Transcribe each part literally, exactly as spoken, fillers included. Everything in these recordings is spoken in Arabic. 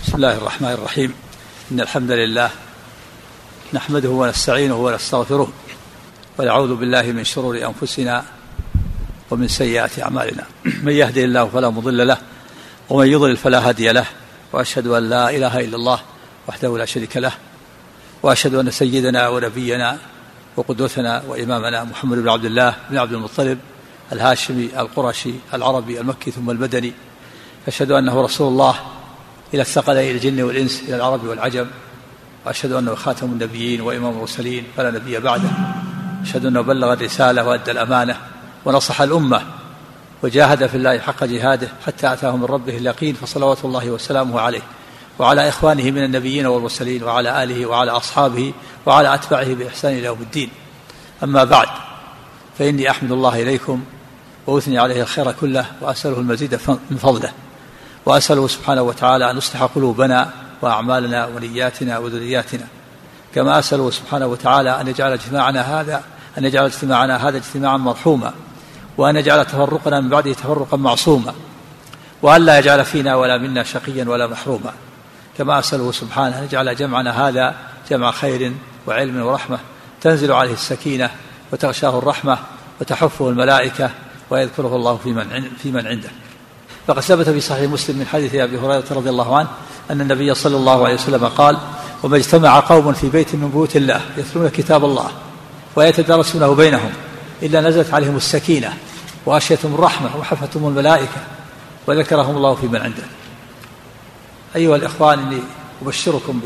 بسم الله الرحمن الرحيم. إن الحمد لله نحمده ونستعينه ونستغفره ونعوذ بالله من شرور أنفسنا ومن سيئات أعمالنا. من يهده الله فلا مضل له ومن يضلل فلا هادي له، وأشهد أن لا إله إلا الله وحده لا شريك له، وأشهد أن سيدنا ونبينا وقدوتنا وإمامنا محمد بن عبد الله بن عبد المطلب الهاشمي القرشي العربي المكي ثم المدني، أشهد أنه رسول الله إلى الثقلين الجن والإنس، إلى العرب والعجم، وأشهد أنه خاتم النبيين وإمام المرسلين فلا نبي بعده، أشهد أنه بلغ الرسالة وأدى الأمانة ونصح الأمة وجاهد في الله حق جهاده حتى أتاه من ربه اليقين، فصلوات الله وسلامه عليه وعلى إخوانه من النبيين والمرسلين وعلى آله وعلى أصحابه وعلى أتباعه بإحسان إلى يوم الدين. أما بعد، فإني أحمد الله إليكم وأثني عليه الخير كله، وأسأله المزيد من فضله، وأسأله سبحانه وتعالى أن يصلح قلوبنا وأعمالنا ونياتنا وذرياتنا، كما أسأله سبحانه وتعالى أن يجعل اجتماعنا هذا أن يجعل اجتماعنا هذا اجتماعا مرحوما، وأن يجعل تفرقنا من بعده تفرقا معصوما، وأن لا يجعل فينا ولا منا شقيا ولا محروما، كما أسأله سبحانه أن يجعل جمعنا هذا جمع خير وعلم ورحمة تنزل عليه السكينة وتغشاه الرحمة وتحفه الملائكة ويذكره الله في من, في من عنده. فقد ثبت في صحيح مسلم من حديث أبي هريرة رضي الله عنه أن النبي صلى الله عليه وسلم قال: وما اجتمع قوم في بيت من بيوت الله يتلون كتاب الله ويتدارسونه بينهم إلا نزلت عليهم السكينة وغشيتهم الرحمة وحفتهم الملائكة وذكرهم الله في من عنده. أيها الإخوان، إني أبشركم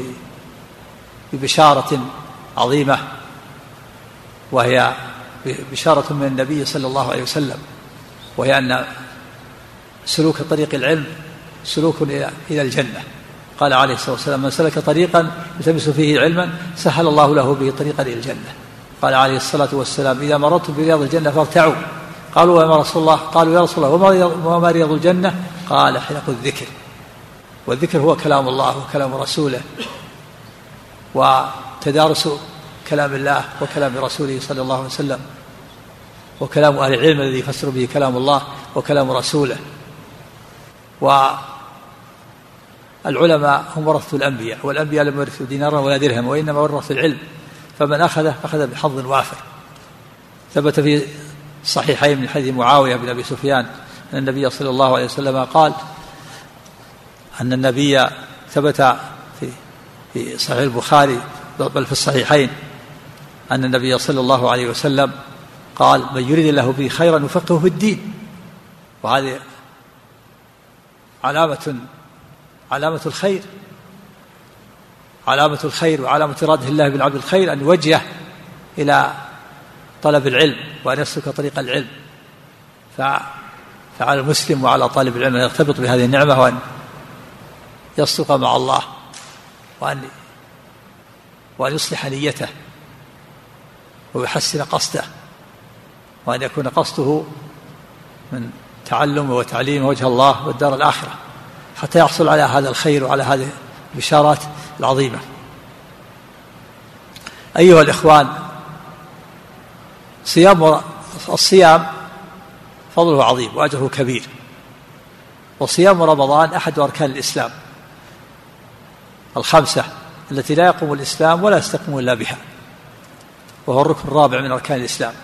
ببشارة عظيمة، وهي بشارة من النبي صلى الله عليه وسلم، وهي أن سلوك طريق العلم سلوك إلى الجنة. قال عليه الصلاة والسلام: من سلك طريقا يلتمس فيه علما سهل الله له به طريقا إلى الجنة. قال عليه الصلاة والسلام: إذا مررتم برياض الجنة فارتعوا. قالوا: وما رسول الله؟ قالوا: يا رسول الله وما رياض الجنة؟ قال: حلق الذكر. والذكر هو كلام الله وكلام رسوله، وتدارس كلام الله وكلام رسوله صلى الله عليه وسلم، وكلام أهل العلم الذي يفسر به كلام الله وكلام رسوله. والعلماء هم ورثة الأنبياء، والأنبياء لم يورثوا دينارا ولا درهم، وإنما ورثوا العلم، فمن أخذه أخذ بحظ وافر. ثبت في الصحيحين من حديث معاوية بن أبي سفيان أن النبي صلى الله عليه وسلم قال أن النبي ثبت في في صحيح البخاري بل في الصحيحين أن النبي صلى الله عليه وسلم قال: من يريد الله به خيرا يفقهه في الدين. وهذه علامة علامة الخير علامة الخير وعلامة إرادة الله بالعبد الخير أن يوجه إلى طلب العلم وأن يسلك طريق العلم. فعلى المسلم وعلى طالب العلم أن يرتبط بهذه النعمة، وأن يصدق مع الله، وأن وأن يصلح نيته ويحسن قصده، وأن يكون قصده من تعلم وتعليم وجه الله والدار الآخرة، حتى يحصل على هذا الخير وعلى هذه البشارات العظيمة. أيها الإخوان، صيام الصيام فضله عظيم وأجره كبير، وصيام رمضان أحد أركان الإسلام الخمسة التي لا يقوم الإسلام ولا يستقيم إلا بها، وهو الركن الرابع من أركان الإسلام،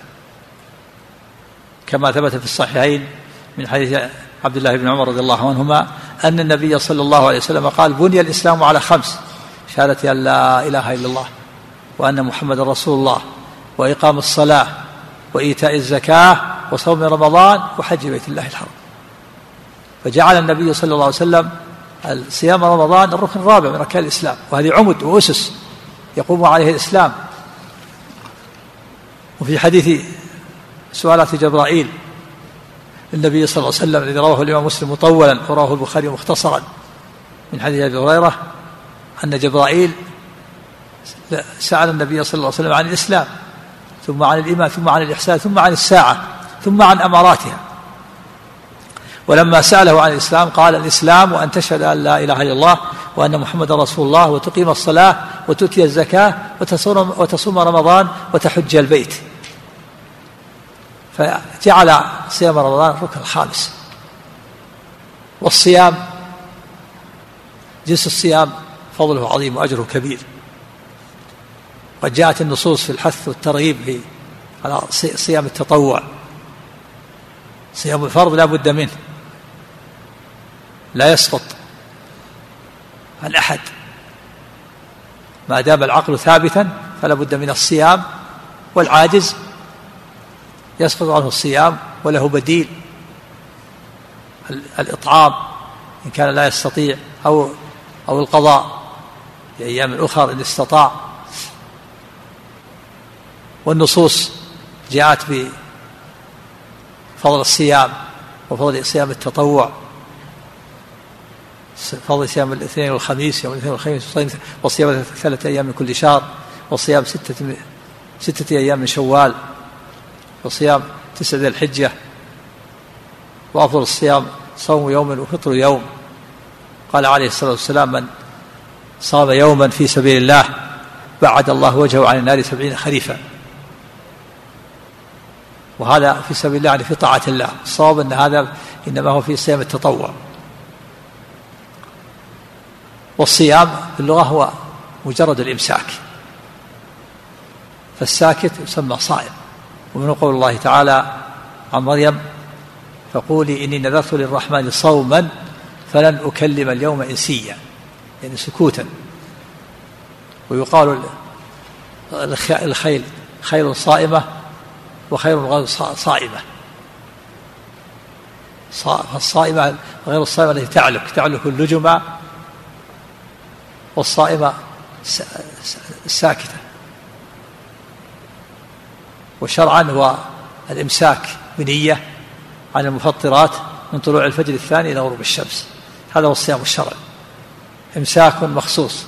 كما ثبت في الصحيحين من حديث عبد الله بن عمر رضي الله عنهما أن النبي صلى الله عليه وسلم قال: بني الإسلام على خمس: شهادة أن لا إله إلا الله وأن محمد رسول الله، وإقام الصلاة، وإيتاء الزكاة، وصوم رمضان، وحج بيت الله الحرام. فجعل النبي صلى الله عليه وسلم صيام رمضان الركن الرابع من أركان الإسلام، وهذه عمد وأسس يقوم عليه الإسلام. وفي حديث سؤالات جبرائيل النبي صلى الله عليه وسلم الذي رواه الإمام مسلم مطولا ورواه البخاري مختصرا من حديث أبي هريرة أن جبرائيل سأل النبي صلى الله عليه وسلم عن الإسلام، ثم عن الإيمان، ثم عن الإحسان، ثم عن الساعة، ثم عن أماراتها. ولما سأله عن الإسلام قال: الإسلام وأن تشهد أن لا إله إلا الله وأن محمد رسول الله، وتقيم الصلاة، وتؤتي الزكاة، وتصوم رمضان، وتحج البيت. فجعل صيام رمضان الركن الخامس. والصيام جنس الصيام فضله عظيم وأجره كبير. قد جاءت النصوص في الحث والترغيب على صيام التطوع. صيام الفرض لا بد منه، لا يسقط عن أحد ما دام العقل ثابتا، فلا بد من الصيام، والعاجز يسقط عنه الصيام وله بديل الإطعام إن كان لا يستطيع، أو أو القضاء في أيام أخرى إن استطاع. والنصوص جاءت بفضل الصيام وفضل صيام التطوع، فضل صيام الاثنين والخميس، يوم الاثنين والخميس، وصيام ثلاثة أيام من كل شهر، وصيام ستة ستة أيام من شوال، وصيام تسعة ذي الحجة، وأفضل الصيام صوم يوم وفطر يوم. قال عليه الصلاة والسلام: من صام يوما في سبيل الله بعد الله وجهه عن النار سبعين خريفا. وهذا في سبيل الله يعني في طاعة الله. الصواب أن هذا إنما هو في صيام التطوع. والصيام في اللغة هو مجرد الإمساك، فالساكت يسمى صائم. ومن قول الله تعالى عن مريم: فقولي إني نذرت للرحمن صوما فلن أكلم اليوم إنسيا، يعني سكوتا. ويقال الخيل خيل صائمة وخير غير صائمة. فالصائمة غير الصائمة التي تعلك تعلك اللجمة، والصائمة الساكتة. وشرعا هو الإمساك بنية عن المفطرات من طلوع الفجر الثاني إلى غروب الشمس. هذا هو الصيام الشرعي، إمساك مخصوص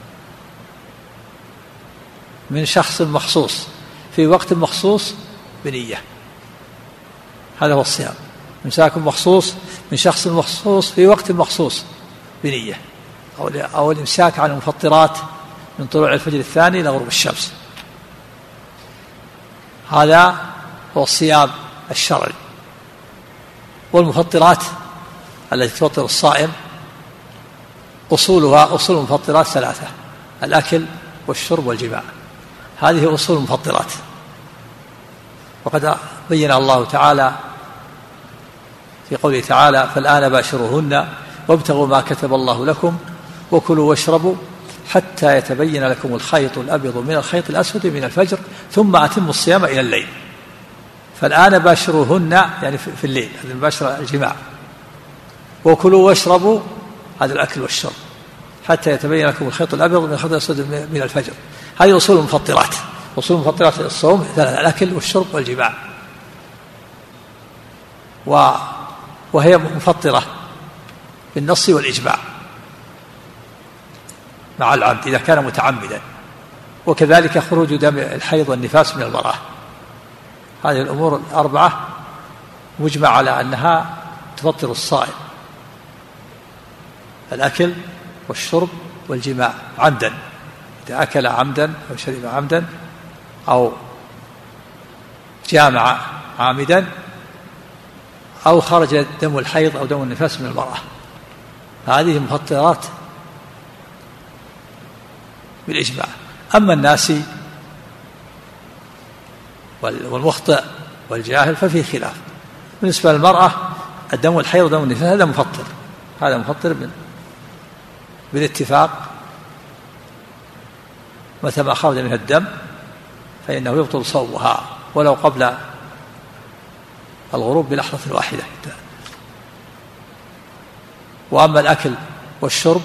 من شخص مخصوص في وقت مخصوص بنية. هذا هو الصيام، إمساك مخصوص من شخص مخصوص في وقت مخصوص بنية، أو الإمساك عن المفطرات من طلوع الفجر الثاني إلى غروب الشمس. هذا هو الصيام الشرعي. والمفطرات التي تفطر الصائم أصولها أصول المفطرات ثلاثة: الأكل والشرب والجماع. هذه أصول المفطرات. وقد بين الله تعالى في قوله تعالى: فالآن باشروهن وابتغوا ما كتب الله لكم وكلوا واشربوا حتى يتبين لكم الخيط الأبيض من الخيط الأسود من الفجر ثم أتموا الصيام إلى الليل. فالآن باشروهن يعني في الليل، هذا المباشرة الجماع. وكلوا واشربوا هذا الأكل والشرب حتى يتبين لكم الخيط الأبيض من الخيط الأسود من الفجر. هذه أصول المفطرات. أصول المفطرات الصوم ثلاثة: الأكل والشرب والجماع. وهي مفطرة بالنص والإجماع مع العبد إذا كان متعمدا. وكذلك خروج دم الحيض والنفاس من المرأة. هذه الأمور الأربعة مجمع على أنها تفطر الصائم: الأكل والشرب والجماع عمدا، إذا أكل عمدا أو شرب عمدا أو جامع عامدا أو خرج دم الحيض أو دم النفاس من المرأة. هذه مفطرات بالإجماع. أما الناسي والمخطئ والجاهل ففيه خلاف. بالنسبة للمرأة الدم الحيض ودم النفاس هذا مفطر، هذا مفطر بالاتفاق. متى ما خرج منها الدم فإنه يبطل صومها ولو قبل الغروب بلحظة واحدة. وأما الأكل والشرب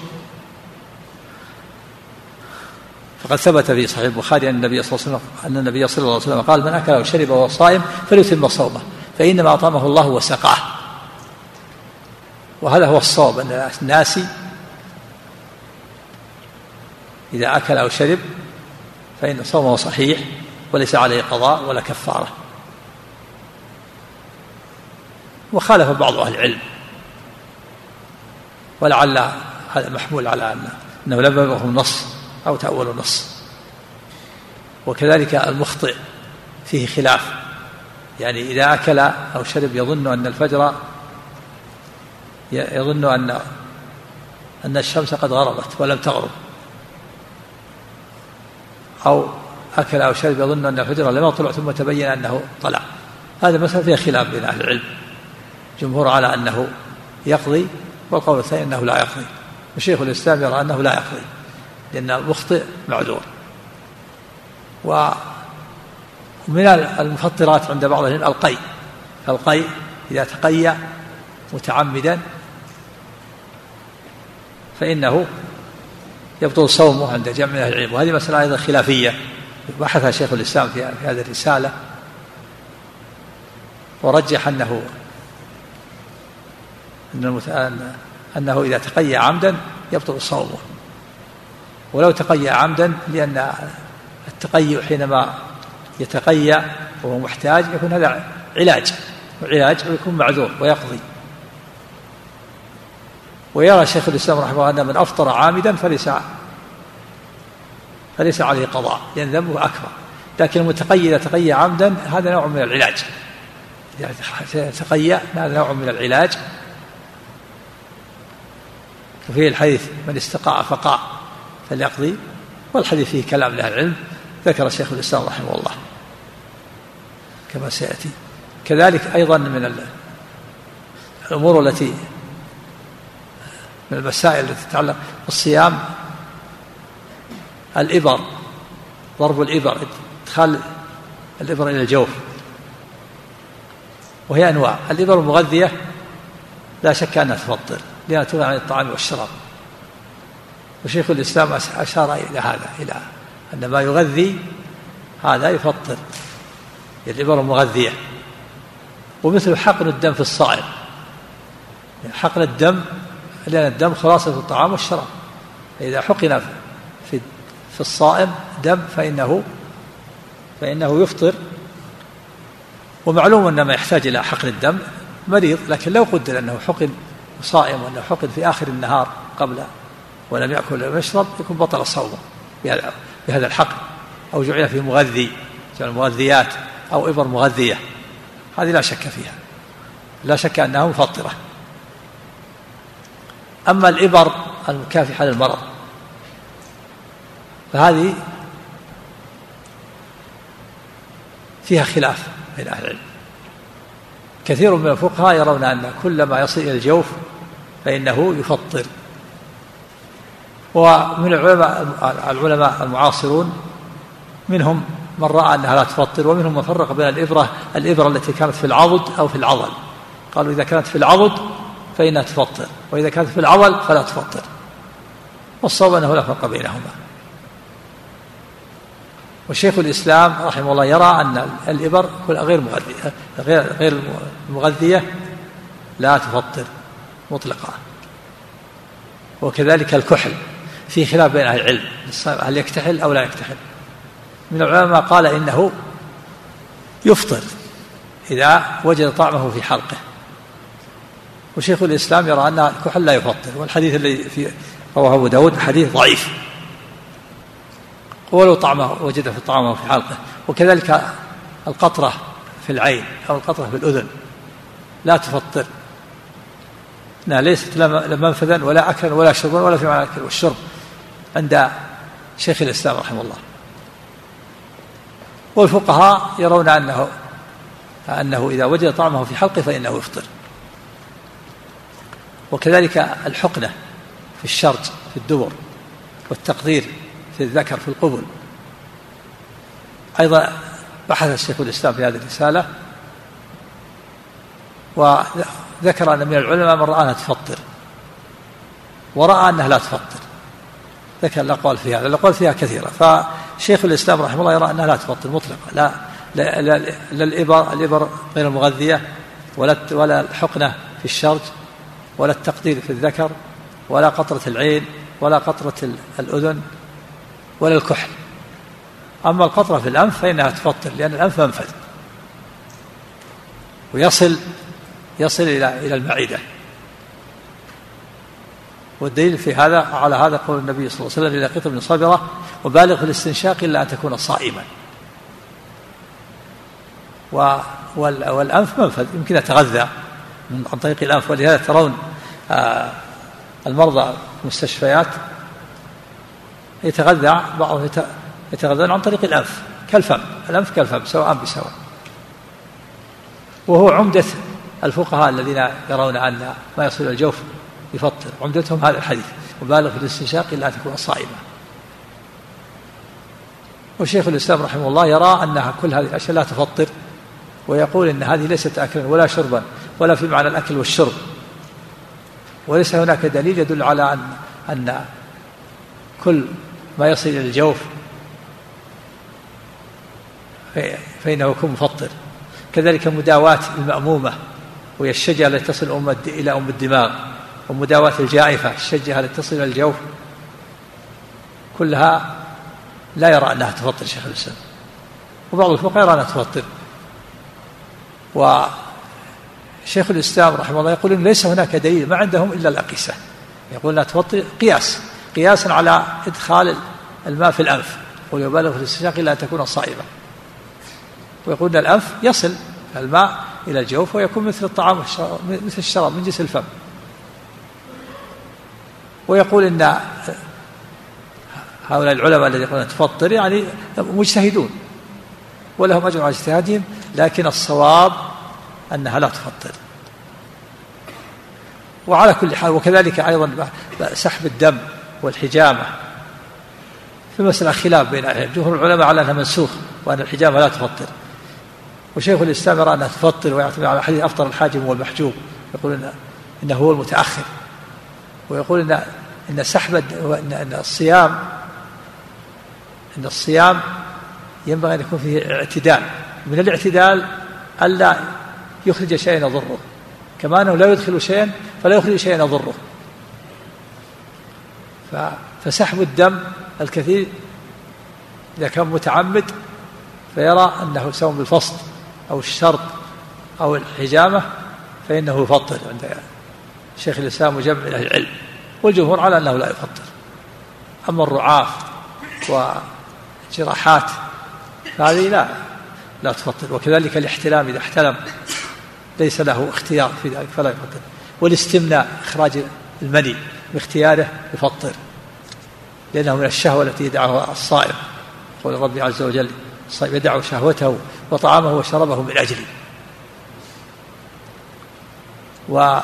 فقد ثبت في صحيح البخاري أن النبي صلى الله عليه وسلم أن النبي صلى الله عليه وسلم قال: من أكل أو شرب وهو صائم فليتم صومه فإنما أطعمه الله وسقاه. وهذا هو الصواب، أن الناسي إذا أكل أو شرب فإن صومه صحيح وليس عليه قضاء ولا كفارة. وخالف بعض أهل العلم، ولعل هذا محمول على أنه لم يبلغه النص أو تأول النص. وكذلك المخطئ فيه خلاف، يعني إذا أكل أو شرب يظن أن الفجر يظن أن أن الشمس قد غربت ولم تغرب، أو أكل أو شرب يظن أن الفجر لم يطلع ثم تبين أنه طلع. هذا مسألة فيها خلاف بين أهل العلم، جمهور على أنه يقضي، والقول الثاني أنه لا يقضي، وشيخ الإسلام يرى أنه لا يقضي لأن المخطئ معذور. ومن المفطرات عند بعض العلم القي، القي إذا تقي متعمدا فإنه يبطل صومه عند جمع من أهل العلم، وهذه مسألة أيضا خلافية بحثها شيخ الإسلام في هذه الرسالة، ورجح أنه أنه إذا تقي عمدا يبطل صومه، ولو تقي عمدا، لأن التقي حينما يتقي وهو محتاج يكون هذا علاج، وعلاج ويكون معذور ويقضي. ويرى شيخ الإسلام رحمه الله أن من أفطر عامدا فليس فليس عليه قضاء لأن ذنبه أكبر، لكن المتقي إذا تقي عمدا هذا نوع من العلاج، إذا تقي هذا نوع من العلاج. وفيه الحديث من استقاء فقاء فليقضي، والحديث فيه كلام لأهل العلم ذكر شيخ الإسلام رحمه الله كما سيأتي. كذلك أيضا من الأمور التي من المسائل التي تتعلق بالصيام الإبر، ضرب الإبر، إدخال الإبر إلى الجوف، وهي أنواع. الإبر المغذية لا شك أنها تفطر لأنها تغني عن الطعام والشراب، وشيخ الإسلام أشار إلى هذا، إلى أن ما يغذي هذا يفطر، الإبر المغذية. ومثل حقن الدم في الصائم، حقن الدم لأن الدم خلاصة الطعام والشراب، فإذا حقن في في الصائم دم فإنه فإنه يفطر. ومعلوم أن ما يحتاج إلى حقن الدم مريض، لكن لو قدر أنه حقن صائم وأنه حقن في آخر النهار قبل ولم يأكل ولم يشرب يكون بطل صومه بهذا الحقن، أو جعل في مغذي، جعل مغذيات أو إبر مغذية، هذه لا شك فيها، لا شك أنها مفطرة. أما الإبر المكافحة للمرض فهذه فيها خلاف بين أهل العلم. كثير من الفقهاء يرون أن كل ما يصل إلى الجوف فإنه يفطر، ومن العلماء العلماء المعاصرون منهم من رأى أنها لا تفطر، ومنهم من فرق بين الإبرة الإبرة التي كانت في العضد أو في العضل، قالوا إذا كانت في العضد فإنها تفطر، وإذا كانت في العضل فلا تفطر، والصواب أنه لا فرق بينهما. وشيخ الإسلام رحمه الله يرى أن الإبر غير مغذية غير غير مغذية لا تفطر مطلقا. وكذلك الكحل في خلاف بين أهل العلم، هل يكتحل أو لا يكتحل. من العلماء قال إنه يفطر إذا وجد طعمه في حلقه، وشيخ الإسلام يرى أن الكحل لا يفطر، والحديث الذي في رواه أبو داود حديث ضعيف، ولو طعمه وجد في طعامه في حلقه. وكذلك القطرة في العين أو القطرة في الأذن لا تفطر، لا ليست لا منفذا ولا أكلا ولا شربا ولا في معنى الأكل والشرب عند شيخ الإسلام رحمه الله. والفقهاء يرون أنه أنه إذا وجد طعمه في حلقه فإنه يفطر. وكذلك الحقنة في الشرج في الدبر، والتقدير في الذكر في القبل، أيضا بحث الشيخ الإسلام في هذه الرسالة، وذكر أن من العلماء من رأى أنها تفطر ورأى أنها لا تفطر، ذكر الأقوال فيها، الأقوال فيها كثيرة. فشيخ الإسلام رحمه الله يرى أنها لا تفطر مطلقا، لا لا, لا, لا الإبر الإبر غير المغذية، ولا ولا الحقنة في الشرج، ولا التقدير في الذكر، ولا قطرة العين، ولا قطرة الأذن، ولا الكحل. أما القطرة في الأنف فإنها تفطر، لأن الأنف منفذ ويصل يصل إلى إلى المعدة. والدليل في هذا على هذا قول النبي صلى الله عليه وسلم: إذا لقيتم من صبرة وبالغ في الاستنشاق إلا أن تكون صائما. والأنف منفذ يمكن يتغذى عن طريق الأنف، ولهذا ترون المرضى في المستشفيات يتغذى بعضهم يتغذون عن طريق الأنف كالفم، الأنف كالفم سواء بسواء. وهو عمدة الفقهاء الذين يرون أن ما يصل إلى الجوف يفطر، عمدتهم هذا الحديث: وبالغ في الاستنشاق إلا أن تكون صائما. وشيخ الإسلام رحمه الله يرى أنها كل هذه الأشياء لا تفطر، ويقول إن هذه ليست أكلا ولا شربا ولا في معنى الأكل والشرب، وليس هناك دليل يدل على أن أن كل ما يصل إلى الجوف فإنه يكون مفطر. كذلك مداواة المأمومة وهي الشجرة التي تصل إلى أم الدماغ، ومداواة الجائفة الشجرة التي تصل إلى الجوف، كلها لا يرى أنها تفطر شيخ الإسلام، وبعض الفقهاء يرى أنها تفطر. وشيخ الإسلام رحمه الله يقول إن ليس هناك دليل، ما عندهم إلا الأقيسة، يقول أنها تفطر قياس قياسا على إدخال الماء في الأنف، يقول يبالغ في الاستنشاق إلا أن تكون صائمة. ويقول أن الأنف يصل الماء إلى الجوف ويكون مثل الطعام مثل الشراب من جنس الفم. ويقول إن هؤلاء العلماء الذين يقولون تفطر يعني مجتهدون ولهم أجر على اجتهادهم، لكن الصواب أنها لا تفطر. وعلى كل حال، وكذلك أيضا سحب الدم والحجامة في مسألة خلاف بين أهل العلم، جمهور العلماء على أنها منسوخ وأن الحجامة لا تفطر، وشيخ الإسلام يرى أنها تفطر ويعتمد على حديث أفطر الحاجم والمحجوم، يقول إن إنه هو المتأخر، ويقول إن إن سحب إن الصيام إن الصيام ينبغي أن يكون فيه اعتدال، من الاعتدال ألا يخرج شيئا يضره، كما أنه لا يدخل شيئا فلا يخرج شيئا يضره. فسحب الدم الكثير إذا كان متعمد فيرى أنه سواء بالفصل أو الشرط أو الحجامة فإنه يفطر عند شيخ الإسلام وجمع من أهل العلم، والجمهور على أنه لا يفطر. أما الرعاف وجراحات فهذه لا لا تفطر. وكذلك الاحتلام إذا احتلم ليس له اختيار في ذلك فلا يفطر. والاستمناء إخراج المني باختياره يفطر، لأنه من الشهوة التي يدعها الصائم، قول ربي عز وجل: الصائم يدع شهوته وطعامه وشربه من أجلي. وهذه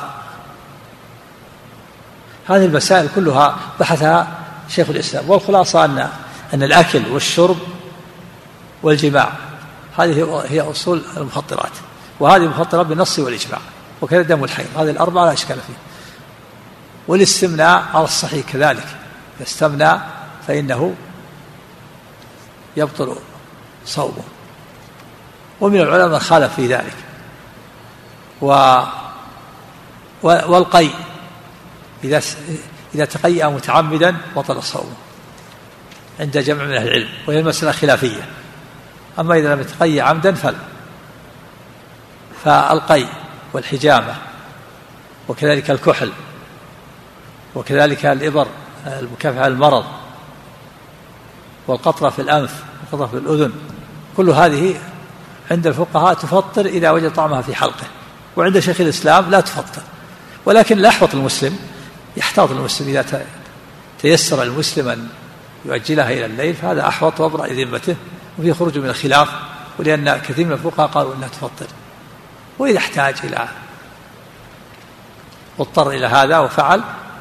المسائل كلها بحثها شيخ الإسلام، والخلاصة أن أن الأكل والشرب والجماع هذه هي أصول المفطرات، وهذه مفطرات بالنص والإجماع، وكذا دم الحيض، هذه الأربعة لا إشكال فيه. والاستمناء على الصحيح كذلك، يستمنى فإنه يبطل صومه، ومن العلماء من خالف في ذلك. و والقيء إذا إذا تقيأ متعمدا بطل صومه عند جمع من أهل العلم، وهي المسألة خلافية. أما إذا لم يتقيأ عمدا فلا. فالقيء والحجامة وكذلك الكحل وكذلك الإبر المكافحة المرض والقطرة في الأنف والقطرة في الأذن، كل هذه عند الفقهاء تفطر إذا وجد طعمها في حلقه، وعند شيخ الإسلام لا تفطر. ولكن لا يحبط المسلم، يحتاط المسلم إذا تيسر المسلم أن يؤجلها إلى الليل فهذا أحوط وأبرأ ذمته، وفيه خروج من الخلاف، ولأن كثير من الفقهاء قالوا أنها تفطر. وإذا احتاج إلى واضطر إلى هذا وفعل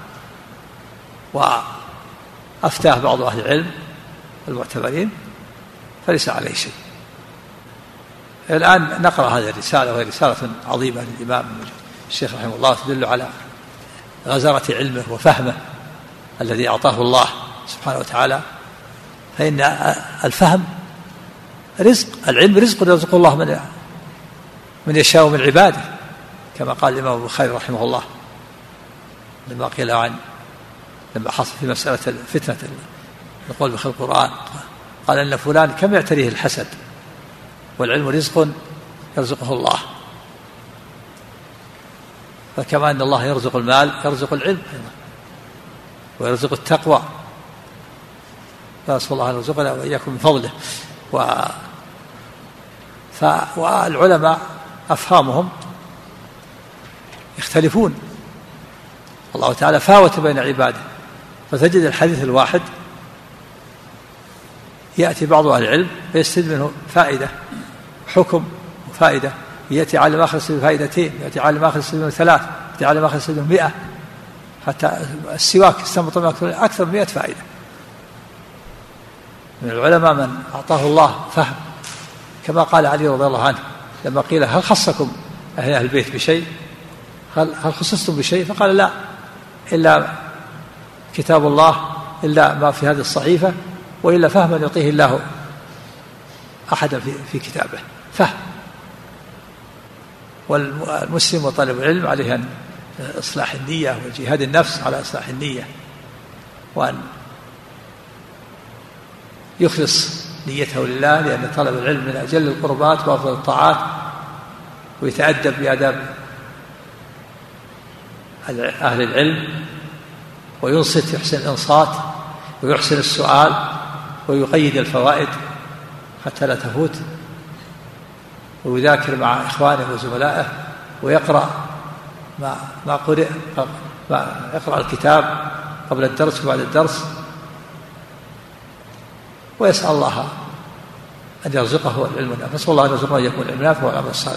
وأفتاه بعض أهل العلم المعتبرين فليس عليه شيء. الآن نقرأ هذه الرسالة، وهي رسالة عظيمة للإمام الشيخ رحمه الله، تدل على غزارة علمه وفهمه الذي أعطاه الله سبحانه وتعالى. فإن الفهم رزق، العلم رزق يرزقه الله من من يشاء من عباده، كما قال الإمام البخاري رحمه الله لما قيل عن لما حصل في مسألة فتنة القول بخلق القرآن، قال إن فلان كم يعتريه الحسد، والعلم رزق يرزقه الله. فكما أن الله يرزق المال يرزق العلم أيضا، ويرزق التقوى، فأسأل الله أن يرزقنا وإياكم من فضله. و... ف... والعلماء أفهامهم يختلفون، الله تعالى فاوت بين عباده، فتجد الحديث الواحد يأتي بعض أهل العلم فيستفيد منه فائدة حكم وفائدة، يأتي عالم آخر يستفيد فائدتين، يأتي عالم آخر يستفيد منه ثلاث، يأتي عالم آخر يستفيد منه مئة، حتى السواك يستنبط منه أكثر من مئة فائدة. من العلماء من أعطاه الله فهم، كما قال علي رضي الله عنه لما قيل هل خصكم أهل البيت بشيء، هل هل خصصتم بشيء؟ فقال لا، إلا كتاب الله، إلا ما في هذه الصحيفة، وإلا فهما يعطيه الله أحدا في, في كتابه، فهم. والمسلم وطالب العلم عليه أن إصلاح النية وجهاد النفس على إصلاح النية، وأن يخلص نيته لله، لأن طلب العلم من أجل القربات وأفضل الطاعات، ويتأدب بآداب أهل العلم، وينصت يحسن الإنصات، ويحسن السؤال، ويقيد الفوائد حتى لا تفوت، ويذاكر مع إخوانه وزملائه، ويقرأ ما ما قرأ، ما يقرأ الكتاب قبل الدرس وبعد الدرس، ويسأل الله أن يرزقه العلم النافع. نسأل الله أن يرزقه أن يكون العلم النافع والعمل الصالح.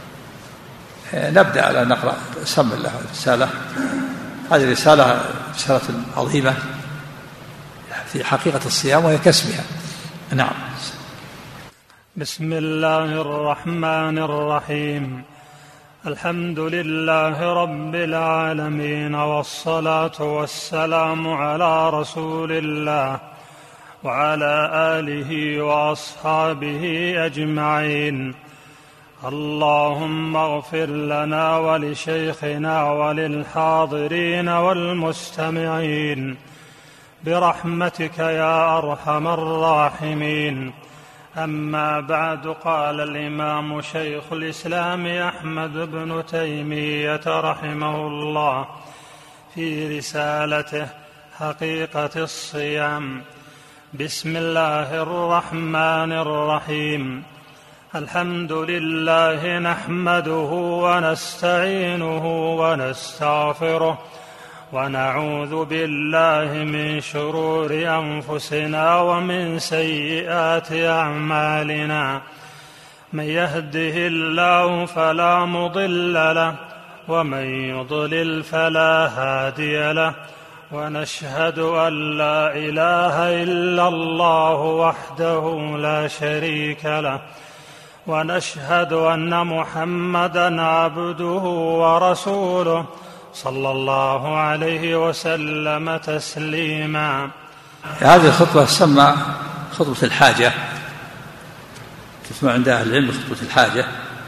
نبدأ على نقرأ سم الله الرسالة. هذه رسالة رسالة عظيمة في حقيقة الصيام وهي كسبها. نعم. بسم الله الرحمن الرحيم. الحمد لله رب العالمين، والصلاة والسلام على رسول الله وعلى آله وأصحابه أجمعين. اللهم اغفر لنا ولشيخنا وللحاضرين والمستمعين برحمتك يا أرحم الراحمين. أما بعد، قال الإمام شيخ الإسلام أحمد بن تيمية رحمه الله في رسالته حقيقة الصيام: بسم الله الرحمن الرحيم. الحمد لله نحمده ونستعينه ونستغفره، ونعوذ بالله من شرور أنفسنا ومن سيئات أعمالنا. من يهده الله فلا مضل له، ومن يضلل فلا هادي له. ونشهد أن لا إله إلا الله وحده لا شريك له، ونشهد أن محمدًا عبده ورسوله صلى الله عليه وسلم تسليما. هذه الخطبة تسمى خطبة الحاجة، تسمى عند أهل العلم خطبة الحاجة.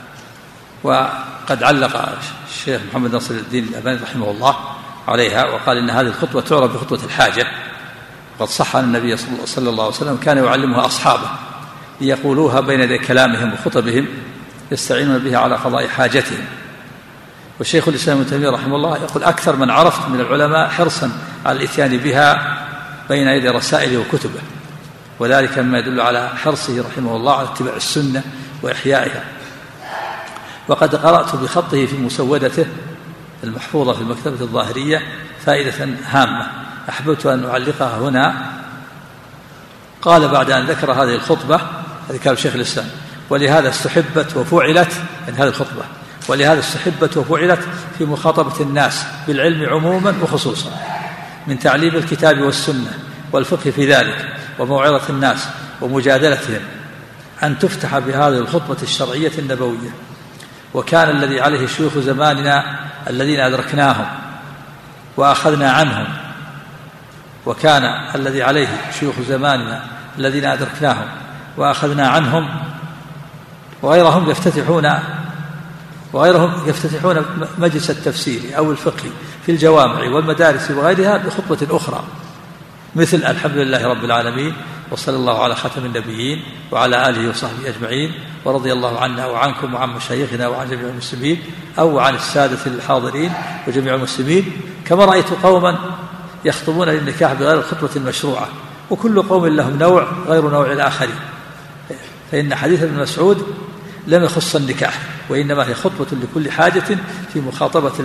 وقد علق الشيخ محمد ناصر الدين الألباني رحمه الله عليها وقال إن هذه الخطبة تعرف بخطبة الحاجة. وقد صح أن النبي صلى الله عليه وسلم كان يعلمها أصحابه ليقولوها بين يدي كلامهم وخطبهم، يستعينون بها على قضاء حاجتهم. والشيخ الإسلام ابن تيمية رحمه الله يقول: أكثر من عرفت من العلماء حرصا على الإتيان بها بين يدي رسائله وكتبه، وذلك مما يدل على حرصه رحمه الله على اتباع السنة وإحيائها. وقد قرأت بخطه في مسودته المحفوظة في المكتبة الظاهرية فائدة هامة أحببت أن أعلقها هنا. قال بعد أن ذكر هذه الخطبة، هذا كلام شيخ الإسلام: ولهذا استحبت وفعلت، يعني هذه الخطبة ولهذا استحبت وفعلت في مخاطبة الناس بالعلم عموما وخصوصا، من تعليم الكتاب والسنة والفقه في ذلك وموعظة الناس ومجادلتهم، أن تفتح بهذه الخطبة الشرعية النبوية. وكان الذي عليه شيوخ زماننا الذين أدركناهم وأخذنا عنهم وكان الذي عليه شيوخ زماننا الذين أدركناهم وأخذنا عنهم وغيرهم يفتتحون وغيرهم يفتتحون مجلس التفسير أو الفقه في الجوامع والمدارس وغيرها بخطبة أخرى، مثل الحمد لله رب العالمين، وصلى الله على خاتم النبيين وعلى آله وصحبه أجمعين، ورضي الله عنا وعنكم وعن مشايخنا وعن جميع المسلمين، أو عن السادة الحاضرين وجميع المسلمين. كما رأيت قوما يخطبون للنكاح بغير الخطبة المشروعة، وكل قوم لهم نوع غير نوع الآخرين، فإن حديث ابن مسعود لم يخص النكاح، وإنما هي خطبة لكل حاجة في مخاطبة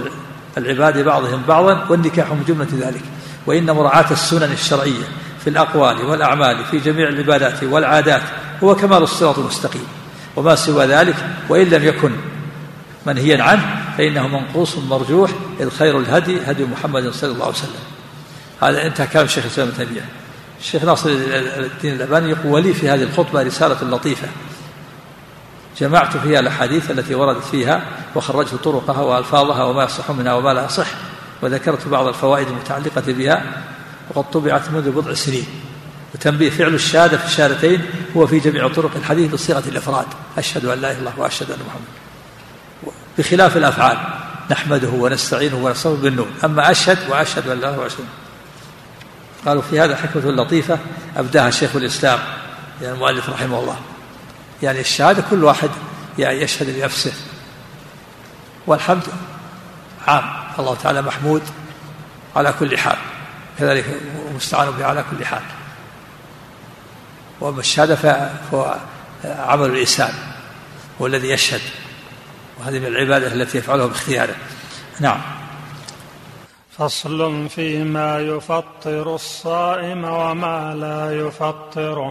العباد بعضهم بعضا والنكاح من جملة ذلك. وإن مراعاة السنن الشرعية في الأقوال والأعمال في جميع العبادات والعادات هو كمال الصراط المستقيم، وما سوى ذلك وإن لم يكن منهيا عنه فإنه منقوص مرجوح، إذ خير الهدي هدي محمد صلى الله عليه وسلم. هذا انتهى كلام الشيخ الإسلام ابن تيمية. الشيخ ناصر الدين الألباني يقول: ولي في هذه الخطبة رسالة لطيفة جمعت فيها الأحاديث التي وردت فيها وخرجت طرقها وألفاظها وما يصح منها وما لا يصح، وذكرت بعض الفوائد المتعلقة بها، وقد طبعت منذ بضع سنين. وتنبيه: فعل الشهادة في الشهادتين هو في جميع طرق الحديث بصيغة الإفراد، أشهد أن لا إله إلا الله وأشهد أن محمد، بخلاف الأفعال نحمده ونستعينه ونستغفره بالنون. أما أشهد وأشهد أن لا إله وأشهد. قالوا في هذا حكمة لطيفة أبداها شيخ الإسلام يعني المؤلف رحمه الله. يعني الشهادة كل واحد يعني يشهد لنفسه، والحمد عام، الله تعالى محمود على كل حال، كذلك مستعان به على كل حال. وأما الشهادة فهو عمل الإنسان هو الذي يشهد، وهذه من العبادة التي يفعلها باختياره. نعم. فصل فيما يفطر الصائم وما لا يفطره.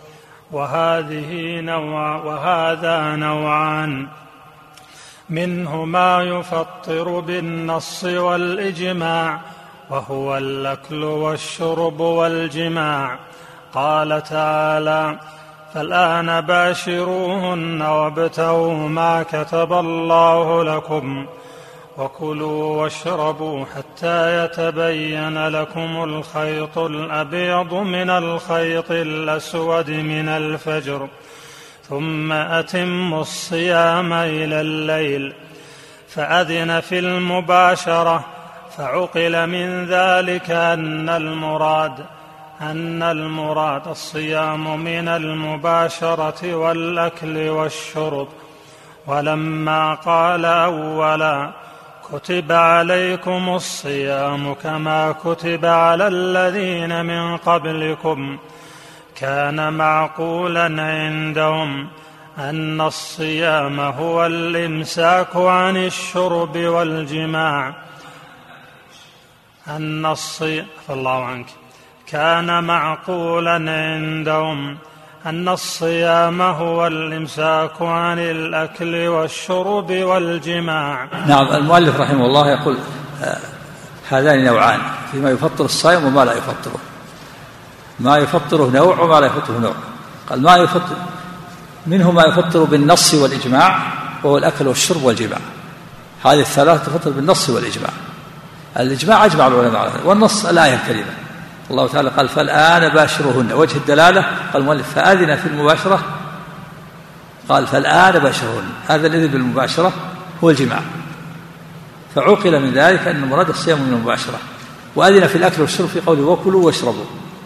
وهذه نوع وهذا نوعان، منه ما يفطر بالنص والإجماع، وهو الأكل والشرب والجماع. قال تعالى: فالآن باشروهن وابتغوا ما كتب الله لكم وكلوا واشربوا حتى يتبين لكم الخيط الأبيض من الخيط الأسود من الفجر، ثم أتموا الصيام إلى الليل. فأذن في المباشرة، فعقل من ذلك أن المراد أن المراد الصيام من المباشرة والأكل والشرب. ولما قال أولا: كتب عليكم الصيام كما كتب على الذين من قبلكم، كان معقولا عندهم أن الصيام هو الإمساك عن الشرب والجماع أن الصيام فالله عنك كان معقولا عندهم أن الصيام هو الإمساك عن الأكل والشرب والجماع. نعم. المؤلف رحمه الله يقول: هذان نوعان فيما يفطر الصائم وما لا يفطره. ما يفطره نوع وما لا يفطره نوع. قال: ما يفطر منه ما يفطر بالنص والإجماع، وهو الأكل والشرب والجماع. هذه الثلاثة تفطر بالنص والإجماع. الإجماع أجمع العلماء على هذا، والنص الآية الكريمة. الله تعالى قال: فالآن باشروهن. وجه الدلالة قال المؤلف: فأذن في المباشرة، قال: فالآن باشروهن. هذا الإذن بالمباشرة هو الجماع، فعقل من ذلك أن مراد الصيام من المباشرة. وأذن في الأكل والشرب في قوله: وكلوا واشربوا.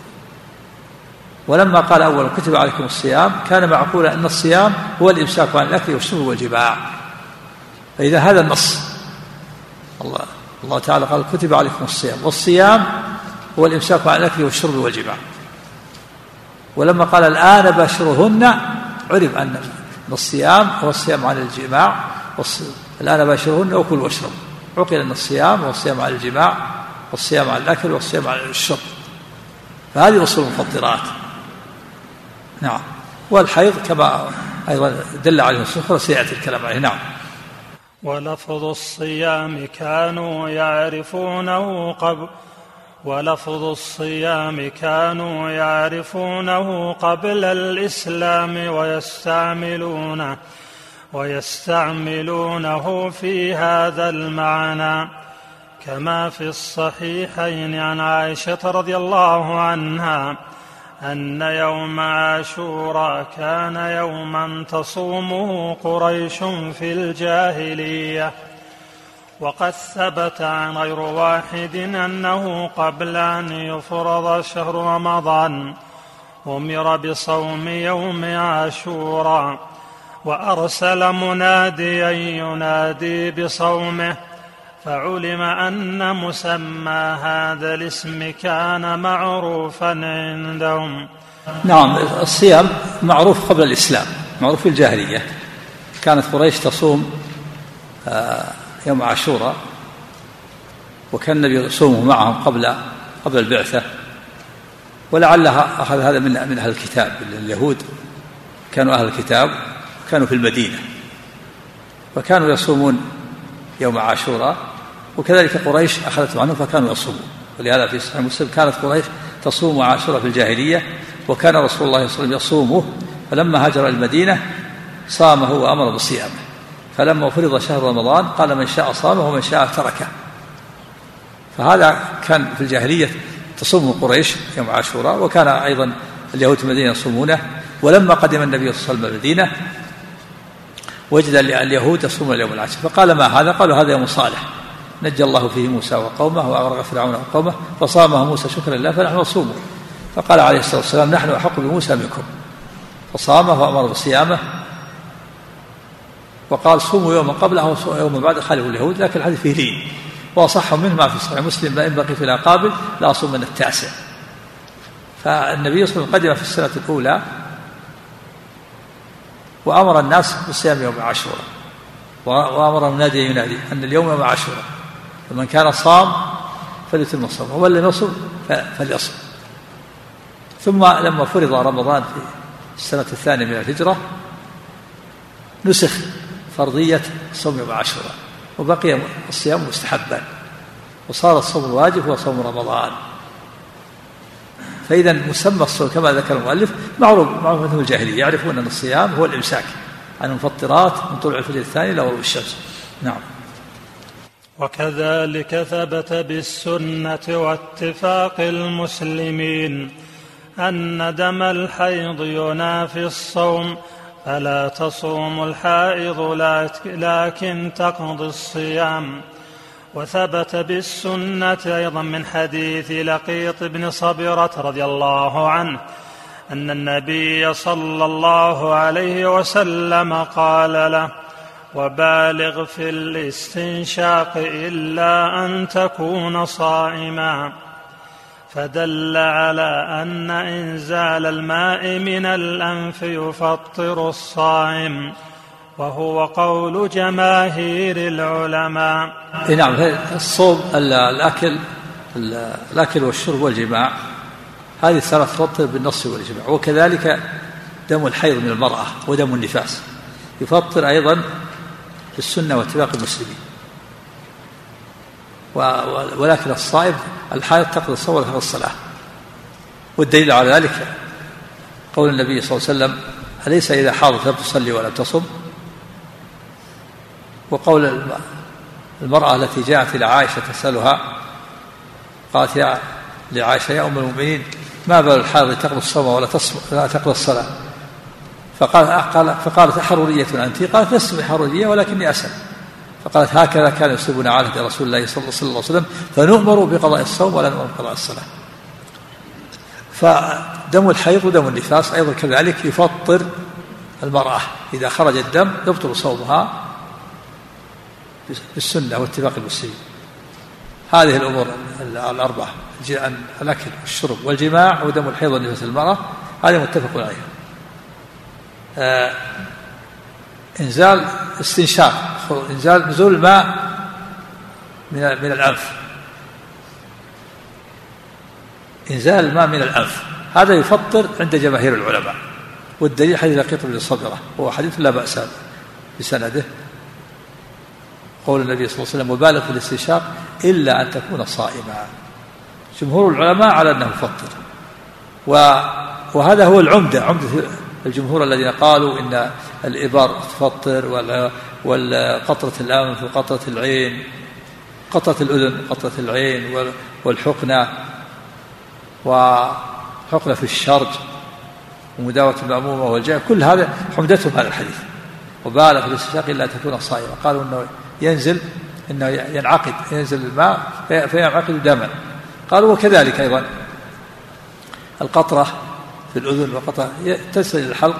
ولما قال أولا: كتب عليكم الصيام، كان معقولا أن الصيام هو الإمساك عن الأكل والشرب والجماع. فإذا هذا النص، الله الله تعالى قال: كتب عليكم الصيام، والصيام هو الإمساك عن الأكل والشرب والجماع. ولما قال: الآن باشروهن، عرف أن الصيام هو الصيام عن الجماع، الآن باشروهن وكلوا واشربوا. عقل أن الصيام هو الصيام عن الجماع، والصيام عن الأكل، والصيام عن الشرب. فهذه أصول المفطرات. نعم. والحيض كما أيضا دل عليه النصوص سيأتي الكلام عليه. نعم. ولفظ الصيام كانوا يعرفونه قبل ولفظ الصيام كانوا يعرفونه قبل الإسلام ويستعملونه ويستعملونه في هذا المعنى، كما في الصحيحين عن عائشة رضي الله عنها أن يوم عاشوراء كان يوما تصومه قريش في الجاهلية. وقد ثبت عن غير واحد أنه قبل أن يفرض شهر رمضان أمر بصوم يوم عاشوراء، وأرسل مناديا ينادي بصومه، فعلم أن مسمى هذا الاسم كان معروفا عندهم. نعم. الصيام معروف قبل الإسلام، معروف في الجاهلية. كانت قريش تصوم يوم عاشوراء وكان النبي يصومه معهم قبل قبل البعثة، ولعلها أخذ هذا من من أهل الكتاب. اليهود كانوا أهل الكتاب، كانوا في المدينة فكانوا يصومون يوم عاشوراء، وكذلك قريش أخذت عنهم فكانوا يصومون. ولهذا في صحيح مسلم كانت قريش تصوم عاشوراء في الجاهلية، وكان رسول الله صلى الله عليه وسلم يصومه، فلما هاجر المدينة صامه وأمر بصيامه. فلما فرض شهر رمضان قال من شاء صامه ومن شاء تركه. فهذا كان في الجاهلية تصوم قريش يوم عاشوراء، وكان أيضا اليهود في المدينة يصومونه. ولما قدم النبي صلى الله عليه وسلم المدينة وجد اليهود يصومون اليوم العاشر، فقال ما هذا؟ قالوا هذا يوم صالح نجى الله فيه موسى وقومه وأغرق فرعون وقومه فصامه موسى شكرا لله فنحن نصومه. فقال عليه الصلاة والسلام نحن أحق بموسى منكم، فصامه وأمر بصيامه، وقال صوموا يوما قبله ويوما بعد خالفوا اليهود. لكن الحديث فيه لين، وأصح منه ما في صحيح مسلم إن بقي في الأقابل لا أصوم من التاسع. فالنبي صلى الله عليه وسلم قدم في السنة الأولى وأمر الناس بصيام يوم عاشوراء، وأمر المنادي ينادي أن اليوم يوم عاشوراء، فمن كان صام فليتم الصوم ومن لم يصم فليصم. ثم لما فرض رمضان في السنة الثانية من الهجرة نسخ فرضية صوم يوم عاشوراء، وبقي الصيام مستحبا، وصار الصوم الواجب هو صوم رمضان. فإذا مسمى الصوم كما ذكر المؤلف معروف معروف الجاهلية، يعرفون أن الصيام هو الإمساك عن المفطرات من طلوع الفجر الثاني إلى غروب الشمس. نعم. وكذلك ثبت بالسنة واتفاق المسلمين أن دم الحيض ينافي الصوم، فلا تصوم الحائض لكن تقضي الصيام. وثبت بالسنة أيضا من حديث لقيط بن صبرة رضي الله عنه أن النبي صلى الله عليه وسلم قال له وبالغ في الاستنشاق إلا أن تكون صائما، فدل على أن إنزال الماء من الأنف يفطر الصائم، وهو قول جماهير العلماء. نعم. الصوم الأكل الأكل والشرب والجماع هذه الثلاث تفطر بالنص والإجماع، وكذلك دم الحيض من المرأة ودم النفاس يفطر أيضا بالسنة واتفاق المسلمين. ولكن الصائم الحائض تقضي الصوم ولا تقضي الصلاة، والدليل على ذلك قول النبي صلى الله عليه وسلم أليس إذا حاضت لم تصلي ولم تصم، وقول المرأة التي جاءت إلى عائشة تسألها قالت يا لعائشة يا أم المؤمنين ما بال الحائض تقضي الصوم ولا لا تقضي الصلاة، فقال فقالت أحرورية أنت؟ قالت لست بحرورية ولكني أسأل. فقالت هكذا كان يصيبنا على رسول الله صلى الله عليه وسلم فنؤمر بقضاء الصوم ولا نؤمر بقضاء الصلاة. فدم الحيض ودم النفاس أيضا كذلك يفطر المرأة، إذا خرج الدم يبطل صومها بالسنة واتفاق المسلمين. هذه الأمور الأربعة الأكل والشرب والجماع ودم الحيض والنفاس المرأة هذه متفق عليها. آه إنزال استنشاق إنزال نزول الماء من من الأنف، إنزال الماء من الأنف هذا يفطر عند جماهير العلماء، والدليل حديث لقيط بن صبرة وهو حديث لا بأس بسنده، قول النبي صلى الله عليه وسلم وبالغ في الاستنشاق إلا أن تكون صائما. جمهور العلماء على أنه يفطر، وهذا هو العمدة عمدة الجمهور الذين قالوا إن الإبار تفطر والقطرة الأنف وقطرة العين قطرة الأذن قطرة العين والحقنة وحقنة في الشرج ومداوة المأمومة والجاء، كل هذا حمدتهم هذا الحديث وبالغ في الاستنشاق إلا تكون صائمة. قالوا إنه ينزل إنه ينعقد ينزل الماء فينعقد دما. قالوا وكذلك أيضا القطرة في الأذن وقطرة تصل إلى الحلق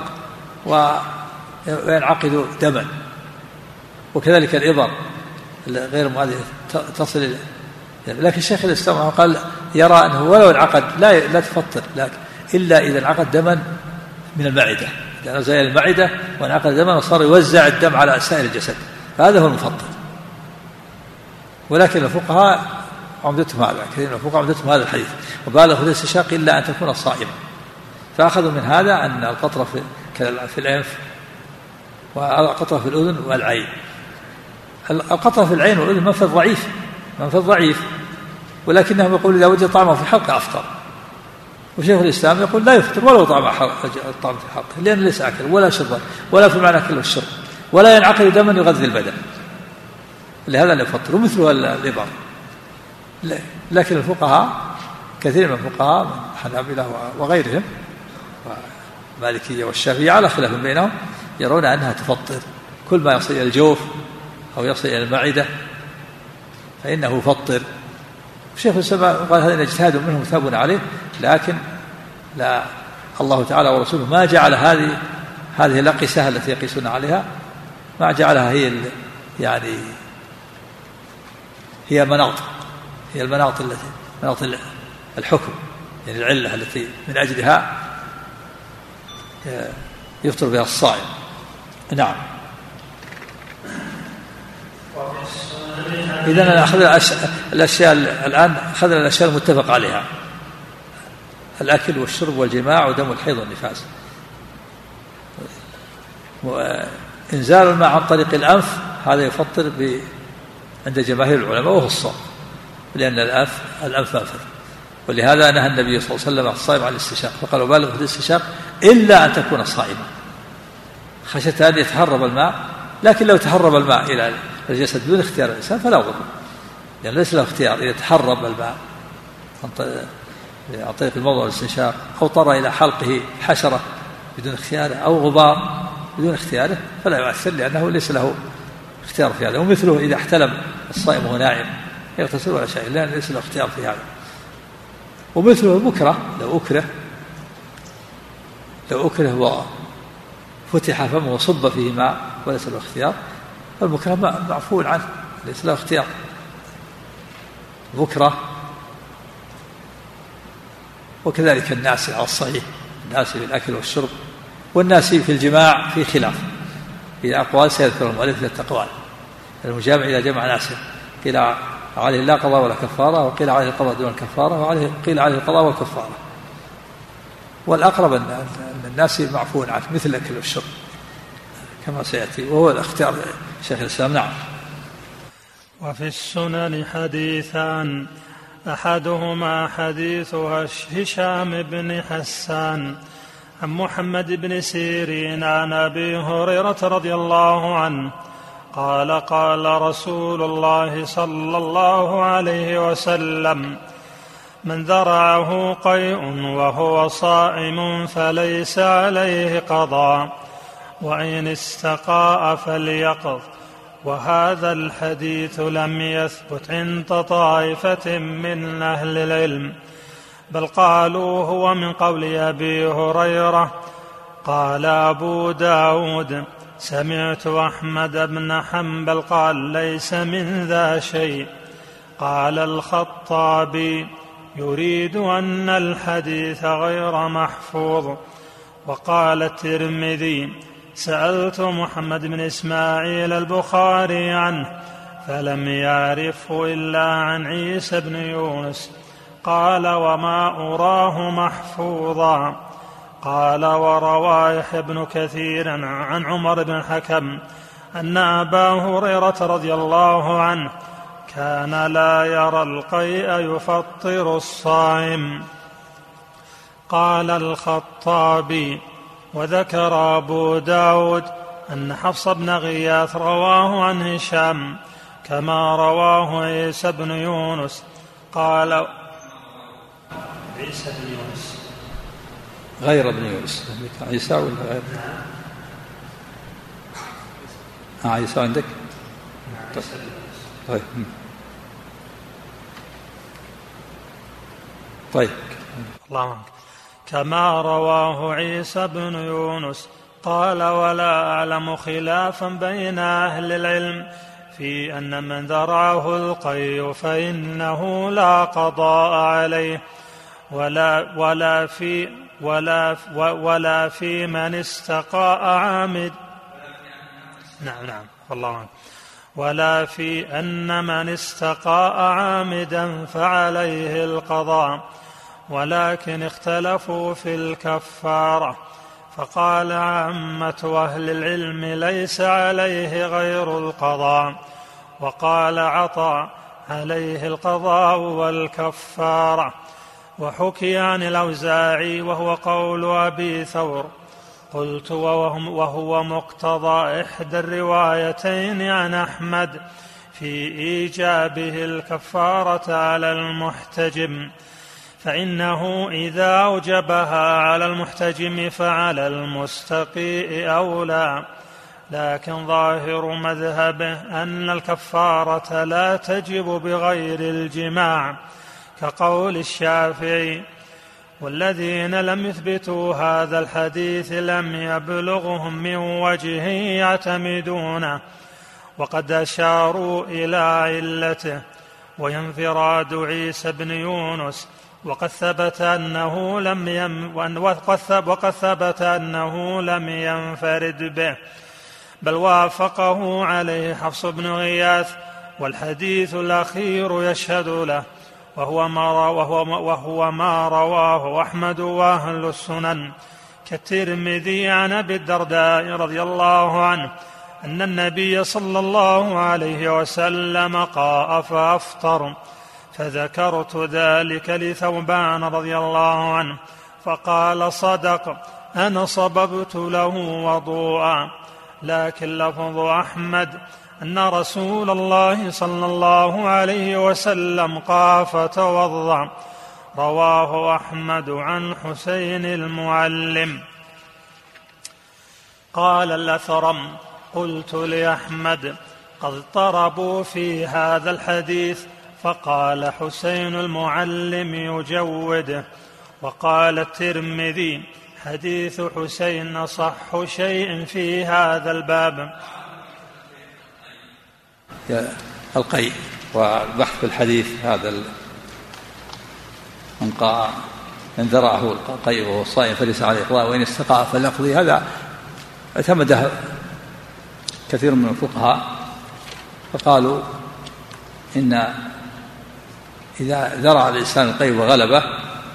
وينعقد دما، وكذلك الإبر غير مؤذية تصل إلى. لكن الشيخ الإسلام قال يرى أنه ولو انعقد لا لا تفطر لكن إلا إذا انعقد دما من المعدة، إذا نزل المعدة وانعقد دما وصار يوزع الدم على سائر الجسد فهذا هو المفطر. ولكن الفقهاء عمدتهم هذا، كثير من الفقهاء عمدتهم هذا الحديث، وبالغ في الاستنشاق إلا أن تكون صائما. فأخذوا من هذا أن القطرة في الأنف والقطرة في الأذن والعين. القطرة في العين والأذن منفذ ضعيف منفذ ضعيف ولكنهم يقول إذا وجد طعمه في حلقه أفطر. وشيخ الإسلام يقول لا يفطر ولو طعم الطعم في حلقه، لأن ليس أكل ولا شرب ولا في معنى أكل والشرب، ولا ينعقد دما يغذي البدن، لهذا لا يفطر. ومثله الإبر. لكن الفقهاء كثير من الفقهاء من الحنابلة وغيرهم والمالكية والشافعية على خلاف بينهم يرون أنها تفطر، كل ما يصل إلى الجوف أو يصل إلى المعدة فإنه يفطر. الشيخ الإسلام قال هذا اجتهاد منهم ثابون عليه، لكن لا، الله تعالى ورسوله ما جعل هذه هذه الأقيسة التي يقيسون عليها، ما جعلها هي يعني هي مناط هي المناط التي مناط الحكم، يعني العلة التي من أجلها يفطر بها الصائم. نعم. إذن أخذنا الأشياء الآن أخذنا الأشياء المتفق عليها: الأكل والشرب والجماع ودم الحيض والنفاس. وإنزال الماء عن طريق الأنف هذا يفطر عند جماهير العلماء وهو الصوم، لأن الأنف الأنف منفذ. ولهذا نهى النبي صلى الله عليه وسلم عن الصائم عن الاستنشاق، فقال بالغ في الاستنشاق إلا أن تكون صائما، خشيت أن يتهرب الماء. لكن لو تهرب الماء إلى الجسد بدون اختيار الإنسان فلا ضر، يعني ليس له اختيار. إذا تهرب الماء عن طريق الموضع والاستنشاق أو طر إلى حلقه حشرة بدون اختياره أو غبار بدون اختياره فلا يؤثر، لأنه ليس له اختيار في هذا. ومثله إذا احتلم الصائم وهو نائم يغتسل ولا شيء، لأن ليس له اختيار في هذا. ومثله المكره، لو أكره لو أكره وفتح فمه وصب فيه ماء وليس له اختيار، فالمكره معفو عنه ليس له اختيار. مكره. وكذلك الناس على الصحيح، الناس في الأكل والشرب، والناس في الجماع في خلاف، في أقوال سيذكر المؤلف في التقوال. المجامع إذا جمع ناسا قيل عليه لا قضاء ولا كفارة، وقيل عليه القضاء دون الكفارة، وقيل عليه القضاء والكفارة. والأقرب أن الناس معفون عنه مثل الأكل والشرب كما سيأتي، وهو الاختيار شيخ الإسلام. نعم. وفي السنن حديثان، أحدهما حديث هشام بن حسان عن محمد بن سيرين عن أبي هريرة رضي الله عنه قال قال رسول الله صلى الله عليه وسلم: من ذرعه قيء وهو صائم فليس عليه قضاء، وإن استقاء فليقض. وهذا الحديث لم يثبت عند طائفة من أهل العلم، بل قالوا هو من قول أبي هريرة. قال أبو داود: سمعت أحمد بن حنبل قال ليس من ذا شيء. قال الخطابي: يريد أن الحديث غير محفوظ. وقال الترمذي: سألت محمد بن إسماعيل البخاري عنه فلم يعرفه إلا عن عيسى بن يونس. قال: وما أراه محفوظا. قال: وروى يحيى بن كثير عن عمر بن الحكم أن أبا هريرة رضي الله عنه كان لا يرى القيء يفطر الصائم. قال الخطابي: وذكر أبو داود أن حفص بن غياث رواه عن هشام كما رواه عيسى بن يونس. قال: عيسى بن يونس غير ابن يونس، عيسى ولا غير؟ آه عيسى عندك؟ طيب طيب الله كما رواه عيسى بن يونس. قال: ولا أعلم خلافا بين أهل العلم في أن من ذرعه القيء فإنه لا قضاء عليه، ولا ولا في ولا ولا في من استقاء عامد. نعم نعم والله عنه. ولا في أن من استقاء عامدا فعليه القضاء، ولكن اختلفوا في الكفارة، فقال عامة أهل العلم ليس عليه غير القضاء، وقال عطاء عليه القضاء والكفارة. وحكي عن الأوزاعي وهو قول أبي ثور. قلت وهو مقتضى إحدى الروايتين عن أحمد في إيجابه الكفارة على المحتجم، فإنه إذا أوجبها على المحتجم فعلى المستقيء أولى، لكن ظاهر مذهبه أن الكفارة لا تجب بغير الجماع كقول الشافعي، والذين لم يثبتوا هذا الحديث لم يبلغهم من وجه يعتمدونه، وقد أشاروا إلى علته وينفراد عيسى بن يونس، وقد ثبت أنه لم يم وقد ثبت أنه لم ينفرد به، بل وافقه عليه حفص بن غياث، والحديث الأخير يشهد له، وهو ما, وهو وهو ما رواه أحمد وأهل السنن كالترمذي عن أبي الدرداء رضي الله عنه أن النبي صلى الله عليه وسلم قاء فأفطر، فذكرت ذلك لثوبان رضي الله عنه فقال صدق، أنا صببت له وضوءا، لكن لفظ أحمد أن رسول الله صلى الله عليه وسلم قاء فتوضأ، رواه أحمد عن حسين المعلم. قال الأثرم قلت لأحمد قد طربوا في هذا الحديث، فقال حسين المعلم يجوده. وقال الترمذي حديث حسين أصح شيء في هذا الباب. القيء وبحث في الحديث هذا من قاء من ذرعه القيء وهو صائم فليس عليه قضاء وإن استقاء فليقضي، هذا اعتمده كثير من الفقهاء فقالوا إن إذا ذرع الإنسان القيء وغلبه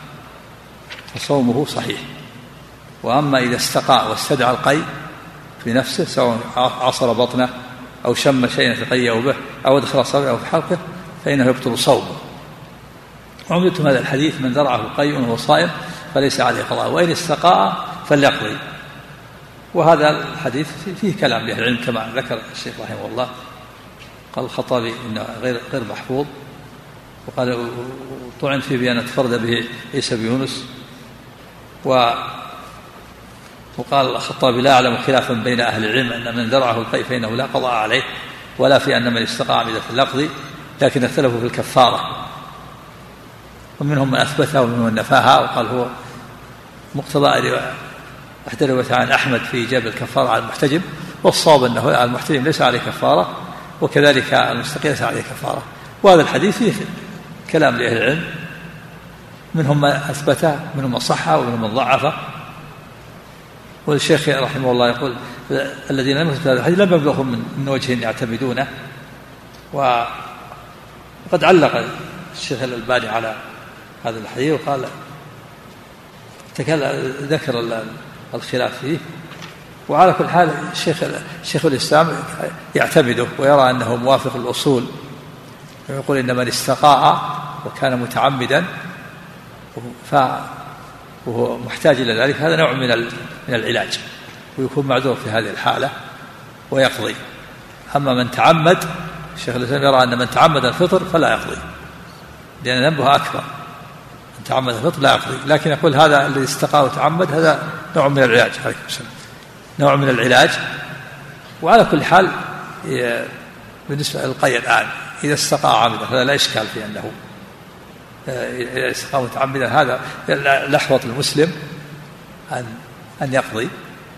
فصومه صحيح، وأما إذا استقاء واستدعى القيء في نفسه سواء عصر بطنه أو شم شيئا تقيأ به أو أدخل صبعه في حلقه فإنه يبطل صومه. وعمدتم هذا الحديث من ذرعه القيء وهو صائم فليس عليه قضاء وإن استقاء فليقضي. وهذا الحديث فيه كلام لأهل العلم كما ذكر الشيخ رحمه الله، قال الخطابي إنه غير غير محفوظ، وقال طعن فيه بأن تفرد به عيسى بن يونس، و وقال الخطابي لا أعلم خلافا بين أهل العلم أن من ذرعه القيء فإنه لا قضاء عليه، ولا في أن من استقاء عمدا فليقضي، لكن اختلفوا في الكفارة، ومنهم من أثبتها ومنهم من نفاها، وقال هو مقتضى أحد الروايات عن أحمد في إيجاب الكفارة على المحتجم، والصواب أنه المحتجم ليس عليه كفارة وكذلك المستقيم ليس عليه كفارة. وهذا الحديث فيه كلام لأهل العلم، منهم من أثبته منهم من صحه ومنهم من ضعفه. والشيخ رحمه الله يقول الذين لم يثبتوا هذا الحديث لم يبلغهم من وجه يعتمدونه. وقد علق الشيخ الألباني على هذا الحديث وقال ذكر الخلاف فيه، وعلى كل حال الشيخ شيخ الإسلام يعتمده ويرى أنه موافق الأصول، ويقول إن من استقاء وكان متعمدا وهو محتاج إلى ذلك هذا نوع من من العلاج، ويكون معذور في هذه الحالة ويقضي. أما من تعمد الشيخ الإسلام يرى أن من تعمد الفطر فلا يقضي، لأن ذنبه أكبر، من تعمد الفطر لا يقضي. لكن يقول هذا الذي استقاء وتعمد هذا نوع من العلاج، عليكم السلام، نوع من العلاج. وعلى كل حال بالنسبة للقيء الآن إذا استقاء عمدا هذا لا إشكال في أنه إذا استقاء متعمدا هذا لحظة المسلم أن أن يقضي.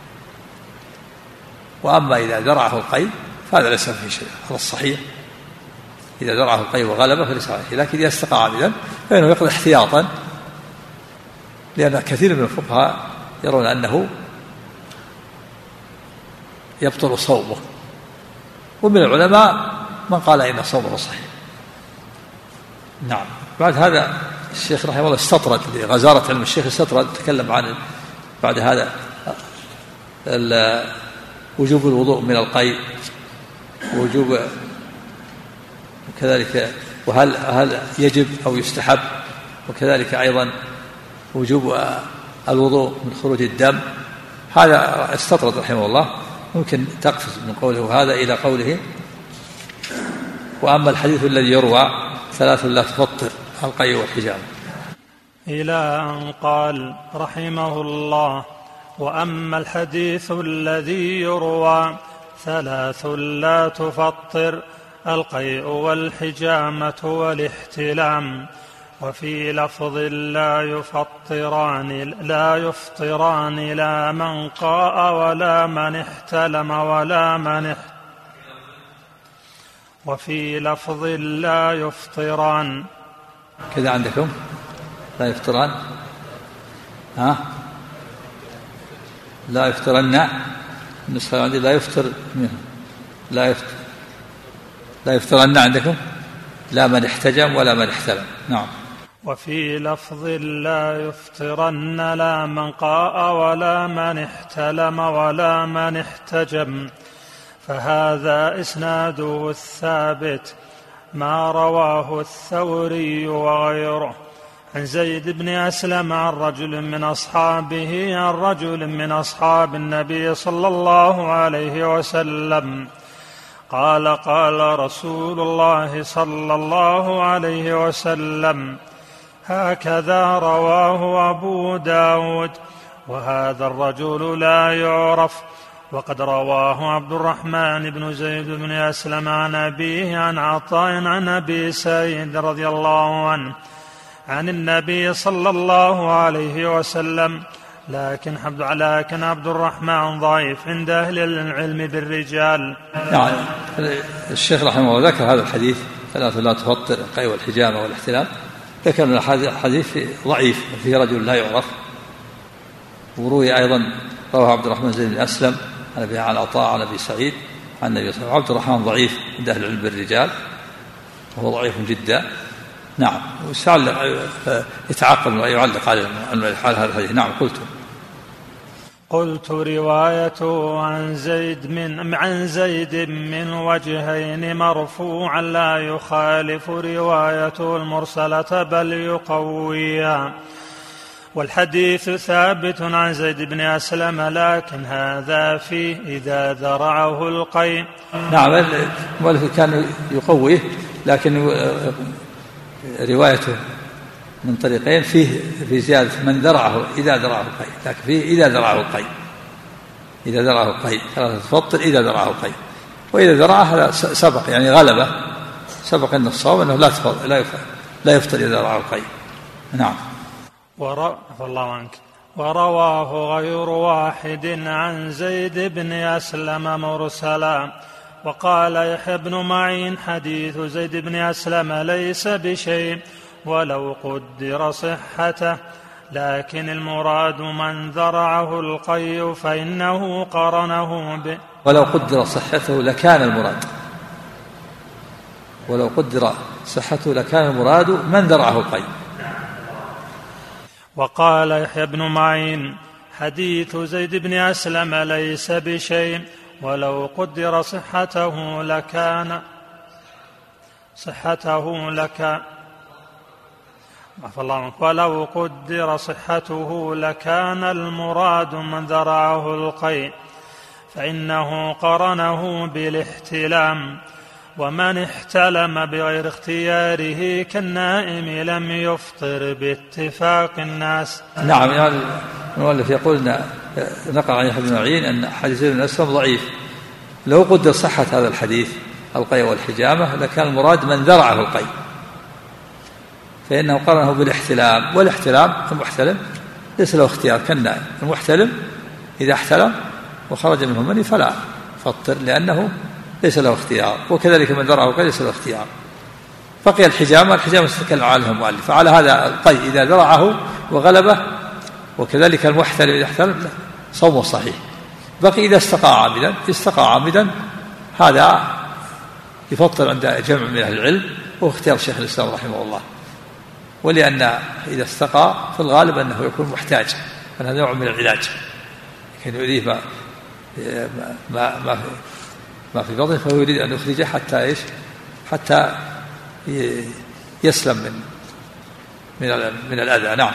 وأما إذا ذرعه القيء فهذا ليس فيه شيء، هذا الصحيح، إذا ذرعه القيء وغلبه فليس عليه، لكن إذا استقاء عمدا فإنه يقضي احتياطا، لأن كثير من الفقهاء يرون أنه يبطل صومه. ومن العلماء من قال إن صومه صحيح. نعم. بعد هذا الشيخ رحمه الله استطرد لغزارة علم الشيخ، استطرد تكلم عن بعد هذا وجوب الوضوء من القيء، وجوب وكذلك وهل هل يجب أو يستحب، وكذلك أيضا وجوب الوضوء من خروج الدم. هذا استطرد رحمه الله. ممكن تقفز من قوله هذا إلى قوله وأما الحديث الذي يروى ثلاث لا تفطر القيء والحجامة، إلى أن قال رحمه الله وأما الحديث الذي يروى ثلاث لا تفطر القيء والحجامة والاحتلام، وفي لفظ لا يفطران لا يفطران لا من قاء ولا من احتلم ولا من احتلم، وفي لفظ لا يفطران كذا عندكم لا يفطران، ها لا يفطرن، النسخة عندي لا يفطر منه لا يفطر لا يفطرن عندكم لا من احتجم ولا من احتلم. نعم. وفي لفظ لا يفطرن لا من قاء ولا من احتلم ولا من احتجم، فهذا إسناده الثابت ما رواه الثوري وغيره عن زيد بن أسلم عن رجل من أصحابه عن رجل من أصحاب النبي صلى الله عليه وسلم قال قال رسول الله صلى الله عليه وسلم هكذا رواه أبو داود، وهذا الرجل لا يعرف، وقد رواه عبد الرحمن بن زيد بن أسلم عن أبيه عن عطاء عن أبي سعيد رضي الله عنه عن النبي صلى الله عليه وسلم، لكن لكن عبد الرحمن ضعيف عند أهل العلم بالرجال. يعني الشيخ رحمه الله ذكر هذا الحديث ثلاث لا تفطر القيء والحجامة والاحتلام، ذكر الحديث ضعيف وفيه رجل لا يعرف. وروي أيضا رواه عبد الرحمن زيد بن أسلم عن أبي عن عطاء عن أبي سعيد عن النبي صلى الله عليه وسلم. عبد الرحمن ضعيف عند أهل العلم بالرجال وهو ضعيف جدا. نعم. يتعقب ويعلق على هذا الحديث. نعم. قلت قلت روايته عن زيد من عن زيد من وجهين مرفوعا لا يخالف روايته المرسلة بل يقويها، والحديث ثابت عن زيد بن أسلم، لكن هذا فيه إذا ذرعه القيء. نعم. كان يقويه، لكن روايته من طريقين فيه في زيادة من ذرعه إذا ذرعه القيء، لكن فيه إذا ذرعه القيء إذا ذرعه القيء ثلاثة تفطر إذا ذرعه القيء، وإذا ذرعه هذا سبق يعني غلبة، سبق أن الصواب أنه لا تفطر لا يفطر لا يفطر إذا ذرعه القيء. نعم. ورأى الله عنك ورواه غير واحد عن زيد بن أسلم مرسلا، وقال يحيى بن معين حديث زيد بن أسلم ليس بشيء ولو قدر صحته، لكن المراد من ذرعه القيء فإنه قرنه ب ولو قدر صحته لكان المراد ولو قدر صحته لكان المراد من ذرعه القيء. وقال يحيى بن معين حديث زيد بن أسلم ليس بشيء ولو قدر صحته لكان صحته لك ولو قدر صحته لكان المراد من ذرعه القيء، فإنه قرنه بالاحتلام، ومن احتلم بغير اختياره كالنائم لم يفطر باتفاق الناس. نعم. يعني المؤلف يقول نقل عن يحيى بن معين أن حديث ابن أسلم ضعيف، لو قدر صحة هذا الحديث القيء والحجامة لكان المراد من ذرعه القيء، فإنه قرنه بالاحتلام، والاحتلام المحتلم ليس له اختيار كالنائم، المحتلم إذا احتلم وخرج منه مني فلا فطر لأنه ليس له اختيار، وكذلك من ذرعه القيء ليس له اختيار. بقي الحجامة، الحجامة تتكلم عنها المؤلف، فعلى هذا القيء إذا ذرعه وغلبه، وكذلك المحتلم إذا احتلم صومه صحيح. بقي إذا استقى عامدا استقى عامدا هذا يفطر عند جمع من أهل العلم، وهو اختيار شيخ الإسلام رحمه الله. ولأن إذا استقى في الغالب أنه يكون محتاج، فهذا نوع من العلاج، كان يريد ما ما ما في, ما في بطنه، فهو يريد أن يخرجه حتى إيش حتى يسلم من من من الأذى. نعم.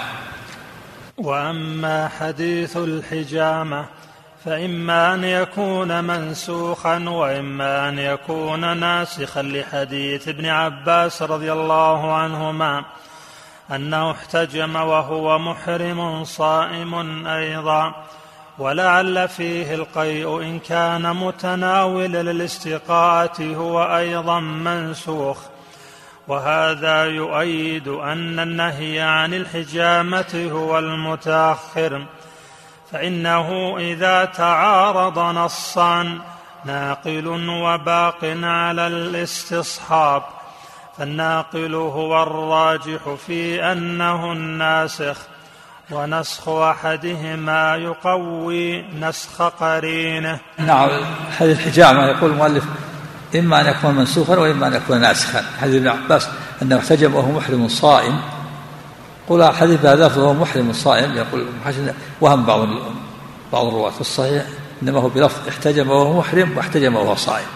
وأما حديث الحجامة فإما أن يكون منسوخا وإما أن يكون ناسخا لحديث ابن عباس رضي الله عنهما أنه احتجم وهو محرم صائم أيضا، ولعل فيه القيء إن كان متناولا للاستقاءة هو أيضا منسوخ. وهذا يؤيد أن النهي عن الحجامة هو المتأخر، فإنه إذا تعارض نصان ناقل وباق على الاستصحاب فالناقل هو الراجح في أنه الناسخ، ونسخ أحدهما يقوي نسخ قرينه. نعم. حديث الحجامة يقول المؤلف إما أن يكون منسوخا وإما أن يكون ناسخا. حديث ابن عباس أنه احتجم وهو محرم صائم، قل حديث هذا فهو محرم صائم، يقول وهم بعض بعض الرواة الصحيح إنما هو بلفظ احتجم وهو محرم واحتجم وهو صائم.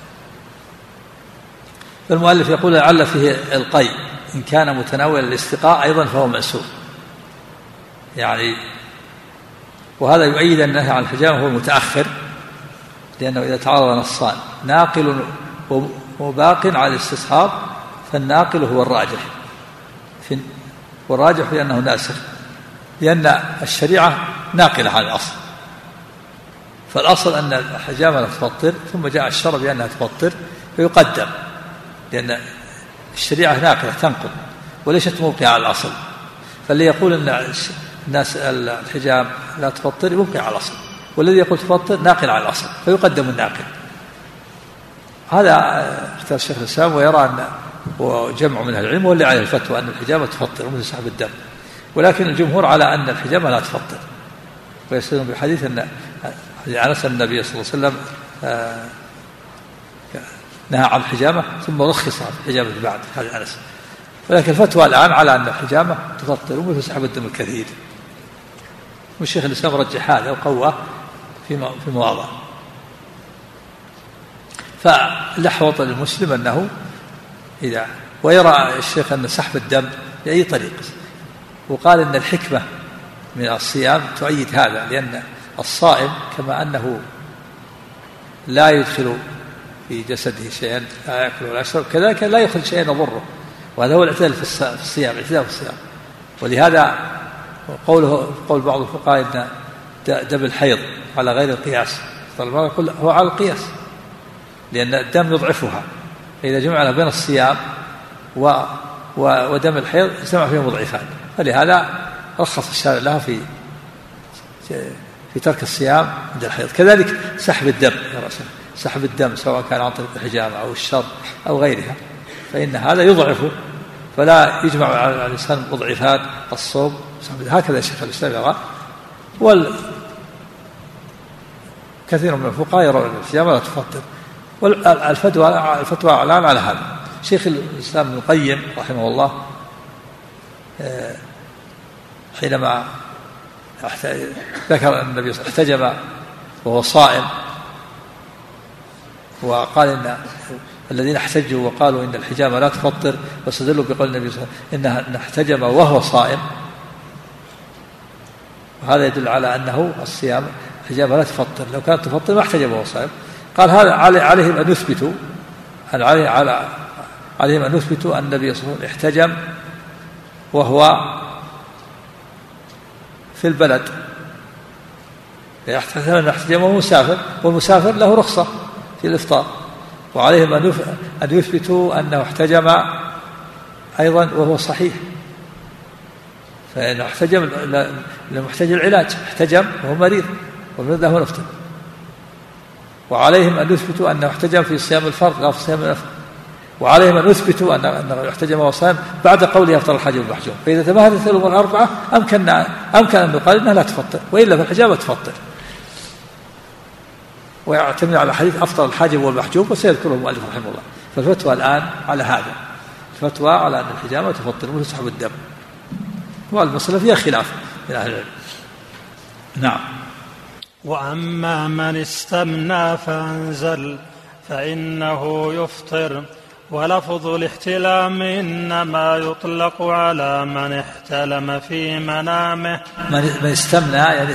فالمؤلف يقول لعل فيه القي إن كان متناولا الاستقاء أيضا فهو منسوخ يعني، وهذا يؤيد أن النهي عن الحجامة هو المتأخر، لأنه إذا تعارض نصان ناقل وباق على الاستصحاب فالناقل هو الراجح، والراجح في أنه ناسخ، لأن الشريعة ناقلة عن الأصل، فالأصل أن الحجامة لا تفطر، ثم جاء الشرع بأنها تفطر فيقدم، لأن الشريعة ناقلة تنقل وليست موقعة على الأصل. فاللي يقول أن الناس الحجام لا تفطر يوقع على الأصل، والذي يقول تفطر ناقل على الأصل فيقدم الناقل. هذا اختار الشيخ الإسلام، ويرى أن وجمع من العلم واللي عليه الفتوى أن الحجامة تفطر مثل سحب الدم، ولكن الجمهور على أن الحجامة لا تفطر، ويستدلون بحديث أن أنس النبي صلى الله عليه وسلم نهى عن الحجامة ثم رخص في الحجامة بعد هذا أنس، ولكن الفتوى الآن على أن الحجامة تفطر مثل سحب الدم الكثير، والشيخ الإسلام رجح هذا وقواه في في مواضع. فالأحوط للمسلم أنه إذا ويرى الشيخ أن سحب الدم بأي طريق، وقال أن الحكمة من الصيام تؤيد هذا، لأن الصائم كما أنه لا يدخل في جسده شيئا لا يأكل ولا يشرب كذلك لا يخرج شيئا يضره، وهذا هو الاعتدال في الصيام، الاعتدال في الصيام. ولهذا قوله قول بعض الفقهاء أن دم الحيض على غير القياس، يقول هو على القياس، لأن الدم يضعفها، فإذا جمعنا بين الصيام و ودم الحيض اجتمع فيه مضعفان، فلهذا رخص الشارع لها في في ترك الصيام عند الحيض. كذلك سحب الدم، سحب الدم سواء كان عن طريق الحجامة أو الشر أو غيرها، فإن هذا يضعفه، فلا يجمع على الإنسان مضعفات الصوم. هكذا الشيخ الإسلام يرى، والكثير من الفقهاء يرون أن الحجامة لا تفطر، والفتوى الفتوى اعلان على هذا. شيخ الإسلام ابن القيم رحمه الله حينما ذكر أن النبي احتجم وهو صائم، وقال إن الذين احتجوا وقالوا إن الحجامة لا تفطر واستدلوا بقول النبي صلى الله عليه وسلم إنه احتجم وهو صائم، وهذا يدل على أنه الصيام الحجامة لا تفطر، لو كانت تفطر ما احتجم وهو صائم. قال هذا عليهم أن يثبتوا على عليهم أن يثبتوا أن النبي صلى الله عليه وسلم احتجم وهو في البلد، يحتمل احتجام وهو مسافر، والمسافر له رخصة في الإفطار، وعليهم أن يثبتوا أنه احتجم أيضا وهو صحيح، فإنه احتجم لمحتاج العلاج، احتجم وهو مريض والمريض له نفطر. وعليهم أن يثبتوا أنه احتجم في صيام الفرض لا في صيام النفل، وعليهم أن يثبتوا أنه احتجم وهو صائم بعد قوله يفطر الحاجب المحجوم. فإذا تماهلت الأمور الأربعة أمكن أمكن أن نقال أنها لا تفطر، وإلا فالحجامة تفطر، ويعتمد على حديث أفطر الحاجب والمحجوب وسيذكره المؤلف رحمه الله. فالفتوى الآن على هذا، الفتوى على أن الحجامة تفطر وتسحب الدم، والمسألة فيها خلاف من أهل العلم. نعم. وأما من استمنى فأنزل فإنه يفطر. ولفظ الاحتلام إنما يطلق على من احتلم في منامه. من استمنى يعني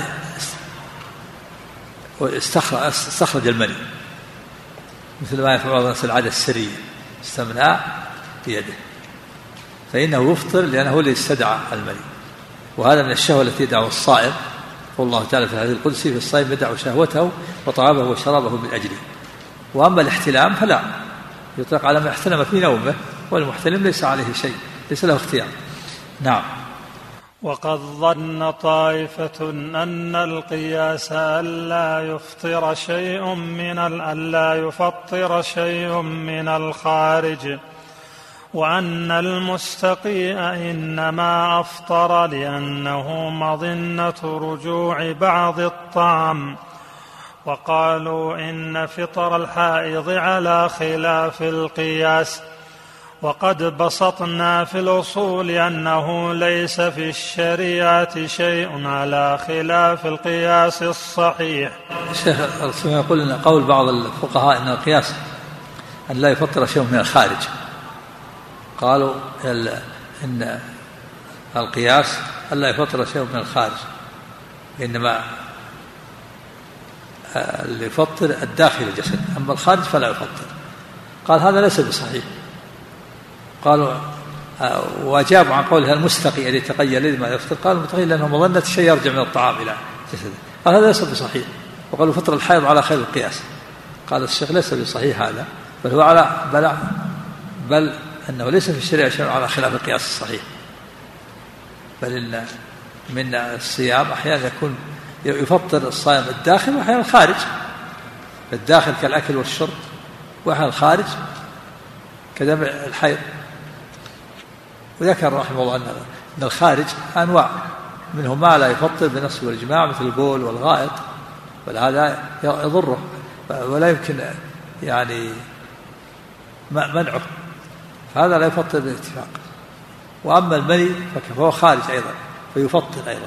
استخرج المني، مثل ما يفعل الناس العادة السرية، استمنى بيده، فإنه يفطر لأنه هو اللي استدعى المني. وهذا من الشهوة التي يدعو الصائم، قول الله تعالى في الحديث القدسي: في الصائم يدع شهوته وطعامه وشرابه من أجله. وأما الاحتلام فلا، يطلق على من احتلم في نومه، والمحتلم ليس عليه شيء، ليس له اختيار. نعم. وقد ظن طائفة أن القياس ألا يفطر شيء من ألا يفطر شيء من الخارج، وأن المستقيء إنما أفطر لأنه مظنة رجوع بعض الطعام. وقالوا إن فطر الحائض على خلاف القياس. وقد بسطنا في الأصول أنه ليس في الشريعة شيء على خلاف القياس الصحيح. الشيخ الرسول يقول إن قول بعض الفقهاء إن القياس أن لا يفطر شيء من الخارج، قالوا إن القياس أن لا يفطر شيء من الخارج، إنما اللي يفطر الداخل الجسد، أما الخارج فلا يفطر. قال هذا ليس بصحيح. قالوا وأجاب عن قولها المستقي الذي تقيل لما يفطر، قال المتقي لأنه مظنة الشيء يرجع من الطعام إلى جسده، قال هذا ليس بصحيح. وقالوا فطر الحائض على خير القياس، قال الشيخ ليس بصحيح هذا، بل هو على بل, بل أنه ليس في الشريعة شيء على خلاف القياس الصحيح، بل إن من الصيام أحيانا يكون يفطر الصائم الداخل وأحيانا الخارج، الداخل كالأكل والشرب، وأحيانا الخارج كدم الحيض. وذكر رحمه الله أن الخارج أنواع، منه ما لا يفطر بنص والإجماع مثل البول والغائط، بل هذا يضره ولا يمكن يعني منعه، هذا لا يفطر بالاتفاق. وأما المني فهو خارج أيضا فيفطر أيضا.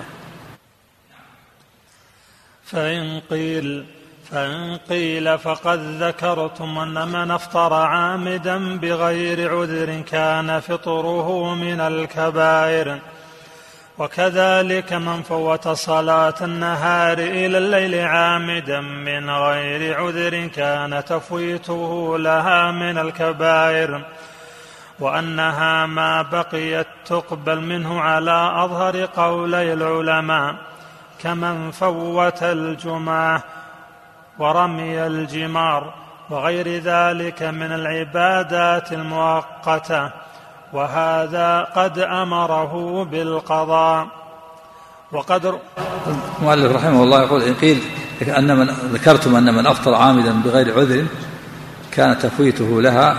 فإن قيل فإن قيل فقد ذكرتم أن من أفطر عامدا بغير عذر كان فطره من الكبائر، وكذلك من فوت صلاة النهار إلى الليل عامدا من غير عذر كان تفويته لها من الكبائر، وأنها ما بقيت تقبل منه على أظهر قولي العلماء، كمن فوت الجمعة ورمي الجمار وغير ذلك من العبادات المؤقتة، وهذا قد أمره بالقضاء. وقد المؤلف رحمه الله يقول إن قيل أن من ذكرتم أن من أفطر عامدا بغير عذر كان تفويته لها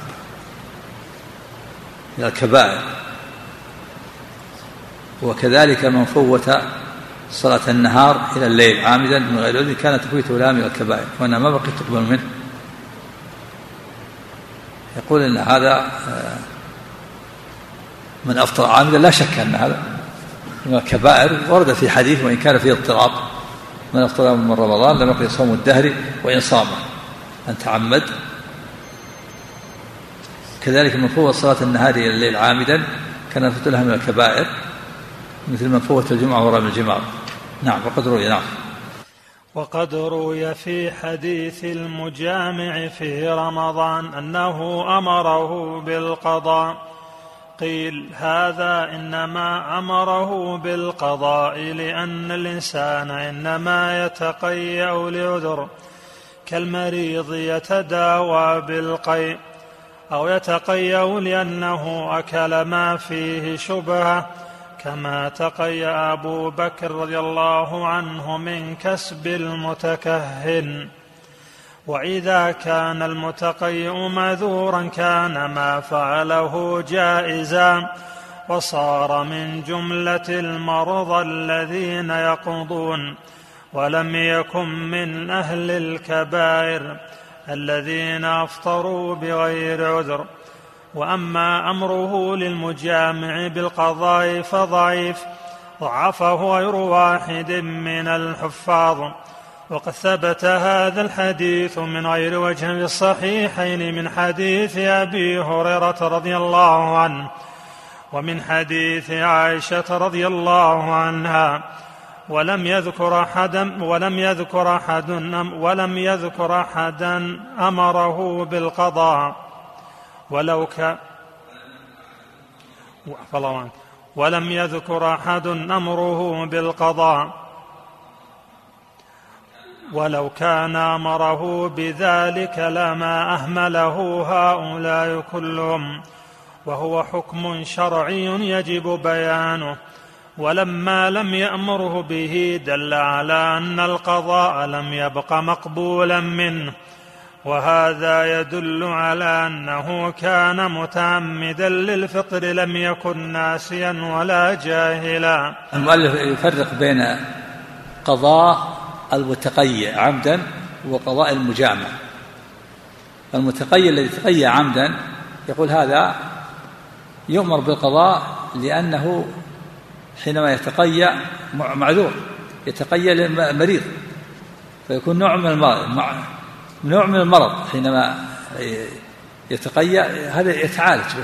من الكبائر، وكذلك من فوت صلاة النهار إلى الليل عامدا من غير عذر كان تفويته لها من الكبائر، وأن ما بقي تقبل منه. يقول إن هذا من أفطر عامدا لا شك أن هذا من الكبائر، ورد في حديث وإن كان فيه اضطراب: من أفطر من رمضان لم يقضي صوم الدهر وإن صامه، أن تعمد. كذلك من فوت صلاة النهار إلى الليل عامدا كان تفوت لها من الكبائر، مثل من فوت الجمعة ورمي الجمار. نعم. وقد روي نعم وقد روي في حديث المجامع في رمضان أنه أمره بالقضاء. قيل هذا إنما أمره بالقضاء لأن الإنسان إنما يتقيأ لعذر، كالمريض يتداوى بالقيء، أو يتقيأ لأنه أكل ما فيه شبهة، كما تقيأ أبو بكر رضي الله عنه من كسب المتكهن. وإذا كان المتقيأ معذورا كان ما فعله جائزا، وصار من جملة المرضى الذين يقضون، ولم يكن من أهل الكبائر، الذين أفطروا بغير عذر. وأما أمره للمجامع بالقضاء فضعيف، ضعفه غير واحد من الحفاظ. وقد ثبت هذا الحديث من غير وجه في الصحيحين من حديث أبي هريرة رضي الله عنه ومن حديث عائشة رضي الله عنها، ولم يذكر أحدا ولم يذكر أحد ولم يذكر أحدا أمره بالقضاء ولو كان ولم يذكر أحد أمره بالقضاء ولو كان أمره بذلك لما أهمله هؤلاء كلهم، وهو حكم شرعي يجب بيانه. ولما لم يأمره به دل على أن القضاء لم يبق مقبولا منه، وهذا يدل على أنه كان متعمدا للفطر لم يكن ناسيا ولا جاهلا. المؤلف يفرق بين قضاء المتقيأ عمدا وقضاء المجامع. المتقيأ الذي تقيأ عمدا يقول هذا يؤمر بالقضاء لأنه حينما يتقيأ معذور، يتقيأ مريض، فيكون نوع من المرض نوع من المرض حينما يتقيأ هذا يتعالج به،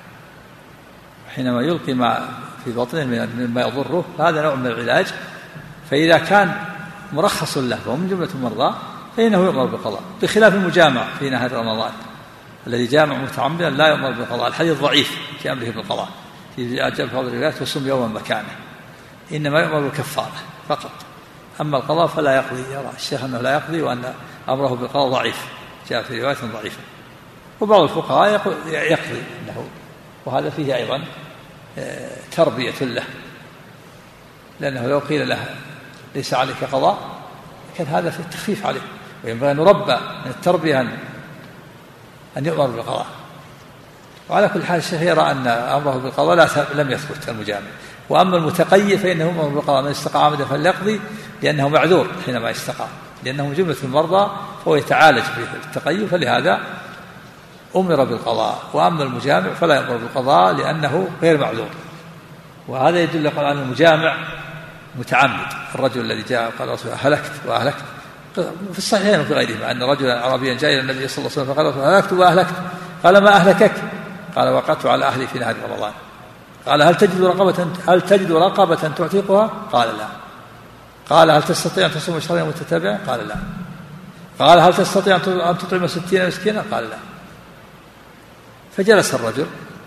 حينما يلقي ما في بطنه مما يضره هذا نوع من العلاج. فإذا كان مرخص له وهو من جملة المرضى فإنه يؤمر بالقضاء، بخلاف المجامع في نهار رمضان الذي جامع متعمدا لا يؤمر بالقضاء. الحديث ضعيف في أمره بالقضاء في أجل فضل الله وصوم يوما مكانه، إنما يؤمر بالكفارة فقط. أما القضاء فلا يقضي، يرى الشيخ أنه لا يقضي وأن أمره بالقضاء ضعيف، جاء في رواية ضعيفة. وبعض الفقهاء يقضي له، وهذا فيه أيضا تربية له، لأنه لو قيل له ليس عليك قضاء كان هذا في التخفيف عليه، وينبغي أن نربى من التربية أن يؤمر بالقضاء. وعلى كل حال الشيخ يرى أن أمره بالقضاء لا لم يثبت المجامع. وأما المتقي فإنه يؤمر بالقضاء، من استقى عمدا فليقضي لأنه معذور حينما استقى، لأنه من جملة المرضى فهو يتعالج بالتقي، فلهذا أمر بالقضاء. وأما المجامع فلا يؤمر بالقضاء لأنه غير معذور. وهذا يدل على أن المجامع متعمد. الرجل الذي جاء قال رسول هلكت وأهلكت في الصحيحين وفي غيرهما أن رجلا عربيا جاء إلى النبي صلى الله عليه وسلم فقال هلكت وأهلكت، قال ما أهلكك؟ قال وقعت على أهلي في نهار رمضان. قال هل تجد رقبة هل تجد رقبة تعتقها؟ قال لا. قال هل تستطيع أن تصوم شهرين متتابعين؟ قال لا. قال هل تستطيع أن تطعم ستين مسكينا؟ قال لا. فجلس الرجل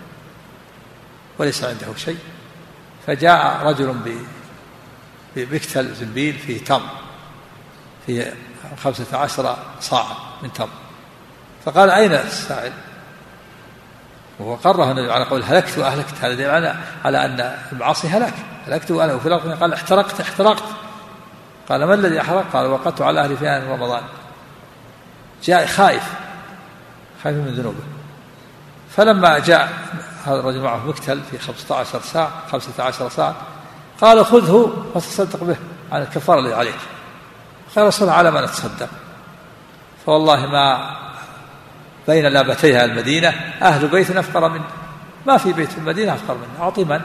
وليس عنده شيء، فجاء رجل بمكتل زنبيل فيه تمر فيه خمسة عشر صاعا من تمر، فقال أين السائل؟ وهو قرر النبي على قول هلكت وأهلكت، هذا دليل على على أن المعاصي هلك، هلكت وأنا. وفي الآخر قال احترقت احترقت، قال ما الذي أحرق؟ قال وقعت على أهلي في نهار رمضان. جاء خائف خائف من ذنوبه. فلما جاء هذا الرجل معه مكتل في خمسة عشر ساعة خمسة عشر ساعة قال خذه وتصدق به عن الكفارة اللي عليك. قال رسول على ما نتصدق؟ فوالله ما بين لابتيها المدينة أهل بيت أفقر منه، ما في بيت في المدينة أفقر منه، أعطي من؟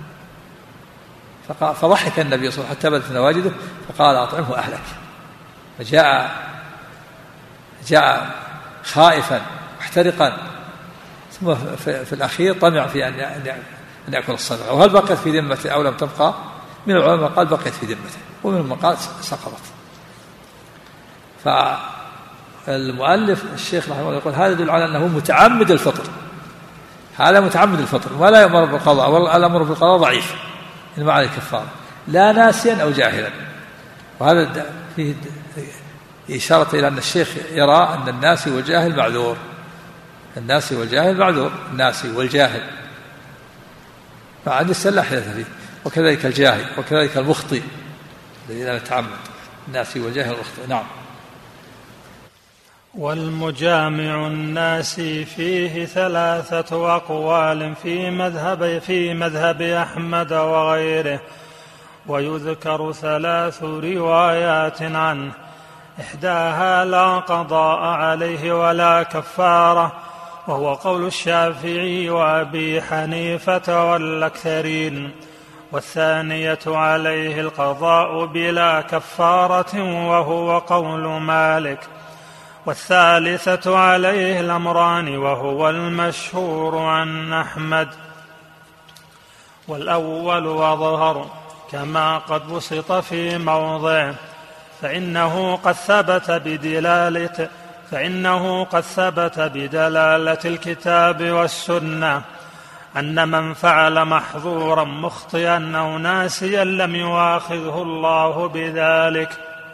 فضحك النبي صلى الله عليه وسلم حتى بدت نواجده فقال أطعمه أهلك. فجاء جاء خائفا محترقا، ثم في الأخير طمع في أن يأكل الصدقة. وهل بقيت في ذمته أو لم تبقى؟ من العلماء قال بقيت في ذمته، ومن قال سقطت. فالمؤلف الشيخ رحمه الله يقول هذا يدل على أنه متعمد الفطر، هذا متعمد الفطر ولا يأمر بالقضاء، والأمر بالقضاء ضعيف إنما عليه كفارة، لا ناسيا أو جاهلا. وهذا فيه إشارة إلى أن الشيخ يرى أن الناسي والجاهل معذور، الناسي والجاهل معذور، الناسي والجاهل فعند السلة حدث فيه، وكذلك الجاهل وكذلك المخطئ الذي لا يتعمد، الناسي والجاهل والمخطئ. نعم. والمجامع الناسي فيه ثلاثة أقوال في مذهب في مذهب أحمد وغيره، ويذكر ثلاث روايات عنه. إحداها لا قضاء عليه ولا كفارة، وهو قول الشافعي وأبي حنيفة والأكثرين، والثانية عليه القضاء بلا كفارة وهو قول مالك، والثالثة عليه الأمران وهو المشهور عن أحمد، والأول أظهر كما قد بسط في موضع، فإنه قد ثبت بدلالة فإنه قد ثبت بدلالة الكتاب والسنة أن من فعل محظورا مخطئا أو ناسيا لم يؤاخذه الله بذلك،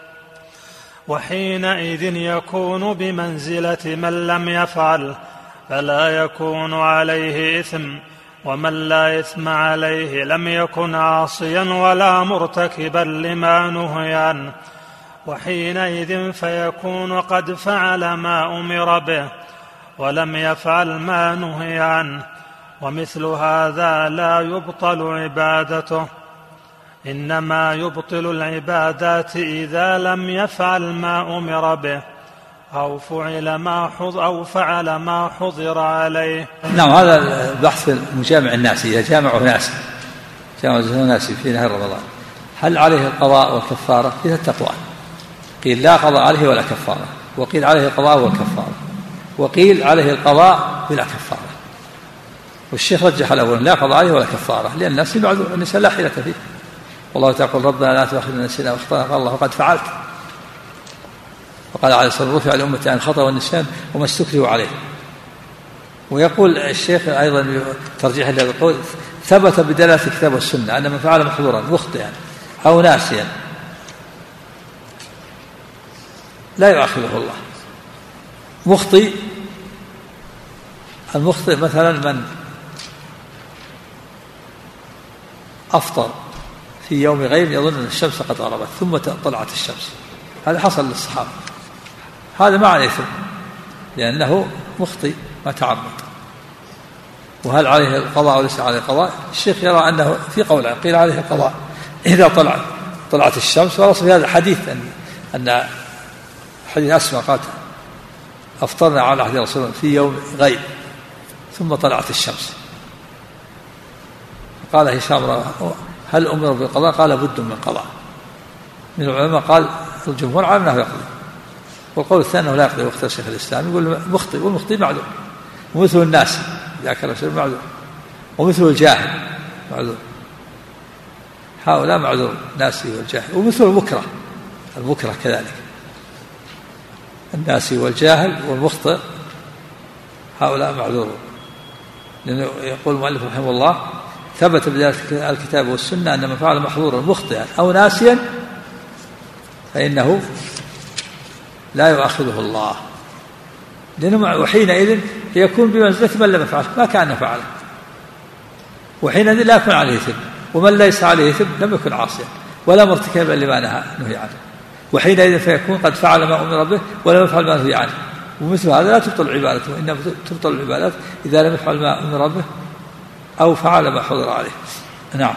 وحينئذ يكون بمنزلة من لم يفعل، فلا يكون عليه إثم، ومن لا إثم عليه لم يكن عاصيا ولا مرتكبا لما نهي عنه، وحينئذ فيكون قد فعل ما أمر به ولم يفعل ما نهي عنه، ومثل هذا لا يبطل عبادته، إنما يبطل العبادات إذا لم يفعل ما أمر به أو فعل ما حضر أو فعل ما حضر عليه. نعم، هذا البحث في المجامع الناس، إذا جامعوا ناس جامعوا ناس في نهار رمضان هل عليه القضاء والكفارة؟ فيها التقوى، قيل لا قضاء عليه ولا كفارة، وقيل عليه القضاء والكفارة، وقيل عليه القضاء بلا كفارة، والشيخ رجح الأول لا قضاء عليه ولا كفارة، لأن الناس معذور، النساء لا حيلة فيه، والله تقول ربنا لا تؤاخذنا إن نسينا وأخطأنا، قال الله قد فعلت، وقال عليه الصلاة والسلام رفع الأمة عن الخطأ والنسيان وما استكرهوا عليه. ويقول الشيخ أيضا ترجيح لهذا القول ثبت بدلالة الكتاب والسنة أن من فعل محظورا مخطئا أو ناسيا لا يؤاخذه الله. مخطئ، المخطئ مثلا من أفطر في يوم غيب يظن أن الشمس قد غربت ثم طلعت الشمس، هذا حصل للصحابة، هذا ما عليه إثم لأنه مخطئ ما تعمد. وهل عليه القضاء وليس عليه القضاء؟ الشيخ يرى أنه في قول قيل عليه القضاء إذا طلعت طلعت الشمس، ورسل في هذا الحديث أن أن حديث أسماء قالت أفطرنا على عهد رسول الله في يوم غيب ثم طلعت الشمس، قال هشام هل أمر بالقضاء؟ قال بد من قضاء. من العلماء قال الجمهور على أنه يقضي، والقول الثاني أنه لا يقضي، واختار شيخ الإسلام يقول مخطئ، والمخطئ معذور، ومثل الناس إذا كان شيء معذور، ومثل الجاهل معذور، هؤلاء معذور الناسي والجاهل، ومثل المكره المكره كذلك، الناسي والجاهل والمخطئ هؤلاء معذورون. لأنه يقول المؤلف رحمه الله ثبت بذلك الكتاب والسنة أن من فعل محظورا مخطئا أو ناسيا فإنه لا يؤاخذه الله، لأنه وحينئذ يكون بمنزلة من لم يفعل ما كان فعله، وحينئذ لا يكون عليه إثم، ومن ليس عليه إثم لم يكن عاصيا ولا مرتكبا لما نهي عنه، وحينئذ فيكون قد فعل ما أمر به ولم يفعل ما نهي عنه. ومثل هذا لا تبطل عبادته، إنما تبطل العبادات إذا لم يفعل ما أمر به أو فعل ما حضر عليه. نعم.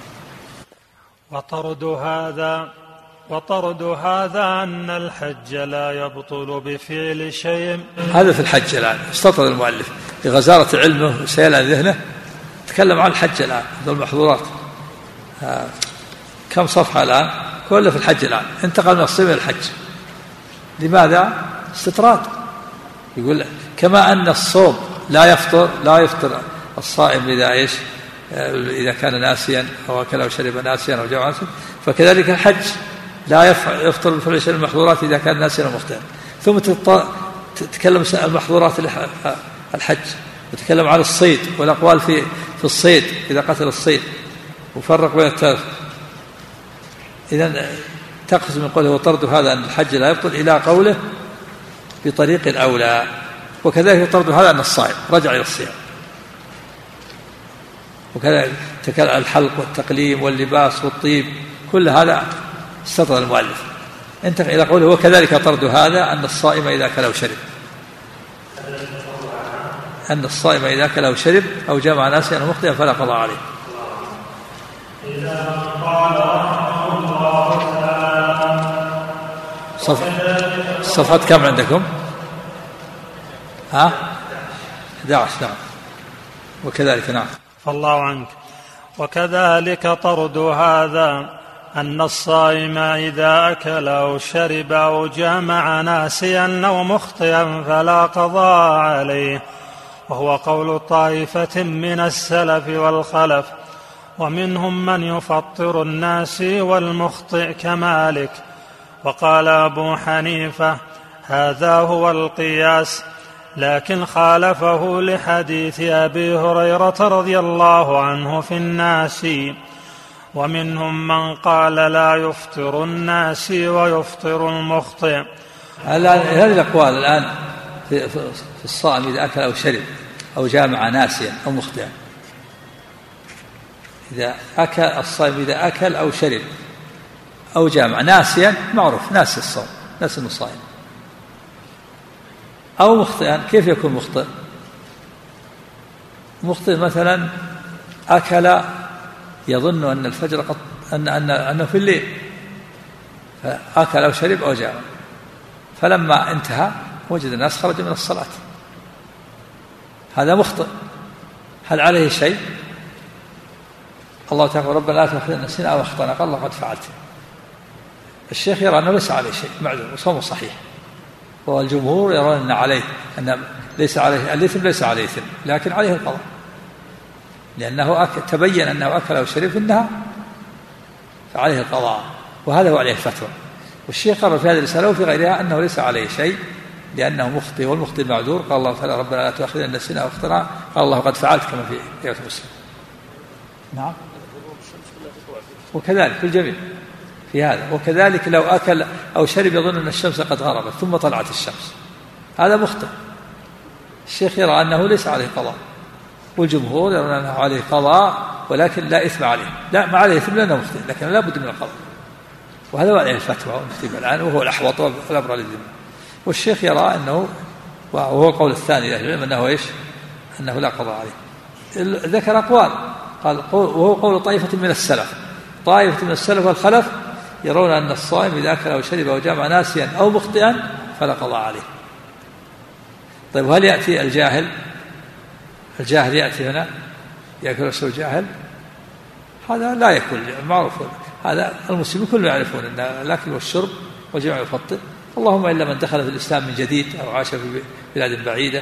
وطرد هذا وطرد هذا أن الحج لا يبطل بفعل شيء. هذا في الحج الآن استطرد المؤلف بغزارة علمه وسيلان ذهنه تكلم عن الحج الآن ذو المحظورات. كم صفحة الآن؟ كله في الحج الآن، انتقل من الصيام إلى الحج. لماذا؟ استطراد. يقول كما أن الصوم لا يفطر لا يفطر الصائم إذا إيش إذا كان ناسيا أو أكل أو شرب ناسيا أو جوع ناسيا، فكذلك الحج لا يفطر بفعل شيء المحظورات إذا كان ناسيا أو مخطئا. ثم تتكلم المحظورات الحج، وتكلم عن الصيد والأقوال في في الصيد إذا قتل الصيد، وفرق بين الثلاث. إذن تقصد من قوله وطرد هذا أن الحج لا يبطل إلى قوله بطريق أولى، وكذلك طرد هذا أن الصائم رجع إلى الصيام، وكذلك تكلم الحلق والتقليم واللباس والطيب كل هذا استطرد المؤلف. انتقل إلى قوله وكذلك طرد هذا أن الصائم إذا أكل أو شرب أن الصائم إذا أكل أو شرب أو جمع ناسيا أو مخطئا فلا قضاء عليه. إذا قال رحمه الله تعالى صفحة الصفحات كم عندكم؟ ها أحد عشر. نعم. وكذلك نعم. فالله عنك. وكذلك طرد هذا أن الصائم إذا أكل أو شرب أو جامع ناسيا أو مخطئا فلا قضاء عليه، وهو قول طائفة من السلف والخلف، ومنهم من يفطر الناسي والمخطئ كمالك. وقال أبو حنيفة هذا هو القياس، لكن خالفه لحديث أبي هريرة رضي الله عنه في الناسي. ومنهم من قال لا يفطر الناسي ويفطر المخطئ. هذه الأقوال الآن في الصائم إذا أكل أو شرب أو جامع ناسيا أو مخطئا. إذا أكل الصائم إذا أكل أو شرب أو جامع ناسيا، معروف ناسي الصوم، ناسي الصائم. أو مخطئا، كيف يكون مخطئ؟ مخطئ مثلا أكل يظن أن الفجر قد أن أن أنه في الليل، فأكل أو شرب أو جامع، فلما انتهى وجد الناس خرج من الصلاة، هذا مخطئ. هل عليه شيء؟ الله تعالى ربنا لا تؤاخذنا إن نسينا أو أخطأنا، قال الله قد فعلت. الشيخ يرى أنه ليس عليه شيء، معذور وصومه صحيح، والجمهور يرون أن عليه أن ليس عليه الإثم، ليس عليه إثم، لكن عليه القضاء، لأنه أكل تبين أنه أكل أو شرب في النهار فعليه القضاء، وهذا هو عليه الفتوى. والشيخ قرر في هذه الرسالة وفي غيرها أنه ليس عليه شيء لأنه مخطئ، والمخطئ معذور. قال الله تعالى ربنا لا تؤاخذنا إن نسينا أو أخطأنا، قال الله قد فعلت، كما في رواية مسلم. نعم. وكذلك في الجميع في هذا. وكذلك لو أكل أو شرب يظن أن الشمس قد غربت ثم طلعت الشمس، هذا مخطئ. الشيخ يرى أنه ليس عليه قضاء، والجمهور يرون أنه عليه قضاء ولكن لا إثم عليه، لا ما عليه إثم لأنه مخطئ، لكن لا بد من القضاء، وهذا هو عليه الفتوى والمفتي الآن، وهو الأحوط والأبرى للذمة. والشيخ يرى أنه، وهو القول الثاني لأهل العلم، أنه إيش؟ أنه لا قضاء عليه. ذكر أقوال، قال وهو قول طائفة من السلف، طائفة من السلف والخلف يرون أن الصائم إذا أكل أو شرب أو جامع ناسيا أو مخطئا فلا قضاء عليه. طيب، وهل يأتي الجاهل؟ الجاهل يأتي هنا يأكل ويشرب الجاهل؟ هذا لا يكون معروف، هذا المسلمين كلهم يعرفون أن الأكل والشرب والجمع يفطر، اللهم إلا من دخل في الإسلام من جديد أو عاش في بلاد بعيدة.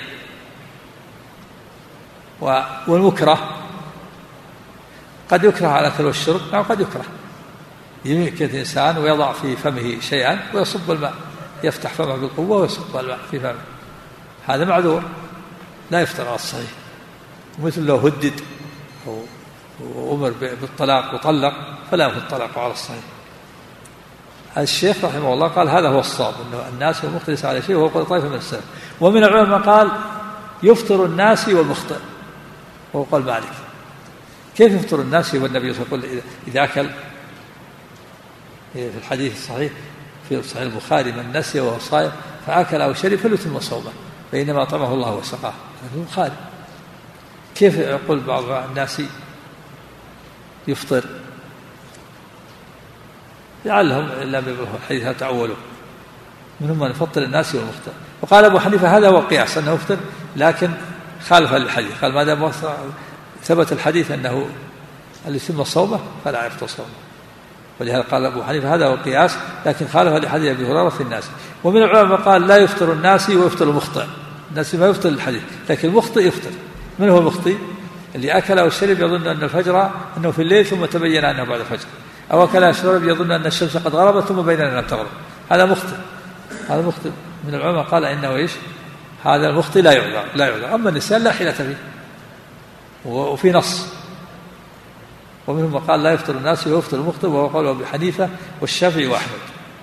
والمكره قد يكره على الأكل والشرب، أو قد يكره يمكن الإنسان ويضع في فمه شيئا ويصب الماء، يفتح فمه بالقوة ويصب الماء في فمه، هذا معذور لا يفطر على الصحيح. مثل لو هدد أو أمر بالطلاق وطلق فلا يفطر الطلاق على الصحيح. الشيخ رحمه الله قال هذا هو الصواب، أنه الناس والمخطئ ليس عليه شيء، وهو قول طائفة من السلف. ومن العلماء قال يفطر الناس والمخطئ، وهو قول مالك. كيف يفطر الناس؟ والنبي صلى الله عليه وسلم إذا أكل في الحديث الصحيح في صحيح البخاري من نسي وهو صائم فأكل أو شرب فليتم صومه فإنما طعمه الله وسقاه، هذا البخاري. كيف يقول بعض الناس يفطر؟ لعلهم إلا بيبلغوا الحديث تعولوا، منهم من يفطر الناس والمفطر. وقال أبو حنيفة هذا هو قياس أنه يفطر، لكن خالف الحديث، قال ما دام ثبت الحديث أنه اللي يتم صومه فلا يفطر صومه، ولهذا قال أبو حنيفة هذا هو قياس، لكن خالف لحديث أبي هريرة في الناس. ومن العلماء قال لا يفطر الناس ويفطر المخطئ، الناس ما يفطر الحديث لكن المخطئ يفطر. من هو المخطئ؟ اللي أكل أو شرب يظن أن الفجر أنه في الليل ثم تبين أنه بعد الفجر، أو أكل أو شرب يظن أن الشمس قد غربت ثم بين أنها لم تغرب، هذا مخطئ. هذا مخطئ. من العلماء قال إنه إيش؟ هذا المخطئ لا يعذر، لا يعذر. أما النسيان لا حيلة فيه، وفي نص. ومنهم قال لا يفطر الناس ويفطر المخطئ، وهو قول أبي حنيفة والشافعي وأحمد.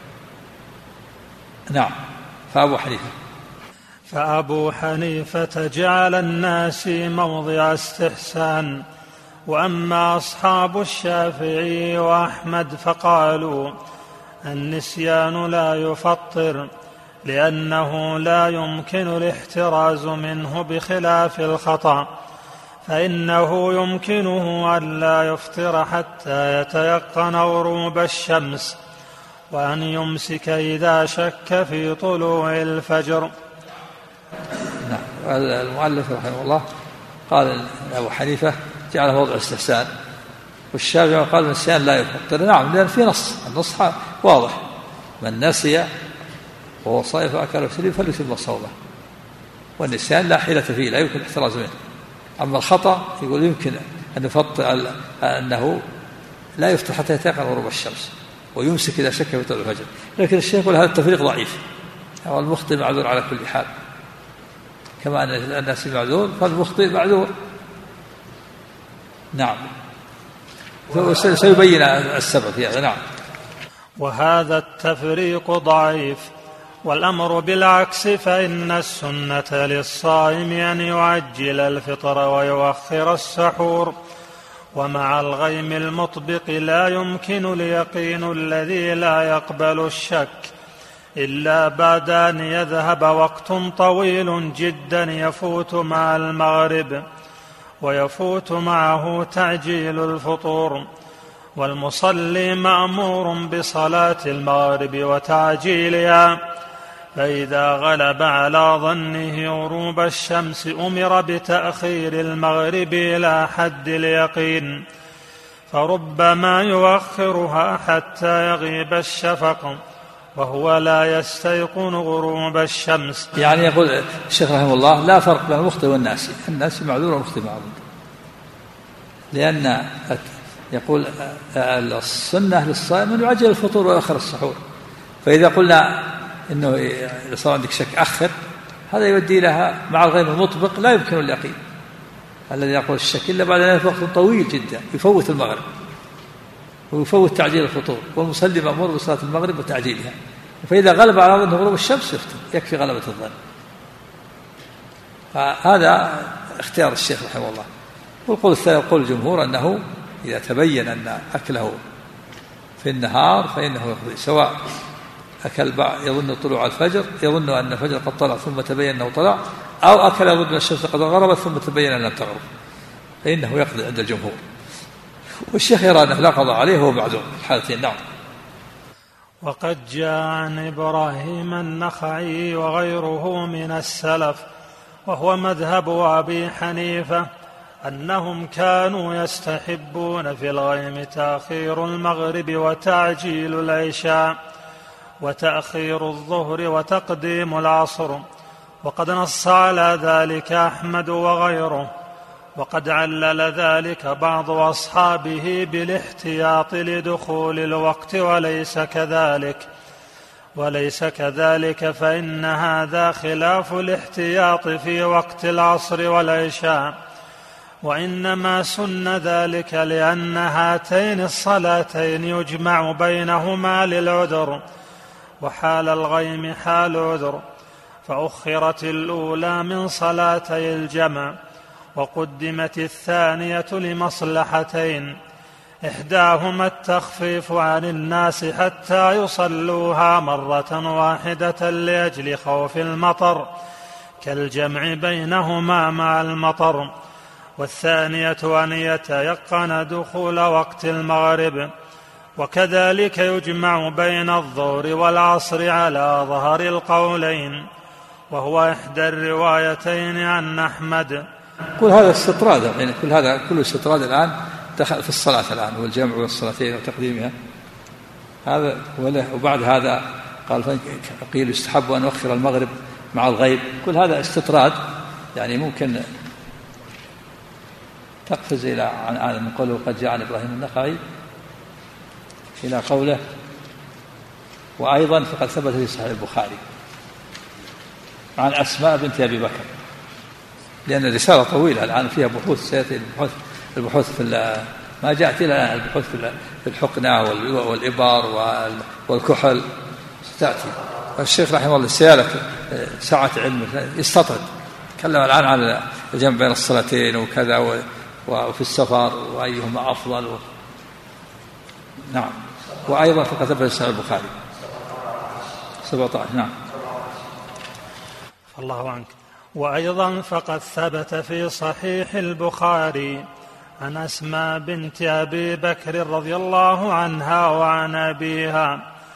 نعم. فأبو حنيفة فأبو حنيفة جعل الناس موضع استحسان، وأما أصحاب الشافعي وأحمد فقالوا النسيان لا يفطر، لأنه لا يمكن الاحتراز منه بخلاف الخطأ، فإنه يمكنه أن لا يفطر حتى يتيقن غروب الشمس، وأن يمسك إذا شك في طلوع الفجر. نعم. المؤلف رحمه الله قال أبو حنيفة جعله وضع استحسان، والشافعي قال النسيان لا يفطر. نعم، لأن في نص، النص واضح: من نسي وهو صائم فأكل وشرب فليتم صومه، والنسيان لا حيلة فيه، لا يمكن الاحتراز منه. أما الخطأ يقول يمكن أن يفطر، أنه لا يفطر حتى يتيقن غروب الشمس، ويمسك إذا شك في طلوع الفجر. لكن الشيخ يقول هذا التفريق ضعيف، والمخطئ معذور على كل حال، كما أن الناس معذور فالمخطئ معذور. نعم، سيبين السبب في هذا. نعم. وهذا التفريق ضعيف. والأمر بالعكس، فإن السنة للصائم أن يعجل الفطر ويؤخر السحور. ومع الغيم المطبق لا يمكن اليقين الذي لا يقبل الشك إلا بعد أن يذهب وقت طويل جدا يفوت مع المغرب، ويفوت معه تعجيل الفطور. والمصلي مأمور بصلاة المغرب وتعجيلها، فإذا غلب على ظنه غروب الشمس أمر بتأخير المغرب إلى حد اليقين، فربما يؤخرها حتى يغيب الشفق وهو لا يستيقن غروب الشمس. يعني يقول الشيخ رحمه الله لا فرق بين المخطئ والناسي، الناسي معذور والمخطئ معذور، لأن يقول السنة للصائم أن يعجل الفطور ويؤخر السحور. فإذا قلنا إنه إذا صار عندك شك أخر، هذا يؤدي لها مع الغيم المطبق لا يمكن اليقين الذي يقول الشك إلا بعد أن وقت طويل جدا يفوت المغرب ويفوت تعجيل الفطور، والمصلي مأمور بصلاة المغرب وتعجيلها. فإذا غلب على ظن غروب الشمس يفطر، يكفي غلبة الظن. فهذا اختيار الشيخ رحمه الله. والقول الثاني يقول الجمهور أنه إذا تبين أن أكله في النهار فإنه يقضي، سواء أكل يظن طلوع الفجر، يظن أن الفجر قد طلع ثم تبين أنه طلع، أو أكل يظن أن الشمس قد غربت ثم تبين أنها لم تغرب، فإنه يقضي عند الجمهور. والشيخ يرى أنه لا قضاء عليه وهو معذور في الحالتين. نعم. وقد جاء عن إبراهيم النخعي وغيره من السلف، وهو مذهب أبي حنيفة، أنهم كانوا يستحبون في الغيم تأخير المغرب وتعجيل العشاء، وتأخير الظهر وتقديم العصر، وقد نص على ذلك أحمد وغيره. وقد علل ذلك بعض أصحابه بالاحتياط لدخول الوقت، وليس كذلك وليس كذلك فإن هذا خلاف الاحتياط في وقت العصر والعشاء، وإنما سن ذلك لأن هاتين الصلاتين يجمع بينهما للعذر، وحال الغيم حال عذر، فأخرت الأولى من صلاتي الجمع، وقدمت الثانية لمصلحتين: إحداهما التخفيف عن الناس حتى يصلوها مرة واحدة لأجل خوف المطر كالجمع بينهما مع المطر، والثانية أن يتيقن دخول وقت المغرب. وكذلك يجمع بين الظهر والعصر على ظهر القولين، وهو إحدى الروايتين عن أحمد. كل هذا استطراد، يعني كل هذا كل استطراد الآن دخل في الصلاة الآن، والجمع بين الصلاتين وتقديمها هذا. وبعد هذا قال قيل يستحب أن نؤخر المغرب مع الغيب. كل هذا استطراد، يعني ممكن تقفز إلى عن من قوله قد جاء عن إبراهيم النخعي إلى قوله وأيضا فقد ثبت في صحيح البخاري عن أسماء بنت أبي بكر، لأن الرسالة طويلة الآن فيها بحوث، سيأتي البحوث, البحوث في ما جاءت إلى الآن البحوث في الحقنة والإبار والكحل ستأتي. الشيخ رحمه الله سيالة سعة علم استطرد، تكلم الآن عن الجمع بين الصلاتين وكذا وفي السفر وأيهما أفضل و... نعم. وأيضا فقد ثبت في صحيح البخاري سبعة عشر. نعم. الله عنك. وأيضا فقد ثبت في صحيح البخاري عن أسماء بنت أبي بكر رضي الله عنها وعن أبيها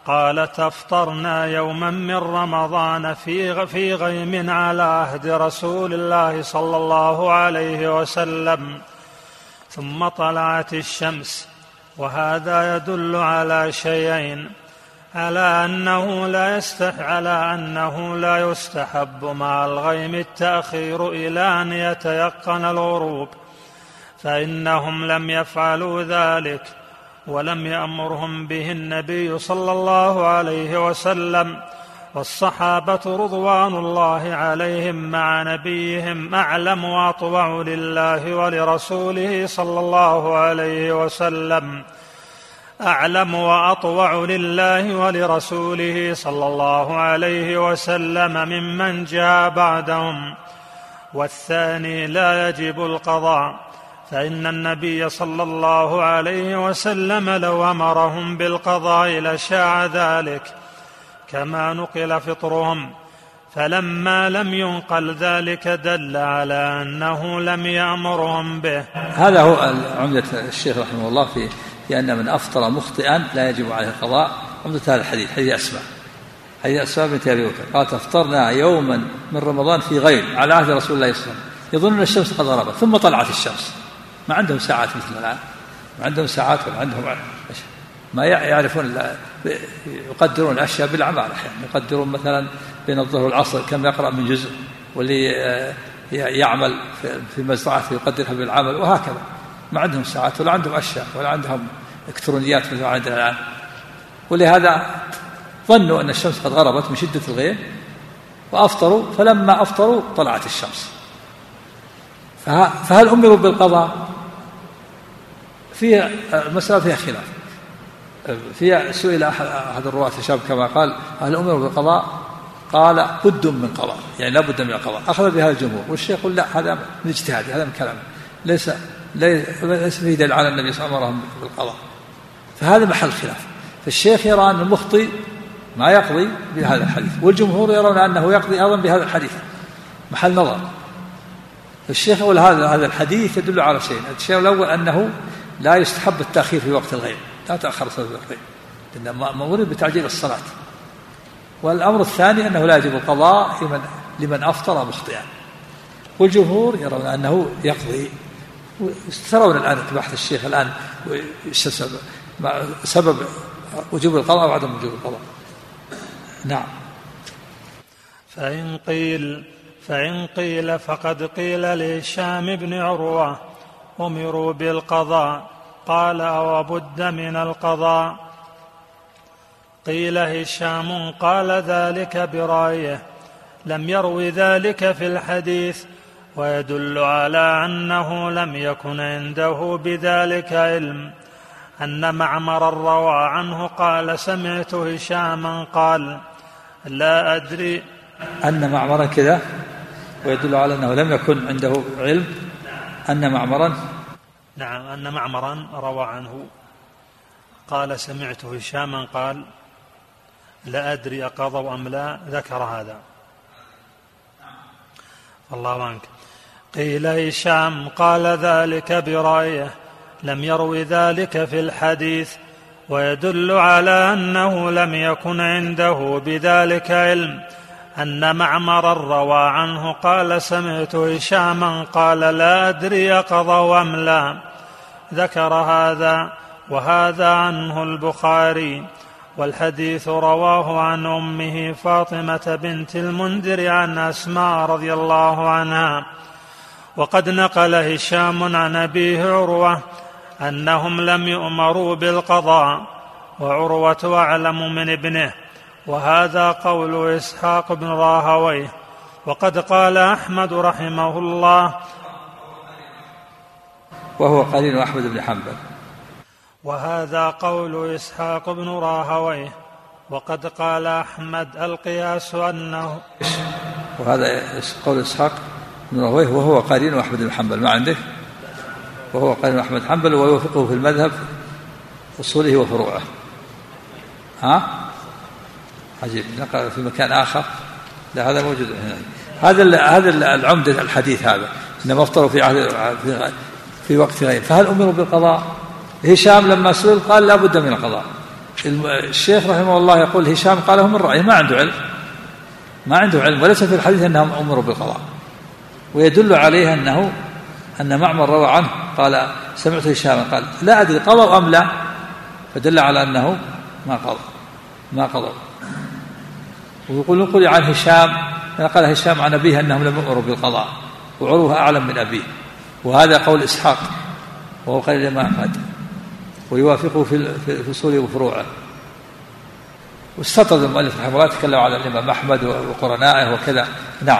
قالت أفطرنا يوما من رمضان في في غيم على عهد رسول الله صلى الله عليه وسلم ثم طلعت الشمس. وهذا يدل على شيئين: على أنه لا يستح على أنه لا يستحب مع الغيم التأخير إلى أن يتيقن الغروب، فإنهم لم يفعلوا ذلك ولم يأمرهم به النبي صلى الله عليه وسلم، والصحابة رضوان الله عليهم مع نبيهم أعلم وأطوع لله ولرسوله صلى الله عليه وسلم أعلم وأطوع لله ولرسوله صلى الله عليه وسلم ممن جاء بعدهم. والثاني لا يجب القضاء، فإن النبي صلى الله عليه وسلم لو أمرهم بالقضاء لشاع ذلك كما نقل فطرهم، فلما لم ينقل ذلك دل على أنه لم يأمرهم به. هذا هو عمدة الشيخ رحمه الله في في أن من أفطر مخطئا لا يجب عليه القضاء. عمدة هذا الحديث حديث أسماء حديث أسماء بنت أبي بكر قالت: أفطرنا يوما من رمضان في غيم على عهد رسول الله صلى الله عليه وسلم يظنون الشمس قد غربت ثم طلعت الشمس. ما عندهم ساعات مثل الآن، ما عندهم ساعات ولا عندهم ما يعرفون، يقدرون الأشياء بالأعمال. أحيانا يقدرون مثلا بين الظهر والعصر كم يقرأ من جزء، واللي يعمل في مزرعته يقدرها بالعمل، وهكذا. ما عندهم ساعات ولا عندهم أشياء ولا عندهم إلكترونيات مثل ما عندنا الآن، ولهذا ظنوا أن الشمس قد غربت من شدة الغيم وأفطروا، فلما أفطروا طلعت الشمس. فهل أمروا بالقضاء؟ فيها المسألة فيها خلاف. فيها سئل أحد الرواة الشاب كما قال: هل أمروا بالقضاء؟ قال: بد من قضاء، يعني لا بد من القضاء. أخذ بها الجمهور، والشيخ يقول: لا، هذا من اجتهاد، هذا من كلام، ليس ليس فيه دليل على النبي صلى الله عليه وسلم أمرهم بالقضاء. فهذا محل خلاف. فالشيخ يرى أن المخطئ ما يقضي بهذا الحديث، والجمهور يرون أنه يقضي أيضا بهذا الحديث، محل نظر. الشيخ يقول هذا هذا الحديث يدل على شيء. الشيء الأول أنه لا يستحب التأخير في وقت الغيب، لا تأخر صلاة الغيب، إنما مأمور بتعجيل الصلاة. والأمر الثاني أنه لا يجب القضاء لمن لمن أفطر مخطئا، والجمهور يرون أنه يقضي. ترون الآن بحث الشيخ الآن سبب وجوب القضاء وعدم وجوب القضاء. نعم. فإن قيل فإن قيل فقد قيل لهشام بن عروة: أمروا بالقضاء، قال: أو بد من القضاء؟ قيل هشام قال ذلك برأيه، لم يروي ذلك في الحديث، ويدل على أنه لم يكن عنده بذلك علم. أن معمر روى عنه قال: سمعت هشاما قال: لا أدري. أن معمرا كذا، ويدل على أنه لم يكن عنده علم. أن معمرا نعم أن معمرا روى عنه قال: سمعت هشاما قال: لا أدري أقضوا أم لا، ذكر هذا. الله عنك. قيل هشام قال ذلك برأيه، لم يروي ذلك في الحديث، ويدل على أنه لم يكن عنده بذلك علم. أن معمرا روى عنه قال: سمعت هشاما قال: لا أدري أقضوا أم لا، ذكر هذا. وهذا عنه البخاري. والحديث رواه عن أمه فاطمة بنت المنذر عن أسماء رضي الله عنها. وقد نقل هشام عن أبيه عروة أنهم لم يؤمروا بالقضاء، وعروة أعلم من ابنه، وهذا قول إسحاق بن راهويه. وقد قال أحمد رحمه الله، وهو قرين أحمد بن حنبل. وهذا قول إسحاق بن راهويه. وقد قال أحمد القياس أنه، وهذا قول إسحاق بن راهويه وهو قرين أحمد بن حنبل. ما عندك؟ وهو قرين أحمد بن حنبل، ويوافقه في المذهب أصوله وفروعه. ها؟ عجيب، نقل في مكان آخر، لا هذا موجود هنا. هذا هذا العمدة الحديث هذا، إنما أفطروا في عهد في, في وقت غير. فهل أمروا بالقضاء؟ هشام لما سئل قال: لا بد من القضاء. الشيخ رحمه الله يقول هشام قاله من رأيه، ما عنده علم، ما عنده علم، وليس في الحديث أنهم أمروا بالقضاء. ويدل عليه أنه أن معمر روى عنه قال سمعت هشام قال لا أدري قضوا أم لا، فدل على أنه ما قضى ما قضى. ويقول نقول عن هشام قال هشام عن أبيه أنهم لم يؤمروا بالقضاء، وعروه أعلم من أبيه، وهذا قول إسحاق وهو قال الإمام أحمد، ويوافقه في أصوله وفروعه. واستطرد المؤلف رحمه الله تكلم على الإمام أحمد وقرنائه وكذا. نعم.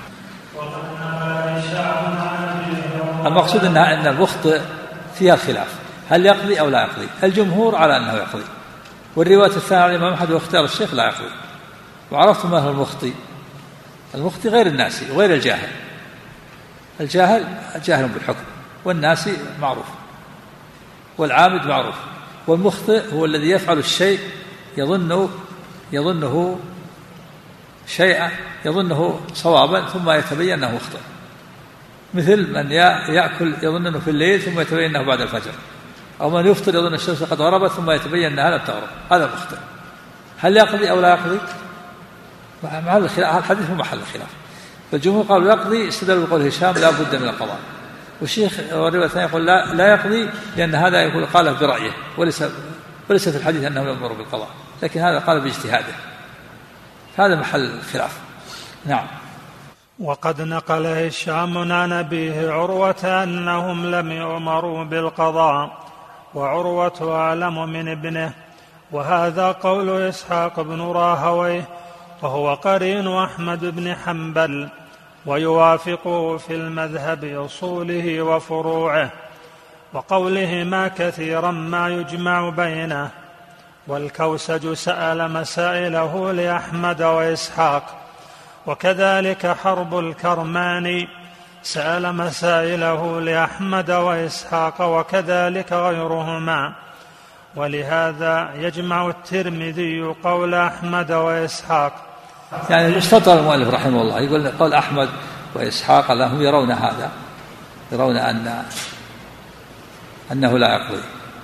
المقصود أنها أن المخطئ فيها خلاف، هل يقضي أو لا يقضي؟ الجمهور على أنه يقضي، والرواية الثانية عن الإمام أحمد واختيار الشيخ لا يقضي. وعرفتم ما هو المخطئ؟ المخطئ غير الناسي وغير الجاهل. الجاهل جاهل بالحكم، والناسي معروف، والعامد معروف. والمخطئ هو الذي يفعل الشيء يظنه يظنه شيئا يظنه صوابا ثم يتبين أنه مخطئ، مثل من يأكل يظن أنه في الليل ثم يتبين أنه بعد الفجر، أو من يفطر يظن الشمس قد غربت ثم يتبين أنها لم تغرب، هذا مخطئ. هل يقضي أو لا يقضي؟ محل الخلاف، الحديث هو محل الخلاف. فالجمهور قالوا يقضي، استدلوا بقول هشام لا بد من القضاء. والشيخ والرواية الثانية يقول لا, لا يقضي، لأن هذا يقول قاله برأيه، وليس وليس في الحديث أنه يأمر بالقضاء، لكن هذا قال باجتهاده. هذا محل الخلاف. نعم. وقد نقل هشام عن أبيه عروة أنهم لم يؤمروا بالقضاء، وعروة أعلم من ابنه، وهذا قول إسحاق بن راهويه، وهو قرين أحمد بن حنبل، ويوافقه في المذهب أصوله وفروعه، وقولهما كثيرا ما يجمع بينه. والكوسج سأل مسائله لأحمد وإسحاق، وكذلك حرب الكرماني سأل مسائله لأحمد وإسحاق، وكذلك غيرهما. ولهذا يجمع الترمذي قول أحمد وإسحاق. يعني استطرد المؤلف رحمه الله يقول قول أحمد وإسحاق لهم يرون هذا، يرون أن أنه لا يقضي،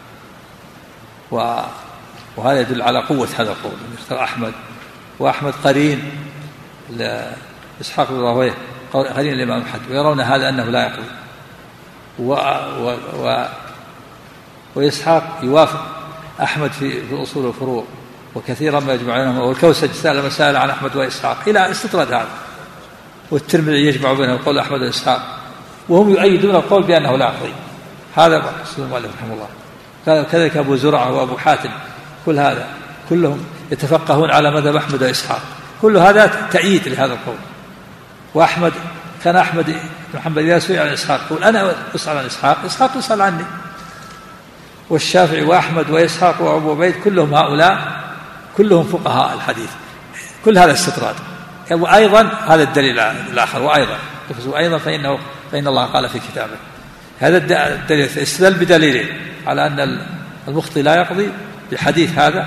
وهذا يدل على قوة هذا القول. يختار أحمد، وأحمد قرين لإسحاق بن راهويه قرين الإمام أحمد، ويرون هذا أنه لا يقضي. و و و وإسحاق يوافق أحمد في في أصول الفروع، وكثيرا ما يجمعونهم. والكوسج سأل مسائل عن أحمد وإسحاق إلى استطراد هذا. والترمذي يجمع بينهم قول أحمد وإسحاق، وهم يؤيدون القول بأنه لا يقضي. هذا مقصود المؤلف رحمه الله. كذلك أبو زرعة وأبو حاتم، كل هذا كلهم يتفقهون على مذهب أحمد وإسحاق، كل هذا تأييد لهذا القول. وأحمد كان أحمد بن محمد إذا سئل عن إسحاق يقول أنا أسأل عن إسحاق، إسحاق يسأل عني. والشافعي وأحمد وإسحاق وأبو عبيد كلهم هؤلاء كلهم فقهاء الحديث. كل هذا استطراد. وأيضا هذا الدليل الآخر، وأيضا وأيضا فإنه فإن الله قال في كتابه. هذا الدليل استدل بدليلين على أن المخطئ لا يقضي، بحديث هذا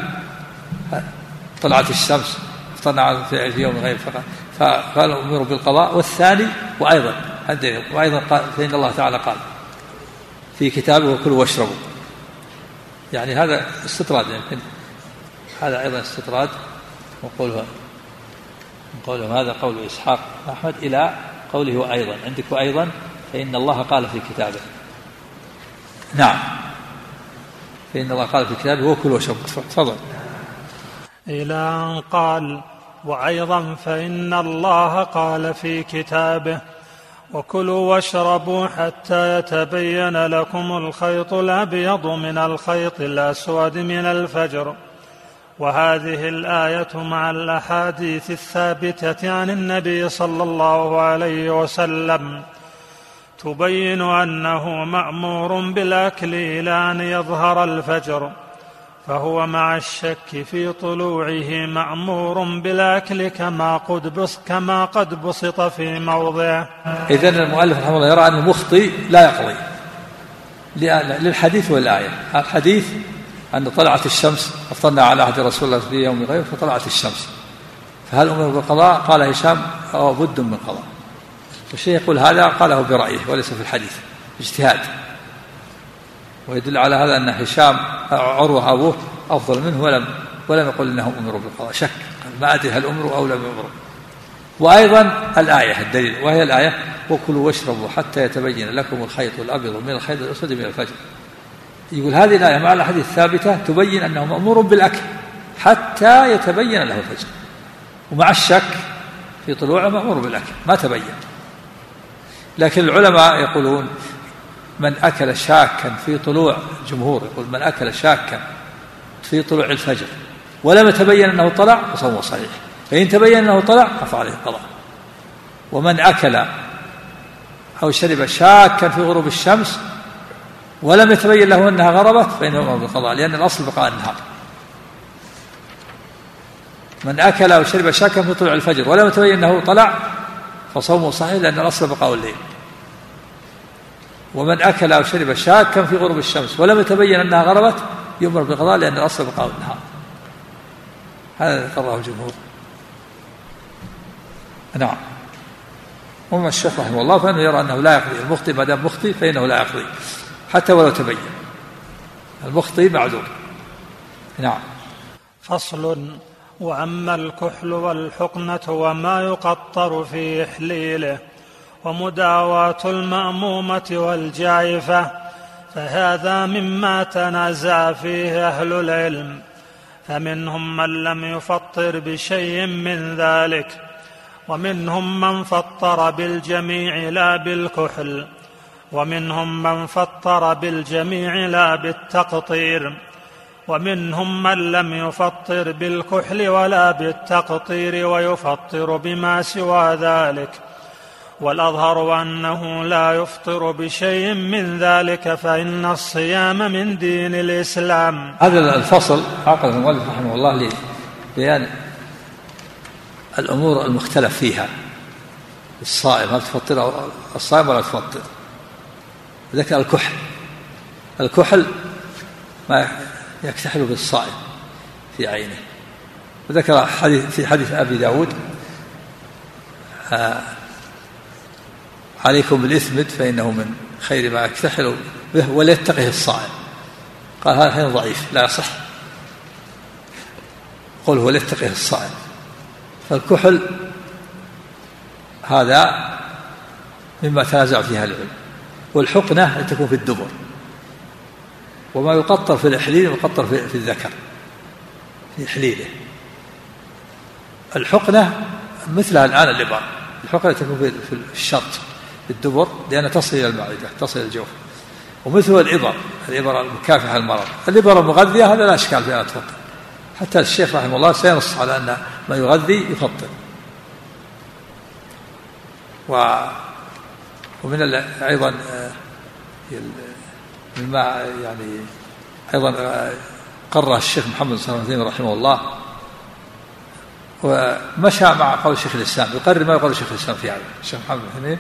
طلعت الشمس افترنا في يوم غير فقط فقالوا أمروا بالقضاء. والثاني وأيضا وأيضا قال فإن الله تعالى قال في كتابه وكلوا واشربوا. يعني هذا استطراد، يمكن هذا أيضا استطراد. وقوله قوله هذا قول إسحاق أحمد إلى قوله وأيضا عندك وأيضا فإن الله قال في كتابه. نعم، فإن الله قال في كتابه وكلوا واشربوا. تفضل. إلى أن قال وأيضا فإن الله قال في كتابه وكلوا واشربوا حتى يتبين لكم الخيط الأبيض من الخيط الأسود من الفجر. وهذه الآية مع الأحاديث الثابتة عن النبي صلى الله عليه وسلم تبين أنه مأمور بالأكل إلى أن يظهر الفجر، فهو مع الشك في طلوعه مأمور بالأكل كما قد بسط, كما قد بسط في موضعه. إذن المؤلف رحمه الله يرى أن المخطئ لا يقضي للحديث والآية. الحديث أن طلعت الشمس أفطرنا على عهد رسول الله في يوم غير فطلعت الشمس، فهل أمر بالقضاء؟ قال هشام أو بد من قضاء. والشيء يقول هذا قاله برأيه وليس في الحديث، اجتهاد. ويدل على هذا أن هشام عروة أبوه أفضل منه ولم ولم يقل إنهم أمروا بالقضاء، شك ما أدري هل أمروا أو لم يأمروا. وأيضا الآية الدليل، وهي الآية وكلوا واشربوا حتى يتبين لكم الخيط الأبيض من الخيط الأسود من الفجر. يقول هذه الآية مع الأحاديث الثابتة تبين أنه مأمور بالأكل حتى يتبين له الفجر، ومع الشك في طلوعه مأمور بالأكل ما تبين. لكن العلماء يقولون من أكل شاكا في طلوع، جمهور يقول من أكل شاكا في طلوع الفجر ولم يتبين أنه طلع فصومه صحيح، فإن تبين أنه طلع فعليه عليه القضاء. ومن أكل أو شرب شاكا في غروب الشمس ولم يتبين له أنها غربت فإنه يؤمر بالقضاء، لأن الأصل بقاء النهار. من أكل أو شرب شاكا في طلوع الفجر ولم يتبين أنه طلع فصومه صحيح، لأن الأصل بقاء الليل. ومن أكل أو شرب شاكا في غروب الشمس ولم يتبين أنها غربت يؤمر بالقضاء، لأن الأصل بقاء النهار. هذا قرره الجمهور. نعم. أما الشيخ رحمه الله فإنه يرى أنه لا يقضي، المخطئ ما دام مخطئ فإنه لا يقضي حتى ولو تبين، المخطئ معذور. نعم. فصل. وأما الكحل والحقنة وما يقطر في إحليله ومداواة المأمومة والجائفة فهذا مما تنازع فيه أهل العلم، فمنهم من لم يفطر بشيء من ذلك، ومنهم من فطر بالجميع لا بالكحل، ومنهم من فطر بالجميع لا بالتقطير، ومنهم من لم يفطر بالكحل ولا بالتقطير ويفطر بما سوى ذلك. والأظهر أنه لا يفطر بشيء من ذلك، فإن الصيام من دين الإسلام. هذا الفصل عقد المؤلف رحمه الله لبيان الأمور المختلف فيها الصائم، هل تفطر الصائم ولا تفطر. ذكر الكحل، الكحل ما يكتحل بالصائم في عينه. وذكر حديث في حديث أبي داود آه عليكم بالإثمد فإنه من خير ما يكتحل به وليتقه الصائم. قال هذا حين ضعيف لا يصح، قل هو ليتقه الصائم. فالكحل هذا مما تنازع فيها العلم. والحقنة تكون في الدبر، وما يقطر في الإحليل يقطر في الذكر في إحليله. الحقنة مثلها الآن الإبر، الحقنة تكون في الشط في الدبر لأنها تصل إلى المعدة تصل إلى الجوف. ومثل الإبر، الإبر المكافحة المرض. الإبر المغذية هذا لا إشكال فيها تفطر، حتى الشيخ رحمه الله سينص على أن ما يغذي يفطر. و ومن أيضا مما يعني أيضا قرر الشيخ محمد صلى الله عليه وسلم رحمه الله ومشى مع قول الشيخ الإسلام، يقرر ما يقول الشيخ الإسلام في هذا الشيخ محمد الحميد،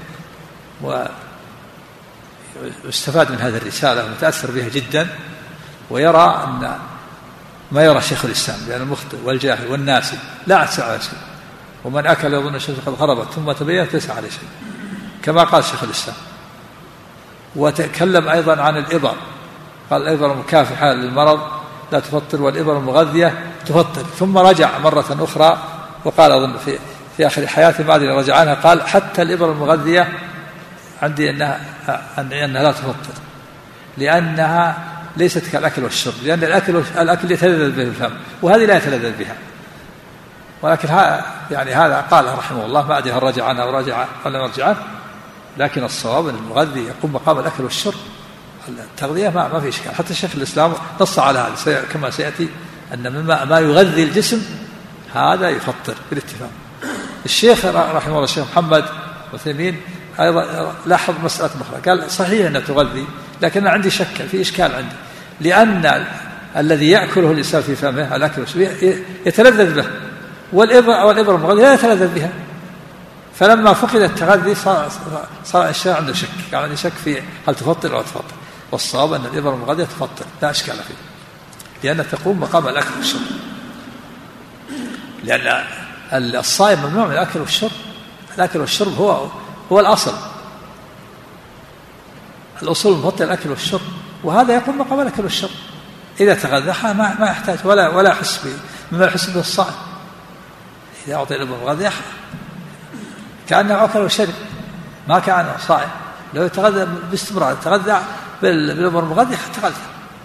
واستفاد من هذه الرسالة ومتأثر بها جدا، ويرى أن ما يرى الشيخ الإسلام لأن المخطئ والجاهل والناسي لا أتسع على شيء، ومن أكل يظن الشمس قد غربت ثم تبين ليس عليه شيء، كما قال الشيخ الإسلام. وتكلم أيضا عن الإبر، قال الإبر المكافحة للمرض لا تفطر والإبر المغذية تفطر. ثم رجع مرة أخرى وقال أظن في, في آخر حياته ما أدري رجع عنها، قال حتى الإبر المغذية عندي أنها, أنها لا تفطر لأنها ليست كالأكل والشرب، لأن الأكل, الأكل يتلذذ به الفم وهذه لا يتلذذ بها. ولكن ها يعني هذا قال رحمه الله ما أدري هل رجع عنها أو رجع ولا مرجع عنه، لكن الصواب أن المغذي يقوم مقام الأكل والشرب، التغذية ما, ما في إشكال. حتى الشيخ الإسلام نص على هذا كما سيأتي أن مما ما يغذي الجسم هذا يفطر بالاتفاق. الشيخ رحمه الله الشيخ محمد وثيمين أيضا لاحظ مسألة أخرى، قال صحيح أنها تغذي لكن عندي شك في إشكال عندي، لأن الذي يأكله الإنسان في فمه الأكل يتلذذ به، والإبر والإبر المغذية لا يتلذذ بها. فلما فقد التغذي صار, صار الشيخ عنده شك، قال عندي شك في هل تفطر أو تفطر. والصواب أن الإبر المغذية تفطر لا إشكال فيه، لأنها تقوم مقام الأكل والشرب، لأن الصائم ممنوع من الأكل والشرب. الأكل والشرب هو هو الأصل، الأصول المفطر الأكل والشرب، وهذا يقوم مقام الأكل والشرب. إذا تغذى ما ما يحتاج ولا ولا يحس به مما يحس به الصائم. إذا أعطي الإبر المغذية كأنه أكل وشرب ما كان صائم. لو يتغذى باستمرار يتغذى بالإبر المغذية تغذى.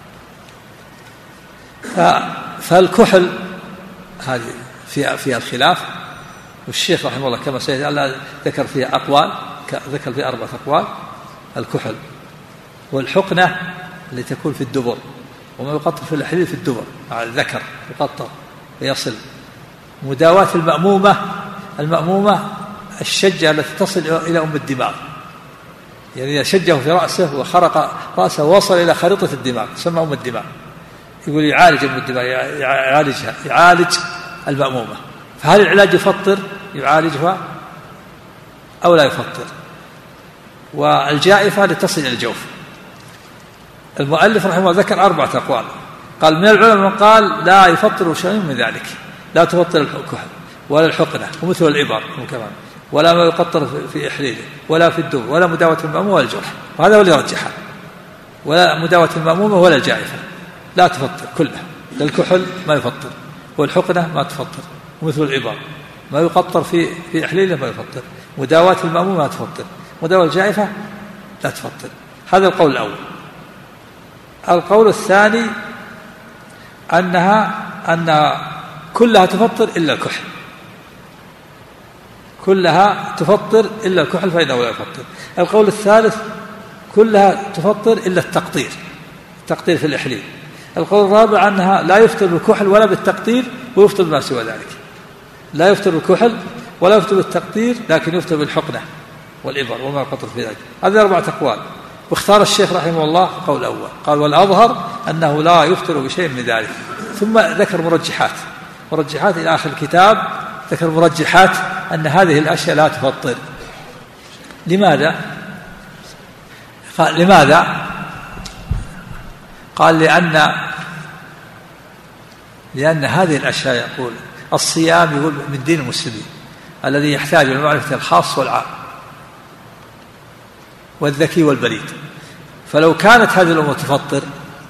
فالكحل هذه في فيها الخلاف، والشيخ رحمه الله كما سيأتي ذكر فيها أقوال، ذكر فيها أربعة أقوال. الكحل والحقنة اللي تكون في الدبر، وما يقطر في الحليل في الدبر على الذكر يقطر ويصل. مداواة المأمومة، المأمومة الشجة التي تصل إلى أم الدماغ، يعني إذا شجه في رأسه وخرق رأسه وصل إلى خريطة الدماغ تسمى أم الدماغ، يقول يعالج أم الدماغ، يعالجها، يعالج المأمومة. فهل العلاج يفطر يعالجها أو لا يفطر؟ والجائفة لتصل إلى الجوف. المؤلف رحمه الله ذكر أربعة أقوال. قال من العلماء من قال لا يفطر شيء من ذلك، لا تفطر الكحل ولا الحقنة ومثل الإبر كمان، ولا ما يقطر في إحليله، ولا في الدبر، ولا مداوة المأمومة ولا الجرح. وهذا هو اللي يرجحه. ولا مداوة المأمومة ولا الجائفة لا تفطر كلها. الكحل ما يفطر، والحقنة ما تفطر، ومثل الإبر ما يقطر في في إحليله ما يفطر. مداوة المأمومة ما تفطر، مداوة الجائفة لا تفطر. هذا القول الأول. القول الثاني أنها أن كلها تفطر إلا الكحل، كلها تفطر إلا الكحل فإنه لا يفطر. القول الثالث كلها تفطر إلا التقطير، التقطير في الإحليل. القول الرابع أنها لا يفطر بالكحل ولا بالتقطير ويفطر بما سوى ذلك، لا يفطر بالكحل ولا يفطر بالتقطير لكن يفطر بالحقنة والإبر وما يقطر في ذلك. هذه أربعة أقوال، واختار الشيخ رحمه الله القول الأول. قال والأظهر أنه لا يفطر بشيء من ذلك. ثم ذكر مرجحات مرجحات إلى آخر الكتاب، ذكر مرجحات أن هذه الأشياء لا تفطر. لماذا؟ قال لماذا؟ قال لأن لأن هذه الأشياء يقول الصيام يقول من دين المسلمين الذي يحتاج إلى معرفة الخاص والعام والذكي والبليد. فلو كانت هذه الأمور تفطر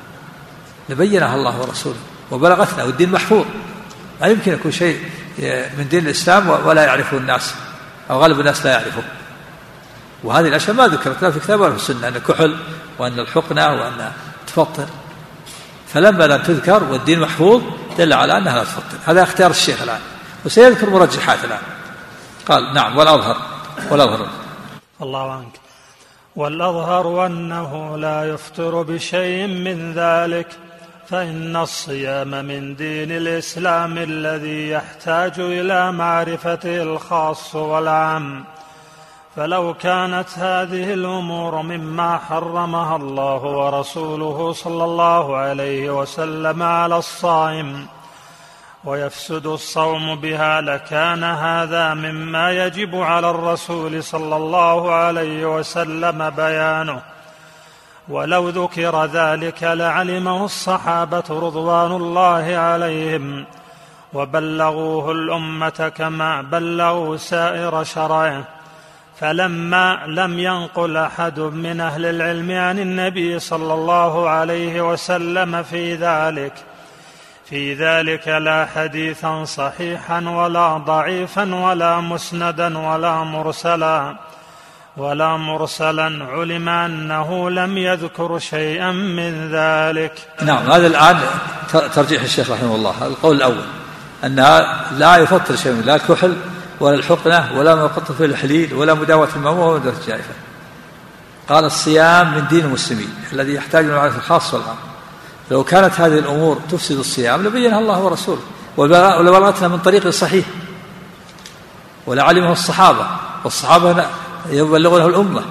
لبينها الله ورسوله وبلغتنا، والدين محفوظ، ما يمكن يكون شيء من دين الإسلام ولا يعرفه الناس أو غالب الناس لا يعرفه. وهذه الأشياء ما ذكرت لا في كتاب ولا في السنة، أن الكحل وأن الحقنة وأن تفطر. فلما لم تذكر والدين محفوظ دل على أنها لا تفطر. هذا اختيار الشيخ الآن، وسيذكر مرجحات الآن. قال نعم والأظهر والأظهر الله عنك والأظهر أنه لا يفطر بشيء من ذلك، فإن الصيام من دين الإسلام الذي يحتاج إلى معرفته الخاص والعام. فلو كانت هذه الأمور مما حرمها الله ورسوله صلى الله عليه وسلم على الصائم ويفسد الصوم بها لكان هذا مما يجب على الرسول صلى الله عليه وسلم بيانه، ولو ذكر ذلك لعلمه الصحابة رضوان الله عليهم وبلغوه الأمة كما بلغوا سائر شرائعه. فلما لم ينقل أحد من أهل العلم عن النبي صلى الله عليه وسلم في ذلك في ذلك لا حديثا صحيحا ولا ضعيفا ولا مسندا ولا مرسلا ولا مرسلا علم أنه لم يذكر شيئا من ذلك. نعم، هذا الآن ترجيح الشيخ رحمه الله. القول الأول أنها لا يفطر شيء من لا الكحل ولا الحقنة ولا ما يقطر في الحليل ولا مداوة المأمومة ولا مداوة الجائفة. قال الصيام من دين المسلمين الذي يحتاج إلى معرفة الخاص والعام. لو كانت هذه الأمور تفسد الصيام لبينها الله ورسوله ولبلغتنا من طريق صحيح ولعلمه الصحابة، والصحابة يبلغونه الأمة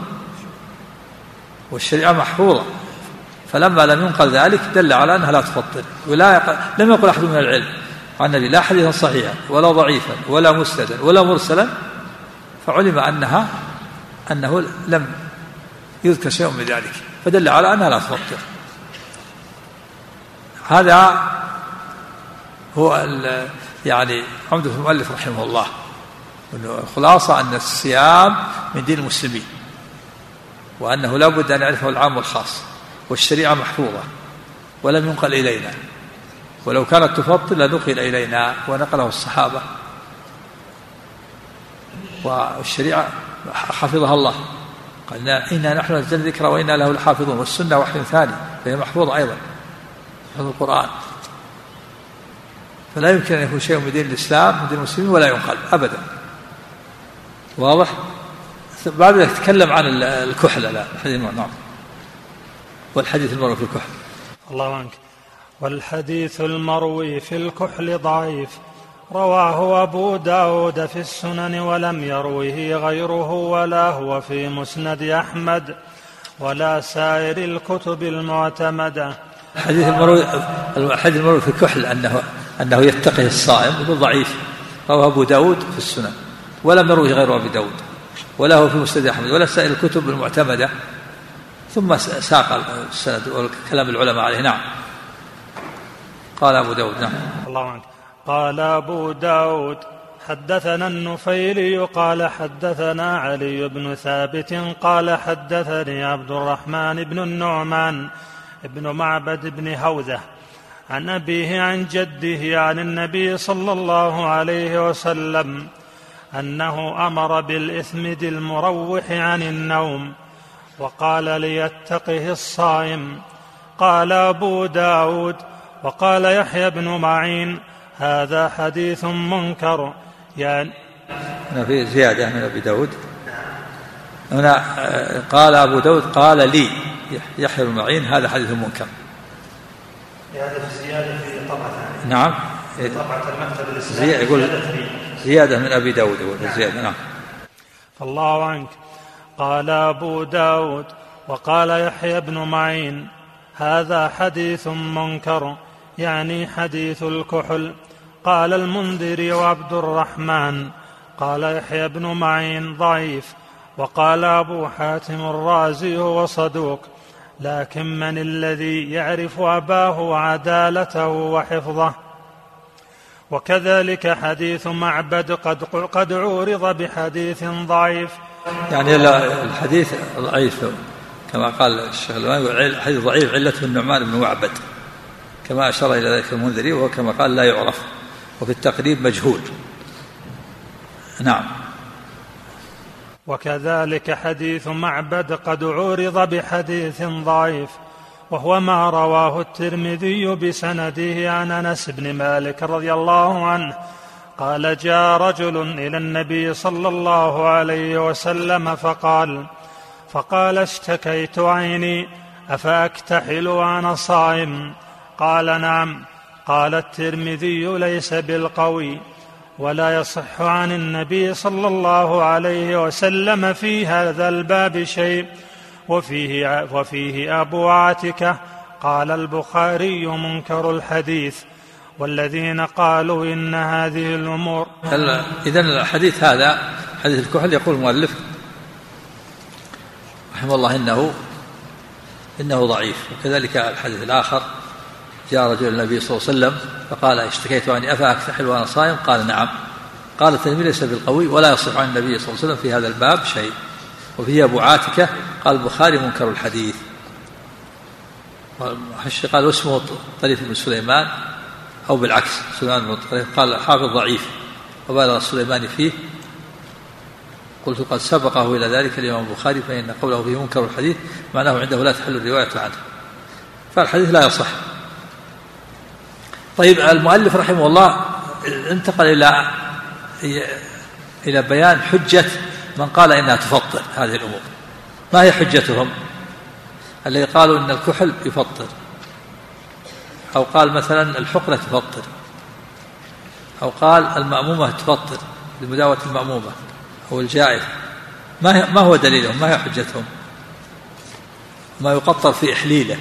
والشريعة محفوظة. فلما لم ينقل ذلك دل على أنها لا تفطر. ولا لم يقل أحد من العلم عن النبي لا حديثا صحيحا ولا ضعيفا ولا مسندا ولا مرسلا، فعلم أنها أنه لم يذكر شيء من ذلك، فدل على أنها لا تفطر. هذا هو يعني عمدة المؤلف رحمه الله، الخلاصة أن الصيام من دين المسلمين، وأنه لا بد أن يعرفه العام والخاص، والشريعة محفوظة، ولم ينقل إلينا، ولو كانت تفطر لنقل إلينا ونقله الصحابة، والشريعة حفظها الله، قال إنا نحن نزلنا الذكر وإنا له لحافظون، والسنة وحي ثاني فهي محفوظة أيضا، حفظ القرآن، فلا يمكن أن يكون شيء من دين الإسلام من دين المسلمين ولا ينقل أبدا. واضح؟ بعد ذلك تكلم عن الكحل. لا الحديث نعم، والحديث المروي في الكحل. الله عنك. والحديث المروي في الكحل ضعيف، رواه أبو داود في السنن ولم يروه غيره، ولا هو في مسند أحمد ولا سائر الكتب المعتمدة. الحديث المروي الحديث المروي في الكحل أنه أنه يتقي الصائم يقول ضعيف، رواه أبو داود في السنن ولم يروه غير أبي داود، ولا هو في مسند أحمد ولا سائر الكتب المعتمدة. ثم ساق السند وكلام العلماء عليه. نعم. قال أبو داود. نعم. الله عنك. قال أبو داود حدثنا النفيلي قال حدثنا علي بن ثابت قال حدثني عبد الرحمن بن النعمان ابن معبد بن هوذة عن أبيه عن جده عن النبي صلى الله عليه وسلم أنه أمر بالإثمد المروح عن النوم وقال ليتقه الصائم. قال أبو داود وقال يحيى بن معين هذا حديث منكر. يعني هنا في زيادة من أبي داود، هنا قال أبو داود قال لي يحيى بن معين هذا حديث منكر. هذا في زيادة في طبعة ثانية. نعم. طبعة المكتب الإسلامي يقول زيادة من أبي داود يقول زيادة. نعم. فالله عنك. قال أبو داود وقال يحيى بن معين هذا حديث منكر، يعني حديث الكحل. قال المنذري وعبد الرحمن قال يحيى بن معين ضعيف. وقال أبو حاتم الرازي هو صدوق، لكن من الذي يعرف أباه وعدالته وحفظه؟ وكذلك حديث معبد قد, قد عورض بحديث ضعيف. يعني الحديث ضعيف كما قال الشيخ الألباني، الحديث ضعيف علته النعمان بن معبد كما أشار إلى ذلك المنذري، وكما قال لا يعرف، وفي التقريب مجهول. نعم. وكذلك حديث معبد قد عورض بحديث ضعيف، وهو ما رواه الترمذي بسنده عن أنس بن مالك رضي الله عنه قال جاء رجل إلى النبي صلى الله عليه وسلم فقال فقال اشتكيت عيني أفأكتحل وأنا صائم؟ قال نعم. قال الترمذي ليس بالقوي، ولا يصح عن النبي صلى الله عليه وسلم في هذا الباب شيء. وفيه, وفيه أبو عاتكة قال البخاري منكر الحديث، والذين قالوا إن هذه الأمور. إذن الحديث هذا حديث الكحل يقول المؤلف رحمه الله إنه إنه ضعيف. وكذلك الحديث الآخر جاء رجل النبي صلى الله عليه وسلم فقال اشتكيت عني أفأكتحل وأنا صائم؟ قال نعم. قال الترمذي ليس بالقوي، ولا يصح عن النبي صلى الله عليه وسلم في هذا الباب شيء. وفيه أبو عاتكة قال البخاري منكر الحديث. قال اسمه طريف بن سليمان أو بالعكس سليمان بن طريف، قال حافظ ضعيف وبالغ السليماني فيه. قلت قد سبقه إلى ذلك الإمام البخاري، فإن قوله فيه منكر الحديث معناه عنده لا تحل الرواية عنه، فالحديث لا يصح. طيب المؤلف رحمه الله انتقل إلى إلى بيان حجة من قال إنها تفطر هذه الأمور. ما هي حجتهم الذي قالوا إن الكحل يفطر، أو قال مثلا الحقنة تفطر، أو قال المأمومة تفطر لمداوة المأمومة أو الجائف؟ ما ما هو دليلهم؟ ما هي حجتهم؟ ما يقطر في إحليله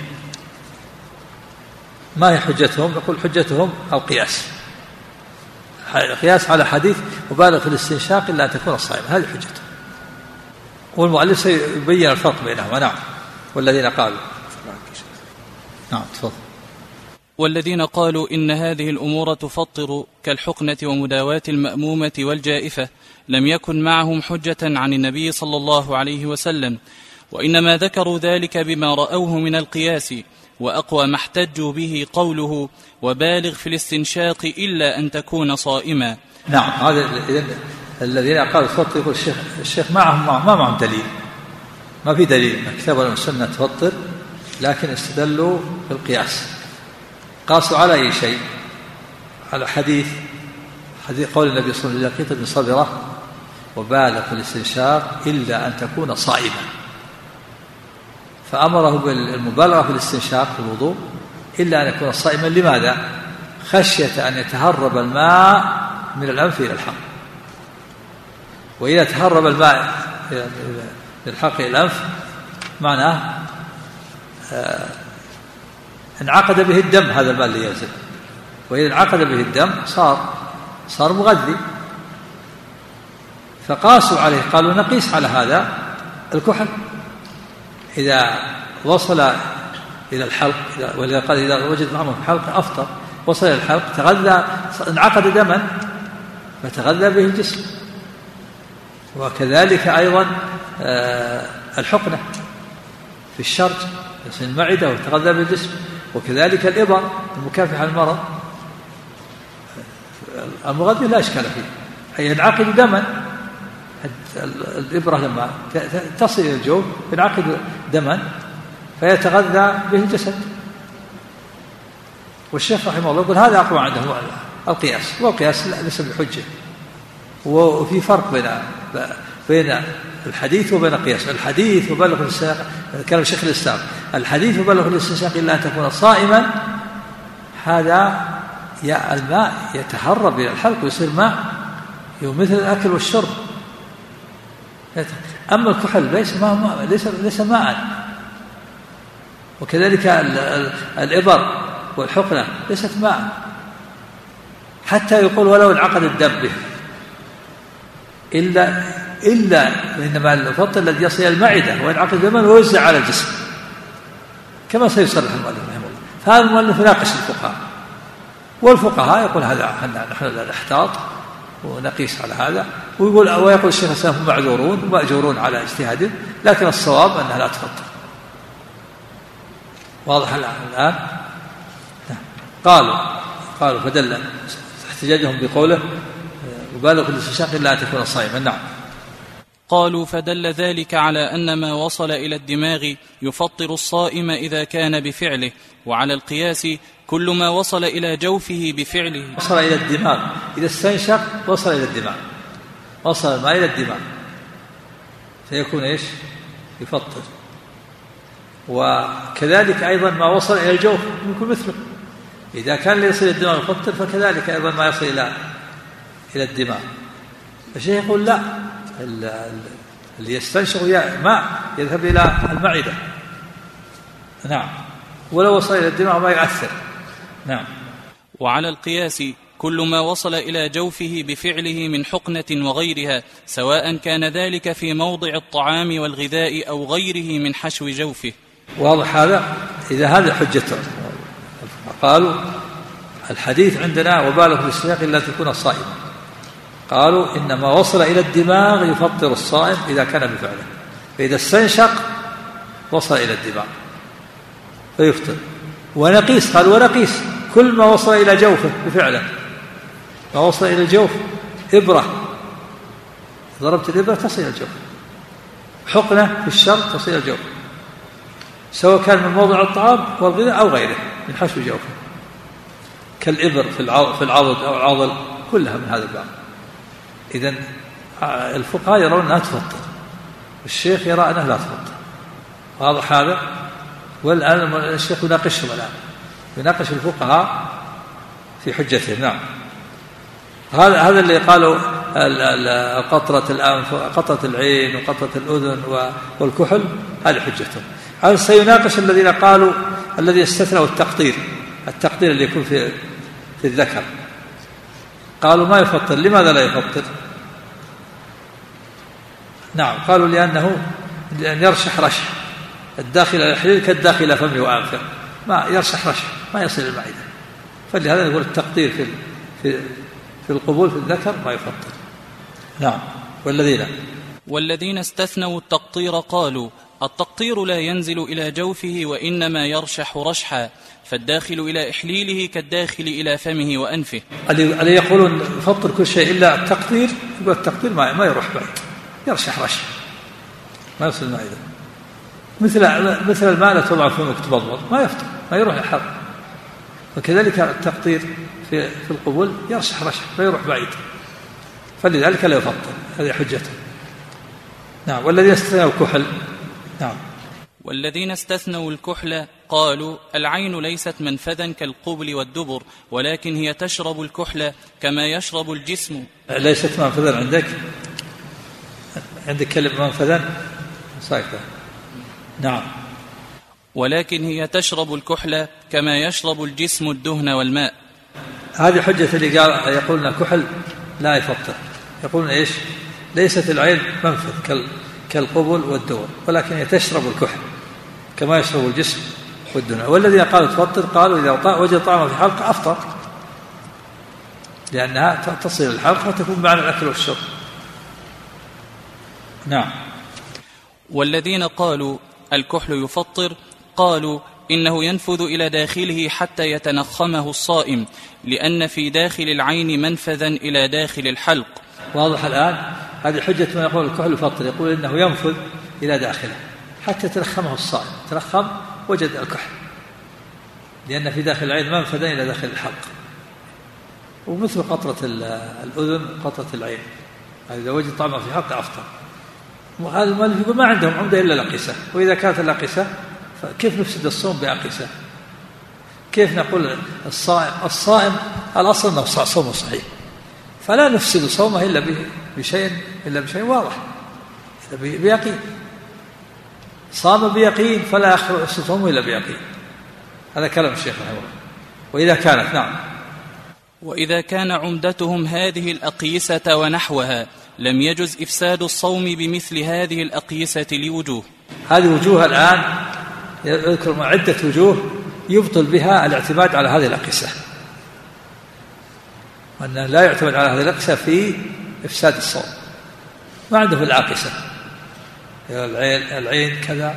ما هي حجتهم؟ يقول حجتهم القياس، قياس على حديث مبالغ في الاستنشاق إلا أن تكون الصائم، هذه حجتهم. والمؤلف سيبين الفرق بينهما. نعم. والذين قالوا نعم تفضل. والذين قالوا إن هذه الأمور تفطر كالحقنة ومداواة المأمومة والجائفة لم يكن معهم حجة عن النبي صلى الله عليه وسلم، وإنما ذكروا ذلك بما رأوه من القياس، وأقوى ما احتجوا به قوله وبالغ في الاستنشاق إلا أن تكون صائما. نعم، هذا الذين قالوا تفطر يقول الشيخ, الشيخ معهم ما معهم دليل، ما في دليل من الكتاب ولا من السنة تفطر، لكن استدلوا بالقياس، قاسوا على أي شيء؟ على حديث حديث قول النبي صلى الله عليه وسلم: لقيت بصبرة وبالغ في الاستنشاق إلا أن تكون صائما، فأمره بالمبالغة في الاستنشاق في الوضوء إلا أن يكون صائما. لماذا؟ خشية أن يتهرب الماء من الأنف إلى الحلق، وإذا تهرب الماء من الحلق إلى الأنف معناه آه انعقد به الدم، هذا الماء اللي ينزل، وإذا انعقد به الدم صار صار مغذي، فقاسوا عليه، قالوا نقيس على هذا الكحل إذا وصل إلى الحلق، ولذا قال إذا وجد معه في الحلق أفطر، وصل إلى الحلق تغذى، انعقد دما فتغذى به الجسم. وكذلك أيضا الحقنة في الشرج يصل المعدة وتغذى به الجسم، وكذلك الإبر المكافحة المرض المغذي لا إشكال فيه، هي ينعقد دما، الإبرة لما تصل إلى الجوف ينعقد دما فيتغذى به الجسد. والشيخ رحمه الله يقول هذا أقوى عنده القياس، والقياس ليس بحجة، وفي فرق بين بين الحديث وبين القياس. الحديث وبلغ الاستنشاق، كلام شيخ الإسلام، الحديث وبلغ الاستنشاق إلا أن تكون صائما، هذا يا الماء يتهرب إلى الحلق ويصير ماء مثل الأكل والشرب. أما الكحل ليس ماء، ليس ليس ماء، وكذلك الإبر والحقنة ليست ماء، حتى يقول ولو انعقد الدم به، إلا إلا إنما الفطر الذي يصل إلى المعدة وينعقد دما ويوزع على الجسم، كما سيصرح المؤلف رحمه الله. فهذا المؤلف يناقش الفقهاء، والفقهاء يقول هذا نحن لا نحتاط ونقيس على هذا، ويقول ويقول الشيخ الإسلام هم معذورون ومأجورون على اجتهادهم، لكن الصواب أنها لا تفطر. واضح الآن؟ قالوا قالوا فدل احتجاجهم بقوله وبالغ في الاستنشاق إلا أن تكون صائما. نعم. قالوا فدل ذلك على أن ما وصل إلى الدماغ يفطر الصائم إذا كان بفعله، وعلى القياس كل ما وصل إلى جوفه بفعله. وصل إلى الدماغ، إذا استنشق وصل إلى الدماغ، وصل الماء إلى الدماغ فيكون إيش؟ يفطر. وكذلك أيضا ما وصل إلى الجوف يكون مثله، إذا كان يصل إلى الدماغ يفطر، فكذلك أيضا ما يصل إلى إلى الدماغ. الشيخ يقول لا، اللي يستنشق ماء يذهب إلى المعدة، نعم، ولو وصل إلى الدماغ ما يؤثر. نعم. وعلى القياس كل ما وصل إلى جوفه بفعله من حقنة وغيرها، سواء كان ذلك في موضع الطعام والغذاء أو غيره من حشو جوفه. واضح هذا؟ إذا هذا حجته. قالوا الحديث عندنا وبالغ في الاستنشاق إلا تكون صائما، قالوا إنما وصل إلى الدماغ يفطر الصائم إذا كان بفعله، فإذا استنشق وصل إلى الدماغ فيفطر. ونقيس، قالوا ونقيس كل ما وصل إلى جوفه بفعله، ما وصل إلى الجوف، إبرة ضربت الإبرة تصل إلى الجوف، حقنة في الشرج تصل إلى الجوف، سواء كان من موضع الطعام والغذاء أو غيره من حشو جوفه، كالإبر في العضد أو العضل، كلها من هذا الباب. إذن الفقهاء يرون أنها تفطر، والشيخ يرى أنها لا تفطر. واضح هذا؟ والآن الشيخ يناقشهم الآن، يناقش الفقهاء في حجتهم. نعم. هذا هذا اللي قالوا قطرة الأنف وقطرة العين وقطرة الأذن والكحل، هذه حجتهم. هذا سيناقش الذين قالوا الذي استثنوا التقطير، التقطير اللي يكون في في الذكر، قالوا ما يفطر. لماذا لا يفطر؟ نعم، قالوا لأنه لأن يرشح رشح الداخل إلى الحليل كالداخل إلى فمه وأنفه، ما يرشح رشح ما يصل إلى المعدة، فلهذا نقول التقطير في في في القبول في الذكر ما يفطر. نعم. والذين والذين استثنوا التقطير قالوا التقطير لا ينزل إلى جوفه وإنما يرشح رشحا، فالداخل إلى إحليله كالداخل إلى فمه وأنفه. اللي يقولون يفطر كل شيء إلا التقطير، يقول التقطير ما, ما يروح بعيد، يرشح رشح ما يوصل المعدة، مثل مثل الماء لا تضع فمك تبضبض ما يفطر، ما يروح الحلق. وكذلك التقطير في في القبول يرشح رشح لا يروح بعيد، فلذلك لا يفطر. هذه حجته. نعم. والذين استثنوا الكحل. نعم. والذين استثنوا الكحل قالوا العين ليست منفذا كالقبل والدبر، ولكن هي تشرب الكحل كما يشرب الجسم. ليست منفذا عندك؟ عندك كلمة منفذا ساكتة. نعم. ولكن هي تشرب الكحل كما يشرب الجسم الدهن والماء. هذه حجة اللي قال يقولون كحل لا يفطر، يقولون إيش؟ ليست العين منفذ كالقبل والدبر، ولكن هي تشرب الكحل كما يشرب الجسم والدهن. والذين قالوا تفطر قالوا إذا وجد طعمه في حلقة أفطر، لأنها تصل الحلقة وتكون معنى الأكل والشرب. نعم. والذين قالوا الكحل يفطر قالوا إنه ينفذ إلى داخله حتى يتنخمه الصائم، لأن في داخل العين منفذا إلى داخل الحلق. واضح الآن؟ هذه حجة من يقول الكحل يفطر، يقول إنه ينفذ إلى داخله حتى يتنخمه الصائم، تنخم وجد الكحل، لأن في داخل العين منفذا إلى داخل الحلق. ومثل قطرة الأذن قطرة العين، إذا وجد طعمه في حلق أفطر. وهذا المؤلف يقول ما عندهم عمدة إلا الأقيسة، وإذا كانت الأقيسة فكيف نفسد الصوم بأقيسة؟ كيف نقول الصائم الصائم الأصل أنه صومه صحيح، فلا نفسد صومه إلا بشيء إلا بشيء واضح، إلا بيقين. صام بيقين فلا يخرج صومه إلا بيقين. هذا كلام الشيخ رحمه الله. وإذا كانت نعم وإذا كان عمدتهم هذه الأقيسة ونحوها لم يجز إفساد الصوم بمثل هذه الأقيسة لوجوه. هذه وجوه الآن يذكر عدة وجوه يبطل بها الاعتماد على هذه الأقيسة، وأن لا يعتمد على هذه الأقيسة في إفساد الصوم. ما عنده الأقيسة، العين, العين كذا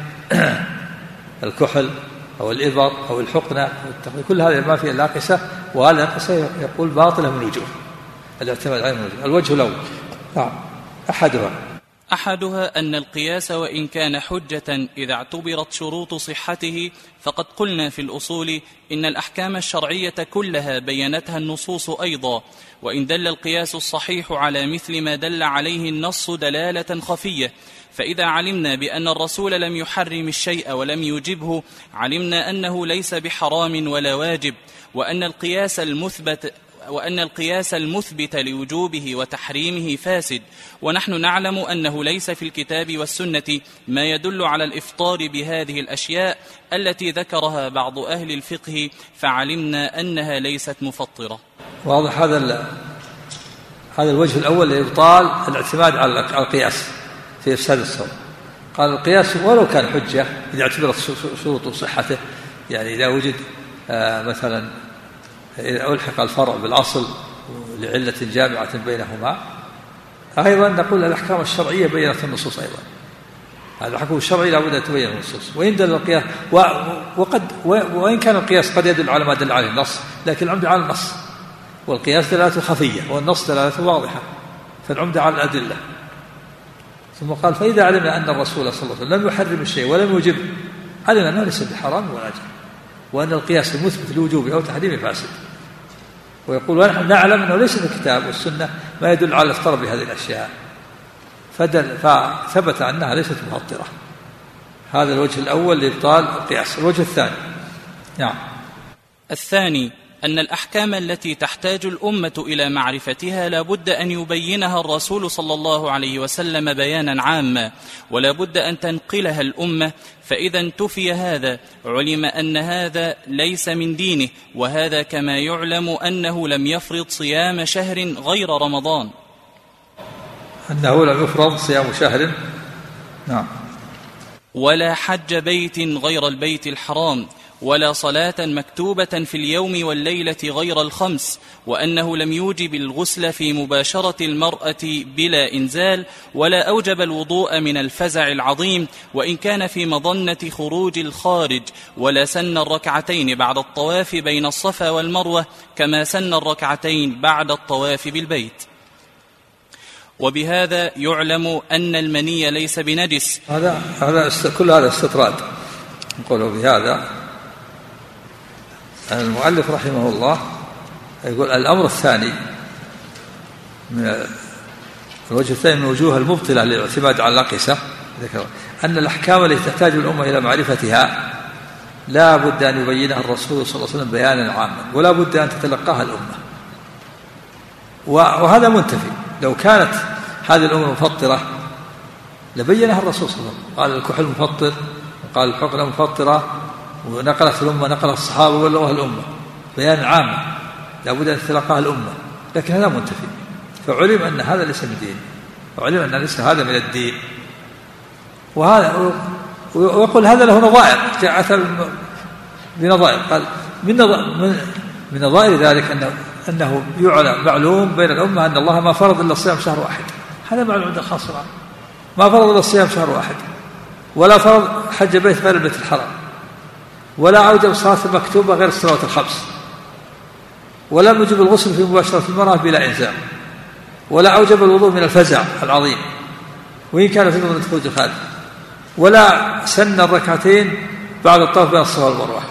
الكحل أو الإبر أو الحقنة كل هذا ما فيه الأقيسة، وهذه الأقيسة يقول باطلة من وجوه الاعتماد على وجوه. الوجه الأول نعم أحدها أحدها أن القياس وإن كان حجة إذا اعتبرت شروط صحته، فقد قلنا في الأصول إن الأحكام الشرعية كلها بينتها النصوص أيضا، وإن دل القياس الصحيح على مثل ما دل عليه النص دلالة خفية، فإذا علمنا بأن الرسول لم يحرم الشيء ولم يوجبه علمنا أنه ليس بحرام ولا واجب، وأن القياس المثبت وأن القياس المثبت لوجوبه وتحريمه فاسد، ونحن نعلم أنه ليس في الكتاب والسنة ما يدل على الإفطار بهذه الأشياء التي ذكرها بعض أهل الفقه، فعلمنا أنها ليست مفطرة. واضح هذا هذا الوجه الأول لإبطال الاعتماد على القياس في إفساد الصوم. قال القياس ولو كان حجة إذا اعتبرت شروط صحته، يعني إذا وجد آه مثلا إذا ألحق الفرع بالأصل لعلة جامعة بينهما. أيضا نقول الأحكام الشرعية بينت النصوص أيضا، هذا الحكم الشرعي لا بد أن تبين النصوص. وإن دل القياس وقد وإن كان القياس قد يدل على ما دل عليه النص، لكن العمدة على النص، والقياس دلالته خفية والنص دلالته واضحة، فالعمدة على الأدلة. ثم قال فإذا علمنا أن الرسول صلى الله عليه وسلم لم يحرم الشيء ولم يوجبه علمنا أنه ليس بحرام ولا جائز، وأن القياس المثبت لوجوبه أو تحريمه فاسد. ويقول ونحن نعلم أنه ليس في الكتاب والسنة ما يدل على الافطار بهذه الأشياء، فدل فثبت أنها ليست مفطرة. هذا الوجه الأول لإبطال القياس. الوجه الثاني نعم الثاني أن الأحكام التي تحتاج الأمة إلى معرفتها لا بد أن يبينها الرسول صلى الله عليه وسلم بيانا عاما، ولا بد أن تنقلها الأمة، فإذا انتفي هذا علم أن هذا ليس من دينه، وهذا كما يعلم أنه لم يفرض صيام شهر غير رمضان، أنه لم يفرض صيام شهر نعم ولا حج بيت غير البيت الحرام، ولا صلاة مكتوبة في اليوم والليلة غير الخمس، وأنه لم يوجب الغسل في مباشرة المرأة بلا إنزال، ولا أوجب الوضوء من الفزع العظيم وإن كان في مظنة خروج الخارج، ولا سن الركعتين بعد الطواف بين الصفا والمروة كما سن الركعتين بعد الطواف بالبيت. وبهذا يعلم أن المني ليس بنجس. هذا هذا كل هذا استطراد. نقول بهذا المؤلف رحمه الله يقول الأمر الثاني من الوجه الثاني من وجوه المبطلة للاعتماد على الأقيسة أن الأحكام التي تحتاج الأمة إلى معرفتها لا بد أن يبينها الرسول صلى الله عليه وسلم بيانا عاما، ولا بد أن تتلقاها الأمة، وهذا منتفي. لو كانت هذه الأمة مفطرة لبينها الرسول صلى الله عليه وسلم، قال الكحل مفطر وقال الحقنة مفطرة، ونقلت الأمة نقل الصحابة ولوها الأمة بيان عام لا بد أن تتلقاها الأمة، لكن هذا منتفي. فعلم أن هذا ليس من دين، وعلم أن ليس هذا من الدين. وهذا ويقول هذا له نظائر، جاء أثر بنظائر، قال من من نظائر ذلك أنه أنه يعلم معلوم بين الأمة أن الله ما فرض إلا الصيام شهر واحد، هذا معلوم عند الخاص والعام، ما فرض إلا الصيام شهر واحد، ولا فرض حج بيت غير البيت الحرام، ولا أوجب صلاة مكتوبة غير الصلوات الخمس، ولا يوجب الغسل في مباشرة المرأة بلا إنزال، ولا أوجب الوضوء من الفزع العظيم وإن كان في من خروج الخارج، ولا سن الركعتين بعد الطواف بين الصفا والمروة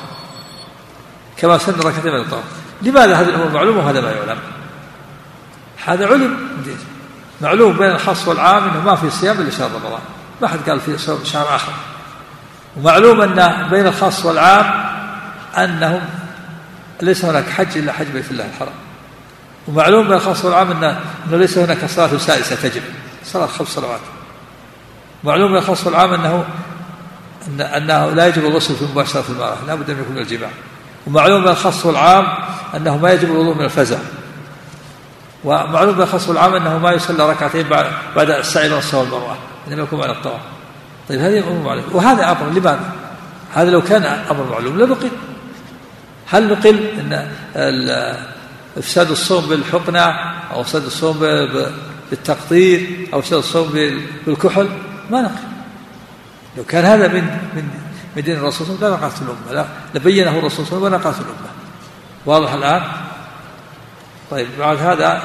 كما سن الركعتين بعد الطواف. لماذا هذه الأمور معلومة وهذا ما يعلم؟ هذا علم معلوم بين الخاص والعام أنه ما في صيام إلا شهر رمضان، ما حد قال في صيام شهر آخر. ومعلوم أن بين الخاص والعام أنهم ليس هناك حج إلا حج بيت الله الحرام. ومعلوم بين الخاص والعام أنه ليس هناك صلاة سادسة تجب، صلاة خمس صلوات. معلوم بين الخاص والعام أنه أنه لا يجب الغسل في مباشرة المرأة، لا بد أن يكون من الجماع. ومعلوم بين الخاص والعام أنه ما يجب الوضوء من الفزع. ومعلوم بين الخاص والعام أنه ما يصلى ركعتين بعد السعي بين الصفا والمروة إنما يكون على الطواف. طيب هذه أمر معلوم، وهذا أمر لماذا؟ هذا لو كان أمر معلوم لنقل. هل نقل أن إفساد الصوم بالحقنة أو إفساد الصوم بالتقطير أو إفساد الصوم بالكحل؟ ما نقل. لو كان هذا من من من دين الرسول صلى الله عليه وسلم لا نقلت الأمة، لا لبينه الرسول صلى الله عليه وسلم ونقلت الأمة. واضح الآن؟ طيب بعد هذا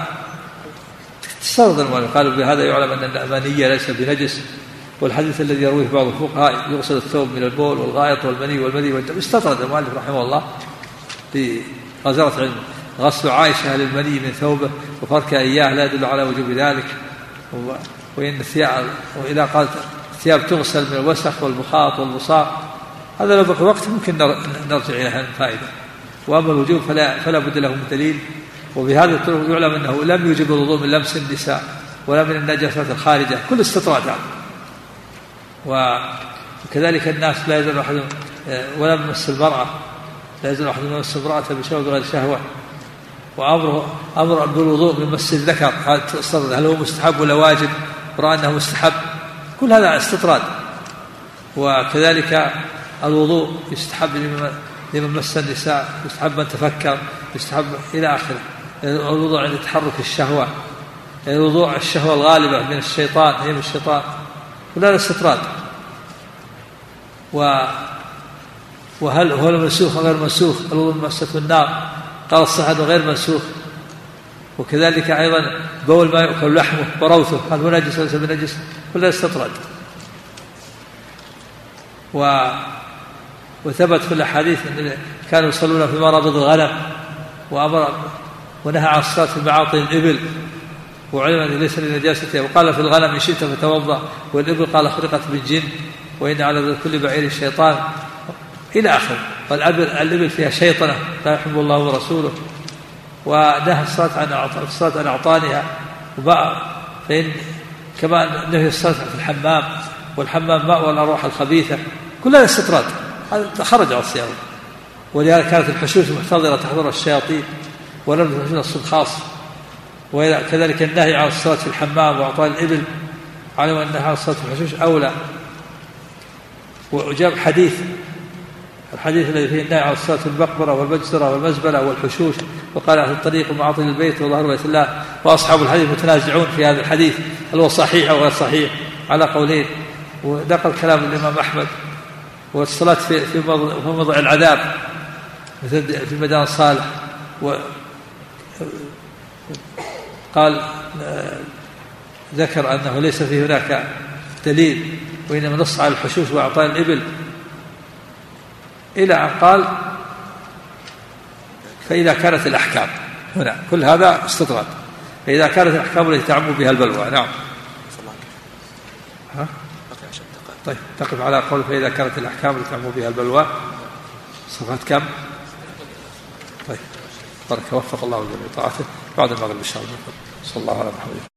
تسترد المؤلف قالوا بهذا يعلم أن الأمانية ليس بنجس، والحديث الذي يرويه بعض الفقهاء يغسل الثوب من البول والغائط والمني والمذي والدم. استطرد المؤلف رحمه الله في غزارة علمه. غسل عائشة للمني من ثوبه وفركها إياه لا يدل على وجوب ذلك، وإن الثياب وإذا قالت الثياب تغسل من الوسخ والمخاط والبصاق، هذا لو بقي وقت ممكن نرجع إلى هذه الفائدة. وأما الوجوب فلا, فلا بد له من دليل. وبهذا الطرق يعلم أنه لم يوجب الوضوء من لمس النساء ولا من النجاسات الخارجة، كل استطراد هذا. وكذلك الناس لا يزال أحد ولا يمس المرأة، لا يزال أحد يمس امرأة بشهوة بغير شهوة. وأمره أمر بالوضوء من مس الذكر، هل هو مستحب ولا واجب؟ رأى أنه مستحب، كل هذا استطراد. وكذلك الوضوء يستحب لمن مس النساء، يستحب من تفكر، يستحب إلى آخره. الوضوء عند تحرك الشهوة، الوضوء الشهوة الغالبة من الشيطان هي من الشيطان، كل هذا استطراد. وهل هو المنسوخ غير منسوخ؟ الوضوء مسته النار، قال الصحابة غير منسوخ. وكذلك أيضا بول ما يأكل لحمه وروثه، هل هو نجس وليس بنجس؟ كل هذا استطراد. و وثبت في الأحاديث أن كانوا يصلون في مرابض الغنم، وأمر ونهى عن الصلاة في معاطي الإبل، وعلم أن ليس لنجاستها. وقال في الغنم إن شئت فتوضأ، والإبل قال خلقت بالجن، وإن على كل بعير الشيطان إلى آخره. والإبل فيها شيطنة لا يحب الله ورسوله. ونهى الصلاة عن أعطانها، فإن كما نهي الصلاة في الحمام، والحمام ماء والأرواح الخبيثة، كل هذا استطراد، هذا خرج على الصيام. ولذلك كانت الحشوش محتضرة تحضر الشياطين ولم يحشون الصوم خاص. وكذلك النهي عن الصلاة في الحمام وأعطاء الإبل، علم أن النهي عن الصلاة في الحشوش أولى. وجاب حديث الحديث الذي فيه النهي عن الصلاة في المقبرة والمجزرة والمزبلة والحشوش وقال أهل الطريق ومعاطي البيت وظهر بيت الله. وأصحاب الحديث متنازعون في هذا الحديث هل هو صحيح أو غير صحيح على قولين. ونقل كلام الإمام أحمد والصلاة في في موضع العذاب مثل في ميدان صالح، وقال ذكر أنه ليس في هناك دليل وإنما نص على الحشوش وأعطاء الإبل، إلى أن قال فإذا كانت الأحكام هنا كل هذا استطراد، فإذا كانت الأحكام التي تعم بها البلوى. نعم. ها؟ طيب تقف على قول فإذا كانت الأحكام التي تعم بها البلوى صفحة كم؟ طيب بارك وفق الله الجميع طاعته بعد المغرب إن شاء الله. صلى الله على محمد.